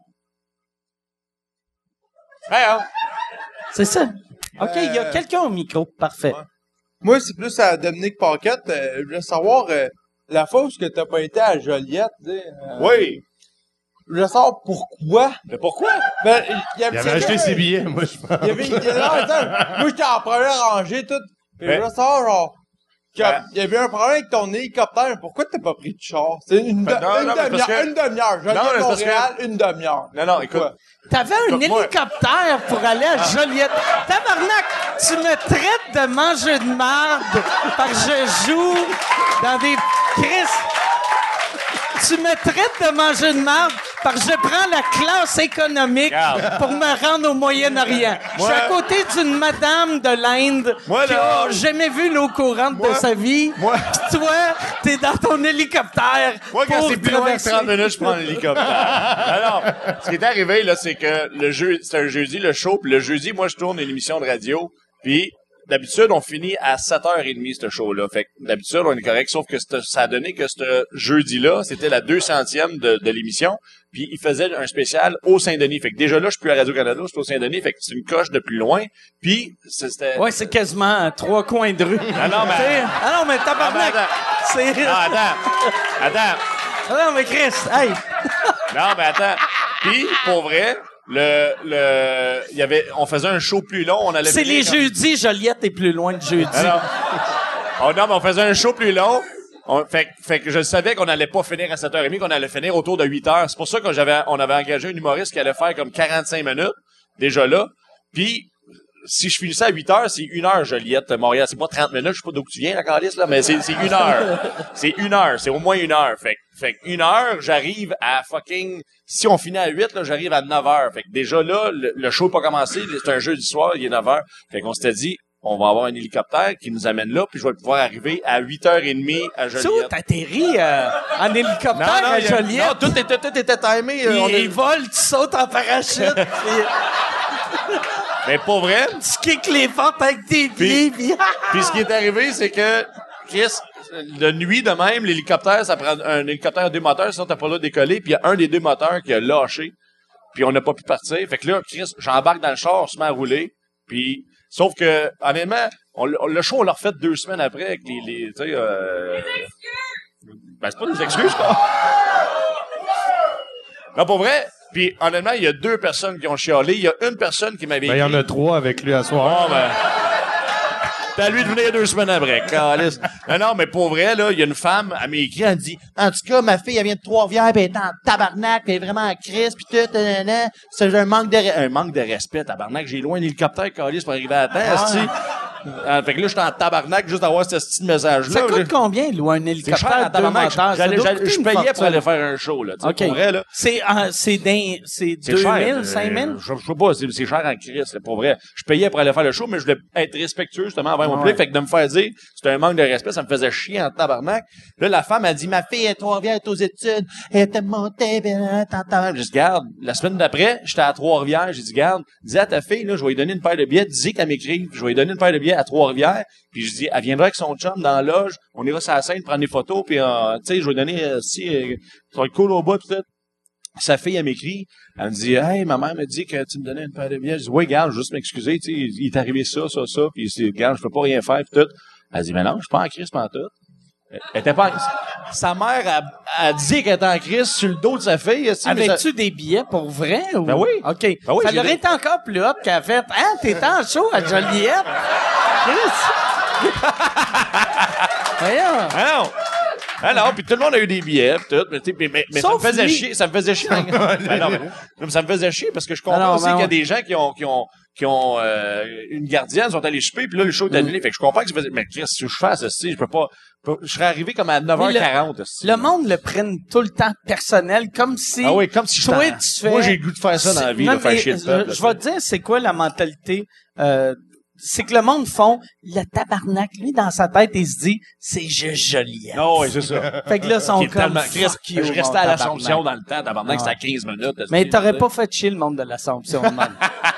Speaker 7: Hey, hein?
Speaker 2: C'est ça. OK, il y a
Speaker 7: Euh,
Speaker 2: quelqu'un au micro. Parfait.
Speaker 7: Ouais. Moi, c'est plus à Dominique Paquette. Euh, je voulais savoir euh, la fois où t'as pas été à Joliette. Tu sais, euh,
Speaker 5: Oui.
Speaker 7: Je voulais savoir pourquoi.
Speaker 5: Mais pourquoi?
Speaker 7: Ben, il y
Speaker 4: Il avait acheté ses billets, moi, je pense.
Speaker 7: Il y avait, il y avait, non, attends, moi, j'étais en première rangée, tout. Et
Speaker 5: Ben.
Speaker 7: je voulais savoir, genre, qu'il
Speaker 5: Ben.
Speaker 7: y avait un problème avec ton hélicoptère. Pourquoi t'as pas pris de char? C'est une,
Speaker 5: Ben,
Speaker 7: de-
Speaker 5: non,
Speaker 7: une
Speaker 5: non, mais
Speaker 7: demi-heure.
Speaker 5: parce que-
Speaker 7: Une demi-heure.
Speaker 5: Non, mais c'est parce
Speaker 7: Joliette-Montréal, une demi-heure.
Speaker 5: Non, non, écoute.
Speaker 7: Pourquoi?
Speaker 2: T'avais un
Speaker 5: Écoute-moi.
Speaker 2: hélicoptère pour aller à Joliette. Tabarnak, tu me traites de manger de marde parce que je joue dans des crises. Tu me traites de manger de marde parce que je prends la classe économique
Speaker 5: Regarde.
Speaker 2: pour me rendre au Moyen-Orient. Je suis à côté d'une madame de l'Inde
Speaker 5: Moi,
Speaker 2: qui
Speaker 5: là-
Speaker 2: a jamais vu l'eau courante de sa vie.
Speaker 5: Moi-
Speaker 2: Pis toi, t'es dans ton hélicoptère
Speaker 5: Moi, quand
Speaker 2: pour
Speaker 5: c'est plus loin que
Speaker 2: traverser.
Speaker 5: trente minutes, je prends l'hélicoptère. Alors, ce qui est arrivé, là, c'est que le jeu, c'est un jeudi, le show, puis le jeudi, moi, je tourne une émission de radio, puis d'habitude, on finit à sept heures trente, ce show-là. Fait que d'habitude, on est correct, sauf que c'te- ça a donné que ce jeudi-là, c'était la deux centième de, de l'émission, puis il faisait un spécial au Saint-Denis. Fait que déjà là, je suis plus à Radio-Canada, je suis au Saint-Denis, fait que c'est une coche de plus loin, puis c'était...
Speaker 2: Ouais, c'est quasiment euh, trois coins de rue.
Speaker 5: Ah non, mais...
Speaker 2: T'sais, ah non, mais
Speaker 5: Ah,
Speaker 2: tabarnak,
Speaker 5: ben, attends.
Speaker 2: c'est...
Speaker 5: Non, attends. Attends.
Speaker 2: Ah non, mais Chris, hey!
Speaker 5: Non, mais attends. Puis, pour vrai, le, le, il y avait, on faisait un show plus long, on allait
Speaker 2: C'est
Speaker 5: venir
Speaker 2: les
Speaker 5: quand-
Speaker 2: jeudis, Joliette est plus loin de jeudi.
Speaker 5: Alors, oh non, mais on faisait un show plus long. On, fait, fait que je savais qu'on allait pas finir à sept heures trente, qu'on allait finir autour de huit heures. C'est pour ça que j'avais, on avait engagé un humoriste qui allait faire comme quarante-cinq minutes, déjà là. Puis, si je finissais à huit heures, c'est une heure, Joliette, Montréal. C'est pas trente minutes, je sais pas d'où tu viens, la calice, là, mais c'est, c'est une heure. C'est une heure, c'est au moins une heure. Fait, que- fait que une heure, j'arrive à fucking, si on finit à huit, là, j'arrive à neuf heures. Fait que déjà là, le, le show n'est pas commencé, c'est un jeudi soir, il est neuf heures. Fait qu'on s'était dit, on va avoir un hélicoptère qui nous amène là, puis je vais pouvoir arriver à huit heures trente à
Speaker 2: Tu sais où
Speaker 5: Joliette.
Speaker 2: t'atterris euh, en hélicoptère à
Speaker 5: il y a-
Speaker 2: Joliette?
Speaker 5: non, tout était, tout était timé. euh,
Speaker 2: Il,
Speaker 5: on est-
Speaker 2: il vole, tu sautes en parachute, puis
Speaker 5: Mais pour vrai,
Speaker 2: tu kicks les portes avec tes pieds, puis...
Speaker 5: puis ce qui est arrivé, c'est que, Chris, de nuit de même, l'hélicoptère, ça prend un hélicoptère à deux moteurs, sinon t'as pas le droit de décoller, puis il y a un des deux moteurs qui a lâché, puis on n'a pas pu partir. Fait que là, Chris, j'embarque dans le char, on se met à rouler, puis sauf que, honnêtement, on, l- le show, on l'a refait deux semaines après avec les, les tu sais, euh... Ben, c'est pas des excuses, quoi. Non, pour vrai, puis honnêtement, il y a deux personnes qui ont chialé. Il y a une personne qui m'avait
Speaker 4: Ben, il y en
Speaker 5: écrit-
Speaker 4: a trois avec lui à soir.
Speaker 5: Bon, ben. C'est à lui de venir deux semaines après. Calice. Non, non, mais pour vrai, là, il y a une femme, elle m'a écrit, elle me dit,
Speaker 6: En tout cas, ma fille, elle vient de Trois-Rivières, pis elle est en tabarnak, pis elle est vraiment en crise, pis tout, nanana. C'est un manque de... re-
Speaker 5: un manque de respect, tabarnak. J'ai loin l'hélicoptère, calice, pour arriver à temps, esti. Ah, fait que là, j'étais en tabarnak juste d'avoir ce petit message-là.
Speaker 2: Ça coûte
Speaker 5: Là.
Speaker 2: combien, louer un
Speaker 5: C'est
Speaker 2: hélicoptère
Speaker 5: cher en
Speaker 2: deux
Speaker 5: tabarnak.
Speaker 2: moteurs? Ça
Speaker 5: J'allais-
Speaker 2: doit
Speaker 5: j'allais-
Speaker 2: coûter
Speaker 5: Je
Speaker 2: une
Speaker 5: payais pour
Speaker 2: fortune.
Speaker 5: aller faire un show, là. Tu sais,
Speaker 2: OK.
Speaker 5: pour vrai, là.
Speaker 2: C'est, euh, c'est d'un, c'est
Speaker 5: C'est
Speaker 2: deux
Speaker 5: cher.
Speaker 2: mille, cinq mille?
Speaker 5: Euh, Je, je sais pas, c'est, c'est cher en crise, là, pour vrai. Je payais pour aller faire le show, mais je voulais être respectueux, justement, envers mon public. Fait que de me faire dire, c'était un manque de respect, ça me faisait chier en tabarnak. Là, la femme a dit, ma fille est à Trois-Rivières, elle est aux études, elle était montée, pis euh, tant, tant. J'ai dit, garde, la semaine d'après, j'étais à Trois-Rivières, j'ai dit, garde, dis à ta fille, là, je vais lui donner une paire de billets, dis qu'elle m'écrive, je vais lui donner une paire de billets à Trois-Rivières, puis je dis, elle viendra avec son chum dans la loge, on ira sur la scène prendre des photos, puis euh, tu sais, je vais lui donner, euh, si, euh, ça va être cool au bout, pis tout. Sa fille, elle m'écrit, elle me dit, hey, ma mère me dit que tu me donnais une paire de billets. Je dis, oui, garde, juste m'excuser, tu sais, il est arrivé ça, ça, ça, puis c'est, garde, je peux pas rien faire, pis tout. Elle dit, mais non, je suis pas en crise pendant tout. Elle était pas en... Sa mère a, a dit qu'elle était en crise sur le dos de sa fille. aussi, mais ça-
Speaker 2: Avais-tu des billets pour vrai? Ou...
Speaker 5: Ben oui.
Speaker 2: OK.
Speaker 5: Ben oui,
Speaker 2: ça
Speaker 5: j'ai
Speaker 2: aurait
Speaker 5: des-
Speaker 2: été encore plus hot qu'elle a fait, hein, t'es en show à Joliette? Chris. Voyons.
Speaker 5: Ah non! Ah non, puis tout le monde a eu des billets, pis tout, mais, tu sais, mais, mais, mais ça me
Speaker 2: Sauf
Speaker 5: faisait
Speaker 2: lui.
Speaker 5: chier, ça me faisait chier. Ben non, mais, non, mais ça me faisait chier parce que je comprends
Speaker 2: Ah non,
Speaker 5: aussi
Speaker 2: ben
Speaker 5: qu'il y a
Speaker 2: ouais.
Speaker 5: des gens qui ont, qui ont, qui ont, euh, une gardienne, sont allés choper, puis là, le show est annulé. Fait que je comprends que ça faisait, mais qu'est-ce que je fasse, aussi? Je peux pas, je peux- je serais arrivé comme à neuf heures quarante, aussi.
Speaker 2: Le monde le prenne tout le temps personnel, comme si...
Speaker 5: Ah oui, comme si je
Speaker 2: toi,
Speaker 5: t'en-
Speaker 2: tu fais...
Speaker 5: Moi, j'ai le goût de faire ça dans la vie,
Speaker 2: Non,
Speaker 5: de faire
Speaker 2: mais
Speaker 5: chier le peuple.
Speaker 2: Je, je vais te dire, c'est quoi la mentalité... Euh, c'est que le monde font le tabarnak. Lui, dans sa tête, il se dit, c'est juste Joliette.
Speaker 5: Non, oui, c'est ça.
Speaker 2: Fait que là, son
Speaker 5: Qui est
Speaker 2: comme,
Speaker 5: tellement- Chris,
Speaker 2: fuck you,
Speaker 5: je
Speaker 2: mon
Speaker 5: restais à
Speaker 2: tabarnak.
Speaker 5: l'Assomption dans le temps, tabarnak, c'était à quinze minutes.
Speaker 2: Mais
Speaker 5: esti,
Speaker 2: t'aurais
Speaker 5: tu
Speaker 2: pas fait chier le monde de l'Assomption, man.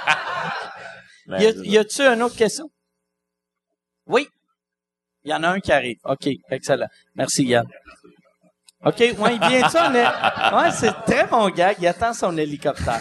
Speaker 5: sais.
Speaker 2: y, a, y a-tu une autre question? Oui. Il y en a un qui arrive. OK, excellent. Merci, Yann. OK, ouais, il vient de ça, mais... Ouais, c'est très bon gag. Il attend son hélicoptère.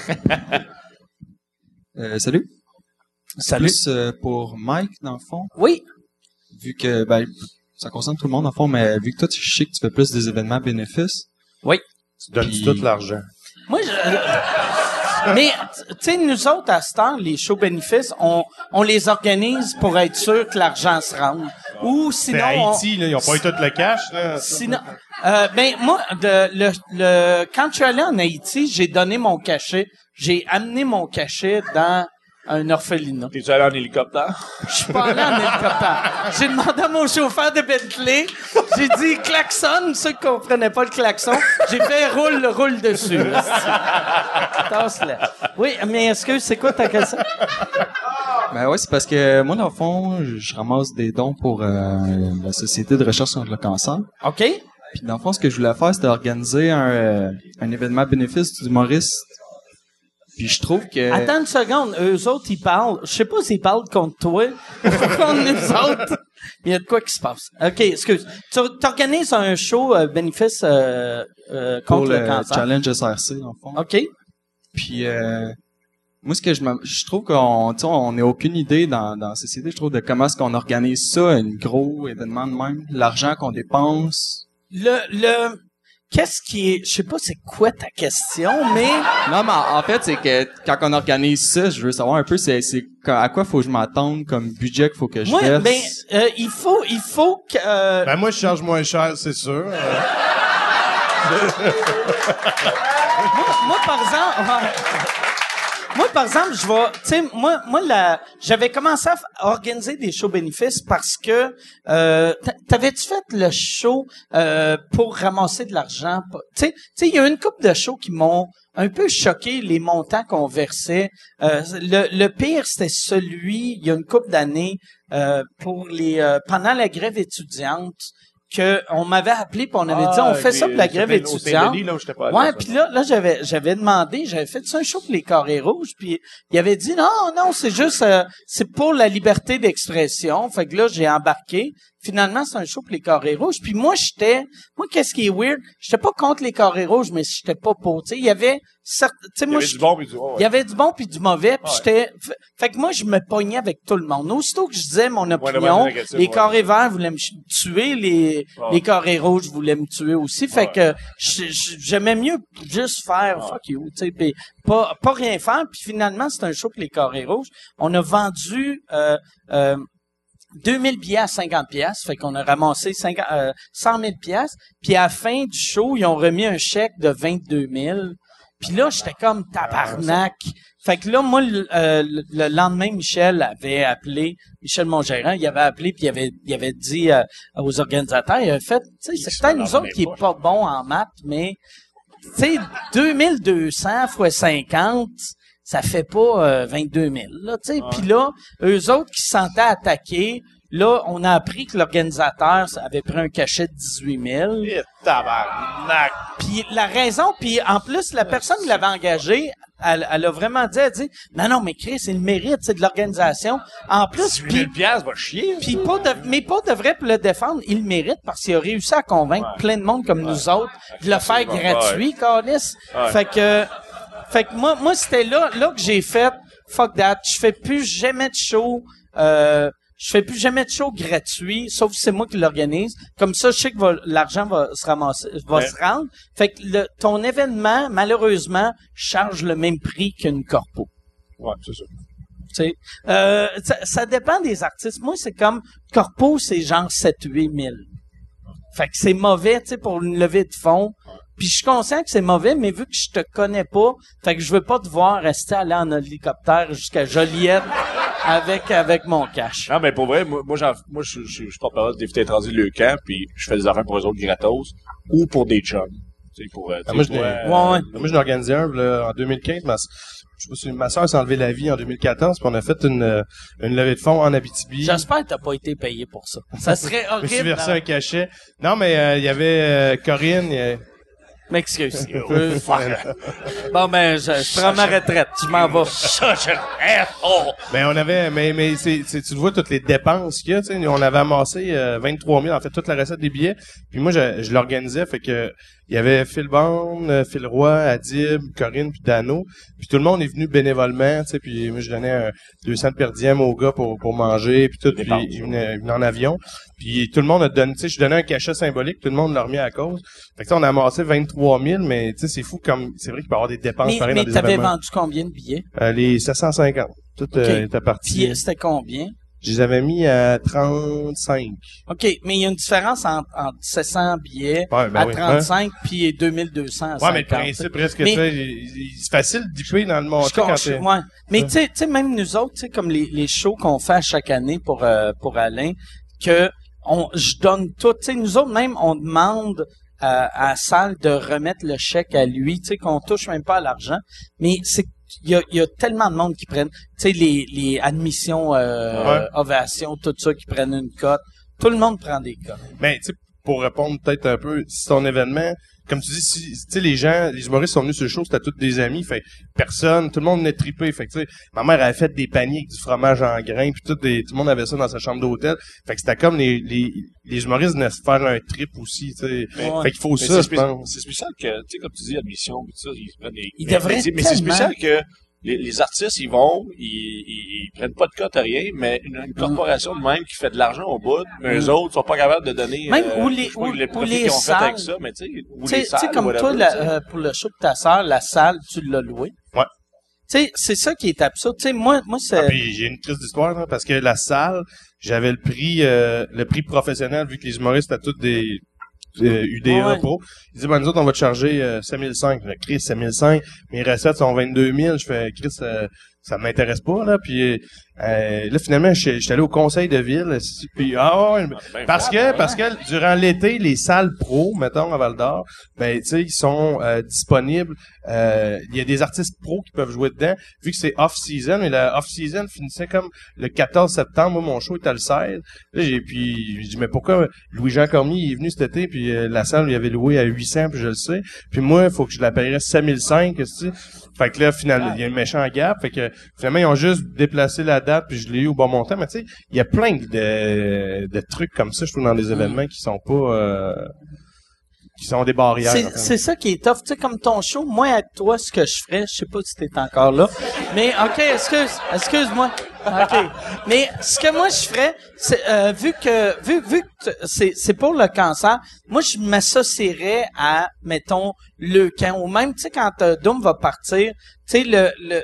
Speaker 8: Euh, salut.
Speaker 2: Salut.
Speaker 8: Plus euh, pour Mike, dans le fond,
Speaker 2: Oui.
Speaker 8: vu que, ben, ça concerne tout le monde, dans le fond, mais vu que toi, tu sais que tu fais plus des événements bénéfices.
Speaker 2: Oui.
Speaker 4: Tu donnes
Speaker 8: Puis-
Speaker 4: tout l'argent.
Speaker 2: Moi, je... Mais, tu sais, nous autres, à cette heure, les shows bénéfices, on, on les organise pour être sûr que l'argent se rende. Ou sinon...
Speaker 4: Mais
Speaker 2: on-
Speaker 4: Haïti, là, ils ont pas eu tout le cash, là.
Speaker 2: Sinon, euh, ben moi, de, le, le, quand je suis allé en Haïti, j'ai donné mon cachet. J'ai amené mon cachet dans un orphelinat.
Speaker 5: T'es-tu allé en hélicoptère?
Speaker 2: Je suis pas allé en hélicoptère. J'ai demandé à mon chauffeur de Bentley. J'ai dit klaxon, ceux qui comprenaient pas le klaxon. J'ai fait roule, roule dessus. Tasse-le. Oui, mais excuse, c'est quoi ta question?
Speaker 8: Ben ouais, c'est parce que moi, dans le fond, je, je ramasse des dons pour euh, la Société de recherche contre le cancer.
Speaker 2: OK.
Speaker 8: Puis dans le fond, ce que je voulais faire, c'était organiser un, euh, un événement bénéfice d'humoristes. Puis je trouve que...
Speaker 2: Attends une seconde. Eux autres, ils parlent. Je sais pas s'ils parlent contre toi ou contre nous autres. Il y a de quoi qui se passe. OK, excuse. Tu organises un show euh, bénéfice euh, euh,
Speaker 8: pour
Speaker 2: contre le,
Speaker 8: le
Speaker 2: cancer.
Speaker 8: Challenge S R C, dans le fond.
Speaker 2: OK.
Speaker 8: Puis euh, moi, ce que je, me- je trouve qu'on, tu sais, on n'a aucune idée dans, dans la société, je trouve, de comment est-ce qu'on organise ça, un gros événement de même, l'argent qu'on dépense.
Speaker 2: Le, le, qu'est-ce qui est, je sais pas c'est quoi ta question, mais
Speaker 8: Non, mais en en fait, c'est que quand on organise ça, je veux savoir un peu, c'est, c'est à quoi faut que je m'attende comme budget qu'il faut que je
Speaker 2: moi,
Speaker 8: verse.
Speaker 2: ben, euh, il faut, il faut que, euh,
Speaker 4: Ben, moi, je charge moins cher, c'est sûr. Euh,
Speaker 2: moi, par exemple, ouais. Moi, par exemple, je vais, tu sais, moi, moi, la, j'avais commencé à f- organiser des shows bénéfices parce que, euh, t'a- t'avais-tu fait le show, euh, pour ramasser de l'argent? Tu sais, tu sais, il y a une couple de shows qui m'ont un peu choqué les montants qu'on versait. Euh, le, le pire, c'était celui, il y a une couple d'années, euh, pour les, euh, pendant la grève étudiante, que on m'avait appelé puis on avait dit on fait ça pour la grève étudiante.
Speaker 5: Là où j'étais pas allé,
Speaker 2: Ouais,
Speaker 5: ça.
Speaker 2: puis là, là j'avais j'avais demandé, j'avais fait ça un show pour les carrés rouges, puis il avait dit non, non, c'est juste euh, c'est pour la liberté d'expression. Fait que là, j'ai embarqué. Finalement, c'est un show pour les carrés rouges. Puis moi, j'étais, moi, qu'est-ce qui est weird, j'étais pas contre les carrés rouges, mais j'étais pas pour. Tu sais, il y avait certes, tu sais,
Speaker 5: Il y
Speaker 2: moi,
Speaker 5: avait
Speaker 2: je-
Speaker 5: du bon puis du bon.
Speaker 2: il y avait du bon puis du mauvais, puis
Speaker 5: Ouais.
Speaker 2: j'étais f- fait que moi je me pognais avec tout le monde. Aussitôt que je disais mon
Speaker 5: Ouais,
Speaker 2: opinion,
Speaker 5: ouais, négatif,
Speaker 2: les
Speaker 5: ouais.
Speaker 2: carrés verts voulaient me ch- tuer, les
Speaker 5: Ouais.
Speaker 2: les carrés rouges voulaient me tuer aussi. Fait
Speaker 5: Ouais.
Speaker 2: que je- je- j'aimais mieux juste faire fuck you, tu sais, puis pas pas rien faire. Puis finalement c'est un show pour les carrés rouges. On a vendu euh, euh, deux mille billets à cinquante pièces, fait qu'on a ramassé cinquante, euh, cent mille pièces. Puis à la fin du show, ils ont remis un chèque de vingt-deux mille. Puis là, j'étais comme tabarnak. Fait que là, moi, le, euh, le- le lendemain, Michel avait appelé, Michel, mon gérant, il avait appelé puis il avait, il avait dit euh, aux organisateurs, il avait fait, tu sais, c'est peut-être nous autres qui est pas bon en maths, mais, tu sais, deux mille deux cents fois cinquante, ça fait pas euh, vingt-deux mille, là, tu sais. Puis là, eux autres qui se sentaient attaqués, là, on a appris que l'organisateur avait pris un cachet de dix-huit mille.
Speaker 5: Eh, tabarnak!
Speaker 2: Puis la raison, puis en plus, la personne qui l'avait engagé, elle, elle a vraiment dit, elle dit, non, non, mais Chris, c'est le mérite, c'est de l'organisation. En plus,
Speaker 5: dix-huit
Speaker 2: puis,
Speaker 5: mille piastres, va chier.
Speaker 2: puis pas de, mais pas de vrai pour le défendre, il le mérite parce qu'il a réussi à convaincre
Speaker 5: Ouais.
Speaker 2: plein de monde comme nous autres de le faire
Speaker 5: Absolument.
Speaker 2: gratuit, Carlis.
Speaker 5: Ouais.
Speaker 2: Fait que, fait que moi, moi, c'était là, là que j'ai fait, fuck that, je fais plus jamais de show, euh, je fais plus jamais de show gratuit, sauf si c'est moi qui l'organise. Comme ça, je sais que va- l'argent va se ramasser, va
Speaker 5: Ouais.
Speaker 2: se rendre. Fait que le, ton événement, malheureusement, charge le même prix qu'une corpo.
Speaker 5: Ouais, c'est ça.
Speaker 2: Tu sais, euh, ça, ça dépend des artistes. Moi, c'est comme corpo, c'est genre sept huit mille. Fait que c'est mauvais, tu sais, pour une levée de fonds. Puis je suis conscient que c'est mauvais, mais vu que je te connais pas, fait que je veux pas te voir rester aller en hélicoptère jusqu'à Joliette avec avec mon cash.
Speaker 5: Non, mais pour vrai, moi, moi, j'en- moi je je- je suis porte-parole d'éviter étranger le camp, puis je fais des affaires pour eux autres gratos, ou pour des chums. Tu sais, pour, euh, tu
Speaker 4: Ah,
Speaker 5: sais,
Speaker 4: moi, je
Speaker 5: pour,
Speaker 4: l'ai-
Speaker 5: euh,
Speaker 2: Ouais, ouais.
Speaker 4: Moi, j'en ai organisé un là, en deux mille quinze. Ma, je sais pas si ma soeur s'est enlevé la vie en deux mille quatorze, puis on a fait une, euh, une levée de fonds en Abitibi.
Speaker 2: J'espère que t'as pas été payé pour ça. Ça serait
Speaker 4: Je me suis
Speaker 2: horrible.
Speaker 4: versé un cachet. Non, mais euh, il y avait euh, Corinne, il y a-
Speaker 2: M'excuse. Euh, bon, ben, je, je prends ma retraite. Je m'en vais. Ça, je oh.
Speaker 4: Ben, on avait, mais, mais c'est, c'est, tu le vois, toutes les dépenses qu'il y a, tu sais. On avait amassé, euh, vingt-trois mille, en fait, toute la recette des billets. Puis moi, je, je l'organisais, fait que, il y avait Phil Bond, Phil Roy, Adib, Corinne, puis Dano. Puis tout le monde est venu bénévolement, tu sais. Puis moi, je donnais un deux cents de per diem aux gars pour, pour manger, puis tout. Puis ils venaient, ils venaient en avion. Puis tout le monde a donné, tu sais, je donnais un cachet symbolique, tout le monde l'a remis à cause. Fait que ça, on a amassé vingt-trois mille, mais tu sais, c'est fou comme, c'est vrai qu'il peut y avoir des dépenses
Speaker 2: mais,
Speaker 4: pareilles
Speaker 2: mais
Speaker 4: dans des
Speaker 2: t'avais
Speaker 4: événements.
Speaker 2: vendu combien de billets?
Speaker 4: Euh, les sept cent cinquante. Tout
Speaker 2: okay.
Speaker 4: euh, était parti.
Speaker 2: Puis c'était combien?
Speaker 4: Je les avais mis à trente-cinq.
Speaker 2: OK, mais il y a une différence entre, entre sept cents billets
Speaker 4: ouais, ben
Speaker 2: à
Speaker 4: oui.
Speaker 2: trente-cinq hein? Puis deux mille deux cents à cinquante.
Speaker 4: Ouais, mais le principe reste que c'est facile d'y dans le montant quand
Speaker 2: c'est... Ouais. Mais tu sais, tu sais, même nous autres, tu sais, comme les, les shows qu'on fait à chaque année pour, euh, pour Alain, que on, je donne tout. Tu sais, nous autres, même, on demande euh, à la salle de remettre le chèque à lui, tu sais, qu'on touche même pas à l'argent. Mais c'est il y a, il y a tellement de monde qui prennent, tu sais, les, les admissions, euh, ouais. ovations, tout ça, qui prennent une cote. Tout le monde prend des cotes.
Speaker 4: Mais, tu sais, pour répondre peut-être un peu, si ton événement, comme tu dis, si, tu sais, les gens, les humoristes sont venus sur le show, c'était tous des amis, fait personne, tout le monde venait triper, fait que, tu sais, ma mère avait fait des paniers avec du fromage en grains, puis tout, des, tout le monde avait ça dans sa chambre d'hôtel, fait que c'était comme les, les, les humoristes venaient se faire un trip aussi, tu sais. Ouais. Fait qu'il faut mais ça, je pense.
Speaker 5: C'est spécial que, tu sais, comme tu dis, admission, pis tout ça, ils prennent des...
Speaker 2: Ils devraient
Speaker 5: mais, mais c'est spécial que les, les artistes, ils vont, ils, ils, ils prennent pas de cote à rien, mais une, une corporation de même qui fait de l'argent au bout, mais eux autres sont pas capables de donner...
Speaker 2: Même
Speaker 5: euh,
Speaker 2: où les,
Speaker 5: je sais pas,
Speaker 2: où,
Speaker 5: les
Speaker 2: où les
Speaker 5: qu'ils ont
Speaker 2: salles...
Speaker 5: fait avec ça, mais tu sais, où
Speaker 2: t'sais,
Speaker 5: les salles,
Speaker 2: comme
Speaker 5: whatever,
Speaker 2: toi, la, euh, pour le show de ta sœur, la salle, tu l'as louée.
Speaker 4: Ouais.
Speaker 2: Tu sais, c'est ça qui est absurde. Tu sais, moi, moi, c'est...
Speaker 4: Ah, puis j'ai une triste histoire, là, parce que la salle, j'avais le prix, euh, le prix professionnel, vu que les humoristes étaient tous des... Euh, U D A
Speaker 2: ouais.
Speaker 4: Pro. Il dit, ben, nous autres, on va te charger euh, cinq mille cinq. Je fais, Chris, cinq mille cinq. Mes recettes sont vingt-deux mille. Je fais, Chris, euh, ça m'intéresse pas, là. Puis, euh, là, finalement, je suis allé au conseil de ville. Puis, ah, ouais, ben, parce que, parce que, durant l'été, les salles pro, mettons, à Val-d'Or, ben, tu sais, ils sont euh, disponibles. Euh, il y a des artistes pros qui peuvent jouer dedans, vu que c'est off-season. Mais la off-season finissait comme le quatorze septembre. Moi, mon show était le seize. Là, j'ai, puis, j'ai dit, mais pourquoi Louis-Jean Cormier il est venu cet été, puis euh, la salle, il avait loué à huit cents, puis je le sais. Puis moi, il faut que je la paierais sept mille cinq, tu sais. Fait que là, finalement, il y a un méchant gap. Fait que, finalement, ils ont juste déplacé la date, puis je l'ai eu au bon montant. Mais tu sais, il y a plein de, de trucs comme ça, je trouve, dans des événements qui sont pas... Euh, qui sont des barrières.
Speaker 2: C'est, c'est ça qui est tough. Tu sais, comme ton show, moi, avec toi, ce que je ferais, je sais pas si t'es encore là, mais OK, excuse, excuse-moi. OK. Mais ce que moi, je ferais, c'est, euh, vu que, vu, vu que c'est, c'est pour le cancer, moi, je m'associerais à, mettons, le camp, ou même, tu sais, quand euh, Doom va partir, tu sais, le, le,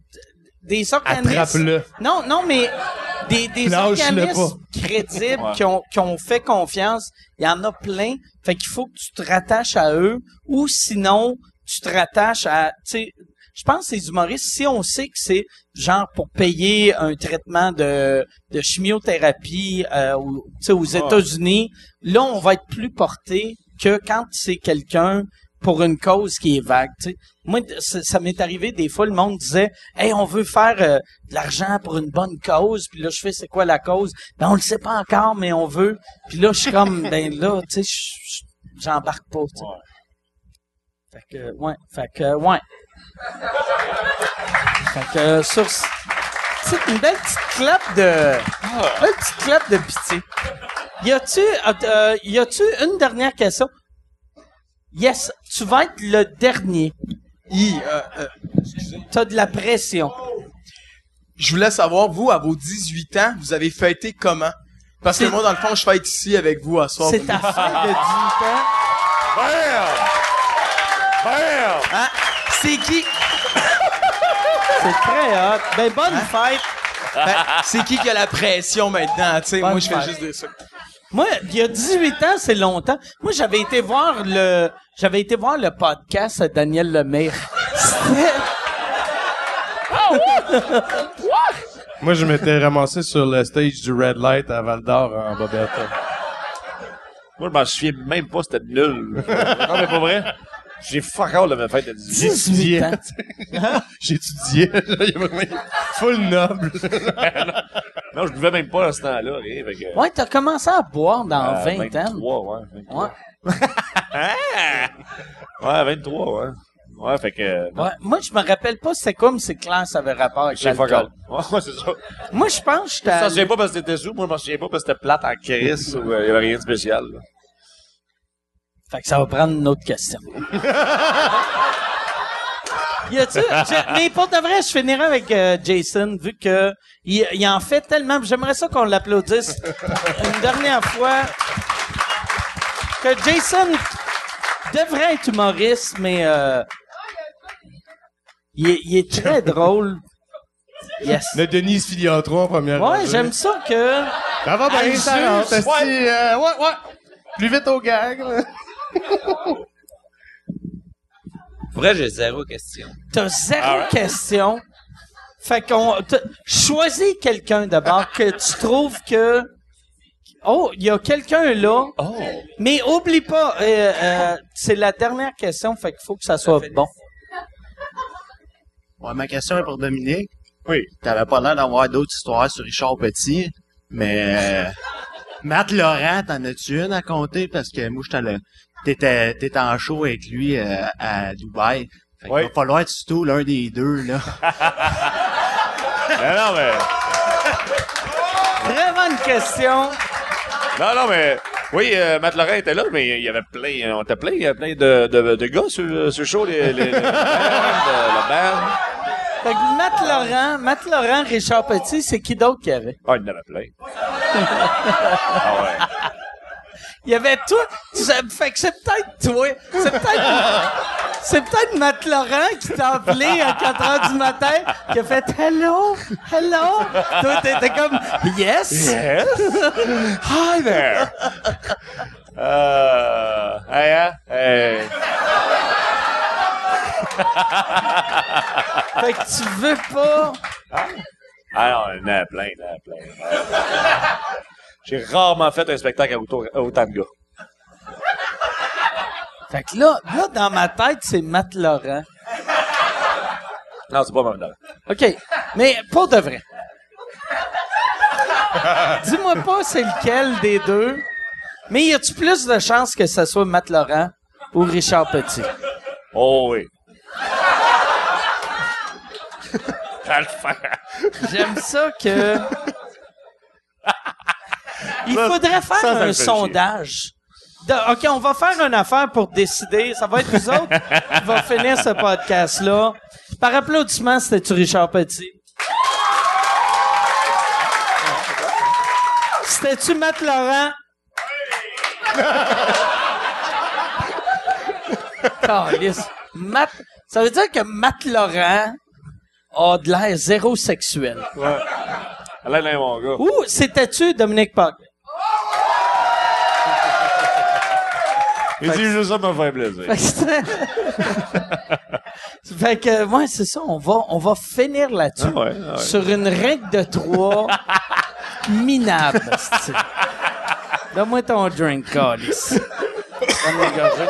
Speaker 2: des organismes.
Speaker 4: Attrape-le.
Speaker 2: Non, non, mais des, des organismes crédibles ouais. qui ont, qui ont fait confiance. Il y en a plein. Fait qu'il faut que tu te rattaches à eux, ou sinon, tu te rattaches à, tu sais, je pense que les humoristes, si on sait que c'est genre pour payer un traitement de, de chimiothérapie, euh, ou, tu sais, aux États-Unis, là, on va être plus porté que quand c'est quelqu'un pour une cause qui est vague, tu sais. Moi, ça, ça m'est arrivé des fois, le monde disait « Hey, on veut faire euh, de l'argent pour une bonne cause. » Puis là, je fais « C'est quoi la cause? » Ben, on le sait pas encore, mais on veut. Puis là, je suis comme « Ben là, tu sais, j'embarque pas. » tu sais. Ouais. Fait que, ouais. Fait que, ouais. Fait que, sur... C'est une belle petite clap de... Oh. Une petite clap de pitié. Y a-tu, euh, y a-tu une dernière question? Yes, tu vas être le dernier.
Speaker 7: I, euh, euh,
Speaker 2: T'as de la pression.
Speaker 7: Je voulais savoir, vous, à vos dix-huit ans, vous avez fêté comment? Parce c'est... que moi, dans le fond, je fête ici avec vous à soir.
Speaker 2: C'est ta fête de dix-huit ans?
Speaker 5: Bam! Bam!
Speaker 7: Hein? C'est qui?
Speaker 2: C'est très hot. Ben, bonne hein? fête.
Speaker 7: Ben, c'est qui qui a la pression maintenant, tu sais? Moi, je fais
Speaker 2: fête.
Speaker 7: juste des ça.
Speaker 2: Moi, il y a dix-huit ans, c'est longtemps. Moi, j'avais été voir le, j'avais été voir le podcast de Daniel Lemire. C'était...
Speaker 4: Moi, je m'étais ramassé sur le stage du Red Light à Val-d'Or en bobette.
Speaker 5: Moi, je m'en souviens même pas, c'était nul. Non, mais pas vrai. J'ai fuck all de ma fête de
Speaker 2: dix-huit ans.
Speaker 4: J'ai étudié. Full noble.
Speaker 5: non, je buvais même pas à ce temps-là. Rien, fait que...
Speaker 2: Ouais, t'as commencé à boire dans euh, vingt ans.
Speaker 5: vingt-trois, ouais. vingt-trois.
Speaker 2: Ouais.
Speaker 5: Ouais, vingt-trois, ouais. Ouais, fait que...
Speaker 2: Ouais, moi, je me rappelle pas c'était quoi, mais c'est clair ça avait rapport avec
Speaker 5: Je sais pas
Speaker 2: l'alcool.
Speaker 5: quand. Ouais, c'est ça.
Speaker 2: Moi, je pense que j'étais...
Speaker 5: Ça,
Speaker 2: à-
Speaker 5: je me souviens pas parce que t'étais sous. Moi, je me souviens pas parce que c'était plate en crise ou il y avait rien de spécial. Là.
Speaker 2: Fait que ça va prendre une autre question. Y a-tu... je- Mais pour de vrai, je finirai avec euh, Jason, vu que il, il en fait tellement... J'aimerais ça qu'on l'applaudisse une dernière fois. Que Jason devrait être humoriste, mais... Euh, il, est, il est très drôle. Yes.
Speaker 4: Le Denise Filiatro en première
Speaker 2: Ouais,
Speaker 4: rangée.
Speaker 2: j'aime ça que...
Speaker 4: Ça va bien,
Speaker 2: Ah,
Speaker 4: ça
Speaker 2: juste,
Speaker 4: rentre, esti,
Speaker 5: ouais.
Speaker 4: euh, ouais, ouais. Plus vite au gag, là.
Speaker 3: Pour vrai, j'ai zéro question.
Speaker 2: T'as zéro question. Fait qu'on... t'as- Choisis quelqu'un d'abord que tu trouves que... Oh, il y a quelqu'un là.
Speaker 5: Oh!
Speaker 2: Mais oublie pas, euh, euh, c'est la dernière question, fait qu'il faut que ça soit bon.
Speaker 6: Ouais, ma question est pour Dominique.
Speaker 5: Oui.
Speaker 6: T'avais pas l'air d'avoir d'autres histoires sur Richard Petit, mais euh, Matt Laurent, t'en as-tu une à compter? Parce que moi, j'étais là. T'étais, t'étais en show avec lui euh, à Dubaï. Fait qu'il
Speaker 5: Oui.
Speaker 6: va falloir être surtout l'un des deux, là.
Speaker 5: Mais non, mais...
Speaker 2: Très bonne question.
Speaker 5: Non, non, mais... Oui, euh, Matt Laurent était là, mais il y avait plein... On était plein, il y avait plein de, de, de gars sur, sur le show, les, les, les, le band, le band.
Speaker 2: Fait que Matt Laurent, Matt Laurent, Richard Petit, c'est qui d'autre qu'il y avait?
Speaker 5: Ah, il y en avait plein. Ah ouais.
Speaker 2: Il y avait toi. Ça fait que c'est peut-être toi. C'est peut-être. C'est peut-être Matt Laurent qui t'a appelé à quatre heures du matin, qui a fait hello, hello. Toi, t'étais comme yes.
Speaker 5: Yes? Hi there! Euh... Hey, hein? Hey.
Speaker 2: Fait que tu veux pas.
Speaker 5: Ah non, il y en a plein, il y en a plein. J'ai rarement fait un spectacle à auto- à autant de gars.
Speaker 2: Fait que là, là, dans ma tête, c'est Matt Laurent.
Speaker 5: Non, c'est pas Matt Laurent.
Speaker 2: OK. Mais pas de vrai. Dis-moi pas c'est lequel des deux. Mais y a-tu plus de chances que ce soit Matt Laurent ou Richard Petit?
Speaker 5: Oh oui. À le faire.
Speaker 2: J'aime ça que... Il faudrait faire
Speaker 5: ça, ça me
Speaker 2: un
Speaker 5: fait
Speaker 2: sondage. De- OK, on va faire une affaire pour décider. Ça va être nous autres qui va finir ce podcast-là. Par applaudissement, c'était-tu Richard Petit? C'était-tu Matt Laurent? Calisse. Matt... Ça veut dire que Matt Laurent a de l'air zéro sexuel.
Speaker 5: Ouais. Allez, là, mon gars.
Speaker 2: Ou c'était-tu Dominique Paquet?
Speaker 5: Il dit juste ça me fait plaisir.
Speaker 2: Fait que c'était- Fait que, ouais, c'est ça. On va, on va finir là-dessus.
Speaker 5: Ah ouais, ah ouais.
Speaker 2: Sur une règle de trois minable. c'ti. Donne-moi ton drink, Callis. Donne-moi une gorgée.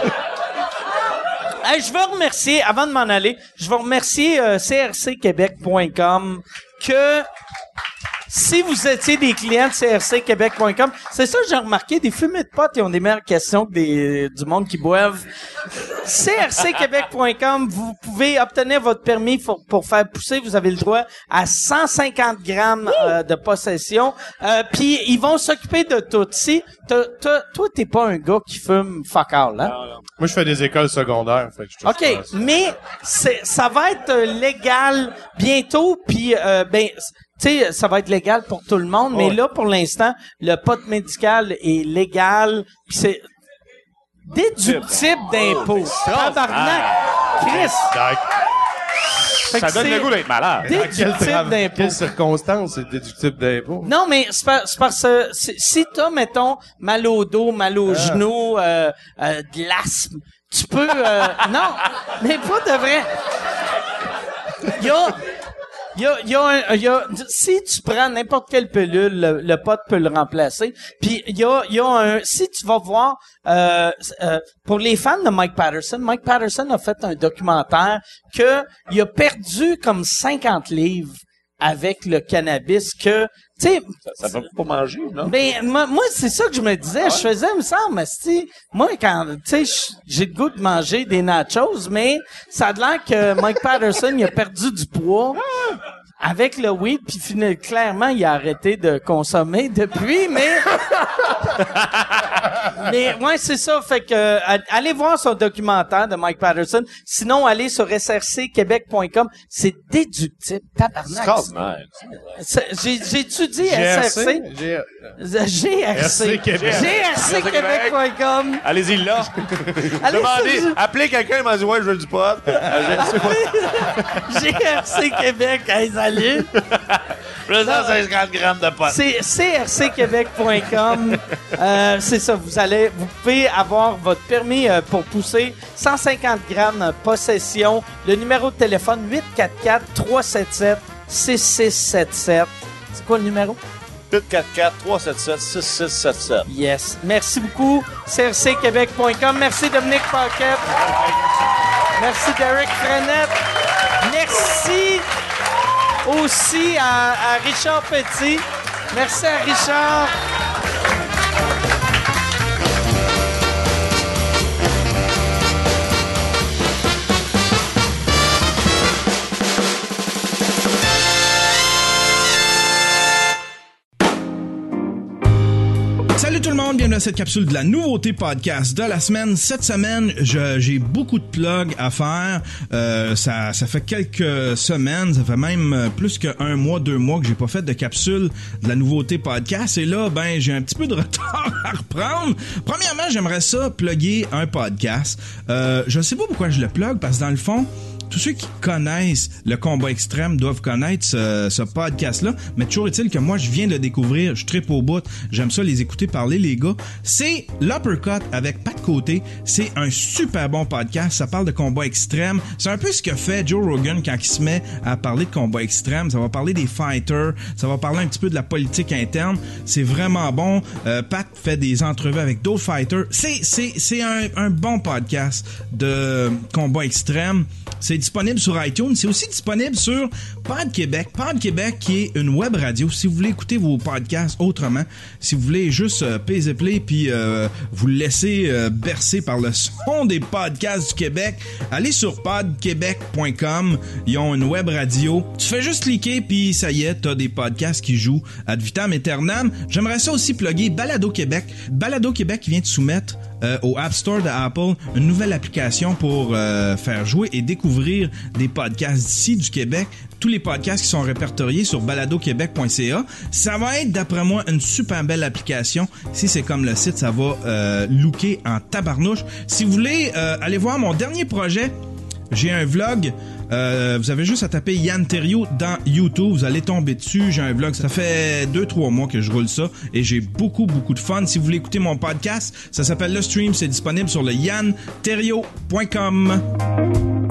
Speaker 2: Hey, je veux remercier, avant de m'en aller, je veux remercier euh, C R C Québec point com que si vous étiez des clients de C R C Québec point com, c'est ça que j'ai remarqué, des fumées de potes, ils ont des meilleures questions que des, du monde qui boivent. C R C Québec point com, vous pouvez obtenir votre permis pour, pour faire pousser, vous avez le droit à cent cinquante grammes euh, de possession, euh, puis ils vont s'occuper de tout. Si, t'as- t'as- toi, t'es pas un gars qui fume fuck all, hein?
Speaker 4: Moi, je fais des écoles secondaires, fait que je touche
Speaker 2: OK,
Speaker 4: pas à ça.
Speaker 2: mais c'est, ça va être euh, légal bientôt, puis euh, ben, tu sais, ça va être légal pour tout le monde, mais
Speaker 4: Ouais.
Speaker 2: là, pour l'instant, le pot médical est légal, puis c'est déductible d'impôts. Tabarnak! Chris!
Speaker 4: Dans,
Speaker 2: Fait
Speaker 5: Ça
Speaker 2: que
Speaker 5: donne
Speaker 2: c'est
Speaker 5: le goût d'être malade.
Speaker 4: dans quelle,
Speaker 2: déductible
Speaker 4: tra-
Speaker 2: d'impôts.
Speaker 4: quelles circonstances c'est déductible d'impôt?
Speaker 2: Non, mais c'est par- c'est parce que c'est- si t'as, mettons, mal au dos, mal au genou, euh, euh, de l'asthme, tu peux... euh, non, mais pas de vrai. Il y a... Il y a, il y a un, il y a, si tu prends n'importe quelle pilule, le, le pot peut le remplacer. Puis il y a, il y a un, si tu vas voir, euh, euh, pour les fans de Mike Patterson, Mike Patterson a fait un documentaire que il a perdu comme cinquante livres avec le cannabis que, tu sais...
Speaker 5: Ça, ça fait pas manger, non?
Speaker 2: Ben, moi, moi c'est ça que je me disais. Ah ouais? Je faisais, il me semble, si, moi, quand, tu sais, j'ai le goût de manger des nachos, mais ça a l'air que Mike Patterson, il a perdu du poids. Avec le weed, puis finalement, clairement, il a arrêté de consommer depuis, mais... mais ouais, c'est ça. Fait que euh, allez voir son documentaire de Mike Patterson. Sinon, allez sur s r c québec point com. C'est déductible. Tabarnak. C'est, j'ai, j'ai-tu dit S R C? G R C. G R C québec point com.
Speaker 5: Allez-y là.
Speaker 2: Allez
Speaker 5: Demandez,
Speaker 2: sur...
Speaker 5: appelez quelqu'un, il m'a dit, ouais, je veux du pot.
Speaker 2: G R C Québec, hey, salut.
Speaker 5: deux cent cinquante grammes de pot.
Speaker 2: C'est c r c québec point com. Euh, c'est ça, vous allez, vous pouvez avoir votre permis euh, pour pousser cent cinquante grammes possession. Le numéro de téléphone huit quatre quatre, trois sept sept, six six sept sept. C'est quoi le numéro?
Speaker 5: huit quatre quatre, trois sept sept, six six sept sept.
Speaker 2: Yes. Merci beaucoup. c r c québec point com. Merci Dominique Paquette. Merci Derek Frenette. Merci aussi à, à Richard Petit. Merci à Richard.
Speaker 9: Salut tout le monde, bienvenue à cette capsule de la nouveauté podcast de la semaine. Cette semaine, je, j'ai beaucoup de plugs à faire. Euh, ça, ça fait quelques semaines, ça fait même plus qu'un mois, deux mois que j'ai pas fait de capsule de la nouveauté podcast. Et là, ben, j'ai un petit peu de retard à reprendre. Premièrement, j'aimerais ça plugger un podcast. Euh, je sais pas pourquoi je le plug, parce que dans le fond, tous ceux qui connaissent le combat extrême doivent connaître ce, ce podcast-là, mais toujours est-il que moi, je viens de le découvrir, je trippe au bout, j'aime ça les écouter parler, les gars. C'est l'Uppercut avec Pat Côté, c'est un super bon podcast, ça parle de combat extrême, c'est un peu ce que fait Joe Rogan quand il se met à parler de combat extrême, ça va parler des fighters, ça va parler un petit peu de la politique interne, c'est vraiment bon, euh, Pat fait des entrevues avec d'autres fighters, c'est, c'est, c'est un, un bon podcast de combat extrême. C'est disponible sur iTunes. C'est aussi disponible sur Pod Québec. Pod Québec qui est une web radio. Si vous voulez écouter vos podcasts autrement, si vous voulez juste euh, payer play puis euh, vous laisser euh, bercer par le son des podcasts du Québec, allez sur pod québec point com. Ils ont une web radio. Tu fais juste cliquer puis ça y est, t'as des podcasts qui jouent ad vitam aeternam. J'aimerais ça aussi plugger Balado Québec. Balado Québec qui vient de soumettre Euh, au App Store de Apple, une nouvelle application pour euh, faire jouer et découvrir des podcasts d'ici du Québec. Tous les podcasts qui sont répertoriés sur balado québec point c a. Ça va être, d'après moi, une super belle application. Si c'est comme le site, ça va euh, looker en tabarnouche. Si vous voulez euh, aller voir mon dernier projet, j'ai un vlog. Euh, vous avez juste à taper Yann Terriot dans YouTube, vous allez tomber dessus. J'ai un vlog, ça fait deux trois mois que je roule ça et j'ai beaucoup beaucoup de fun. Si vous voulez écouter mon podcast, ça s'appelle Le Stream, c'est disponible sur le yann terriot point com.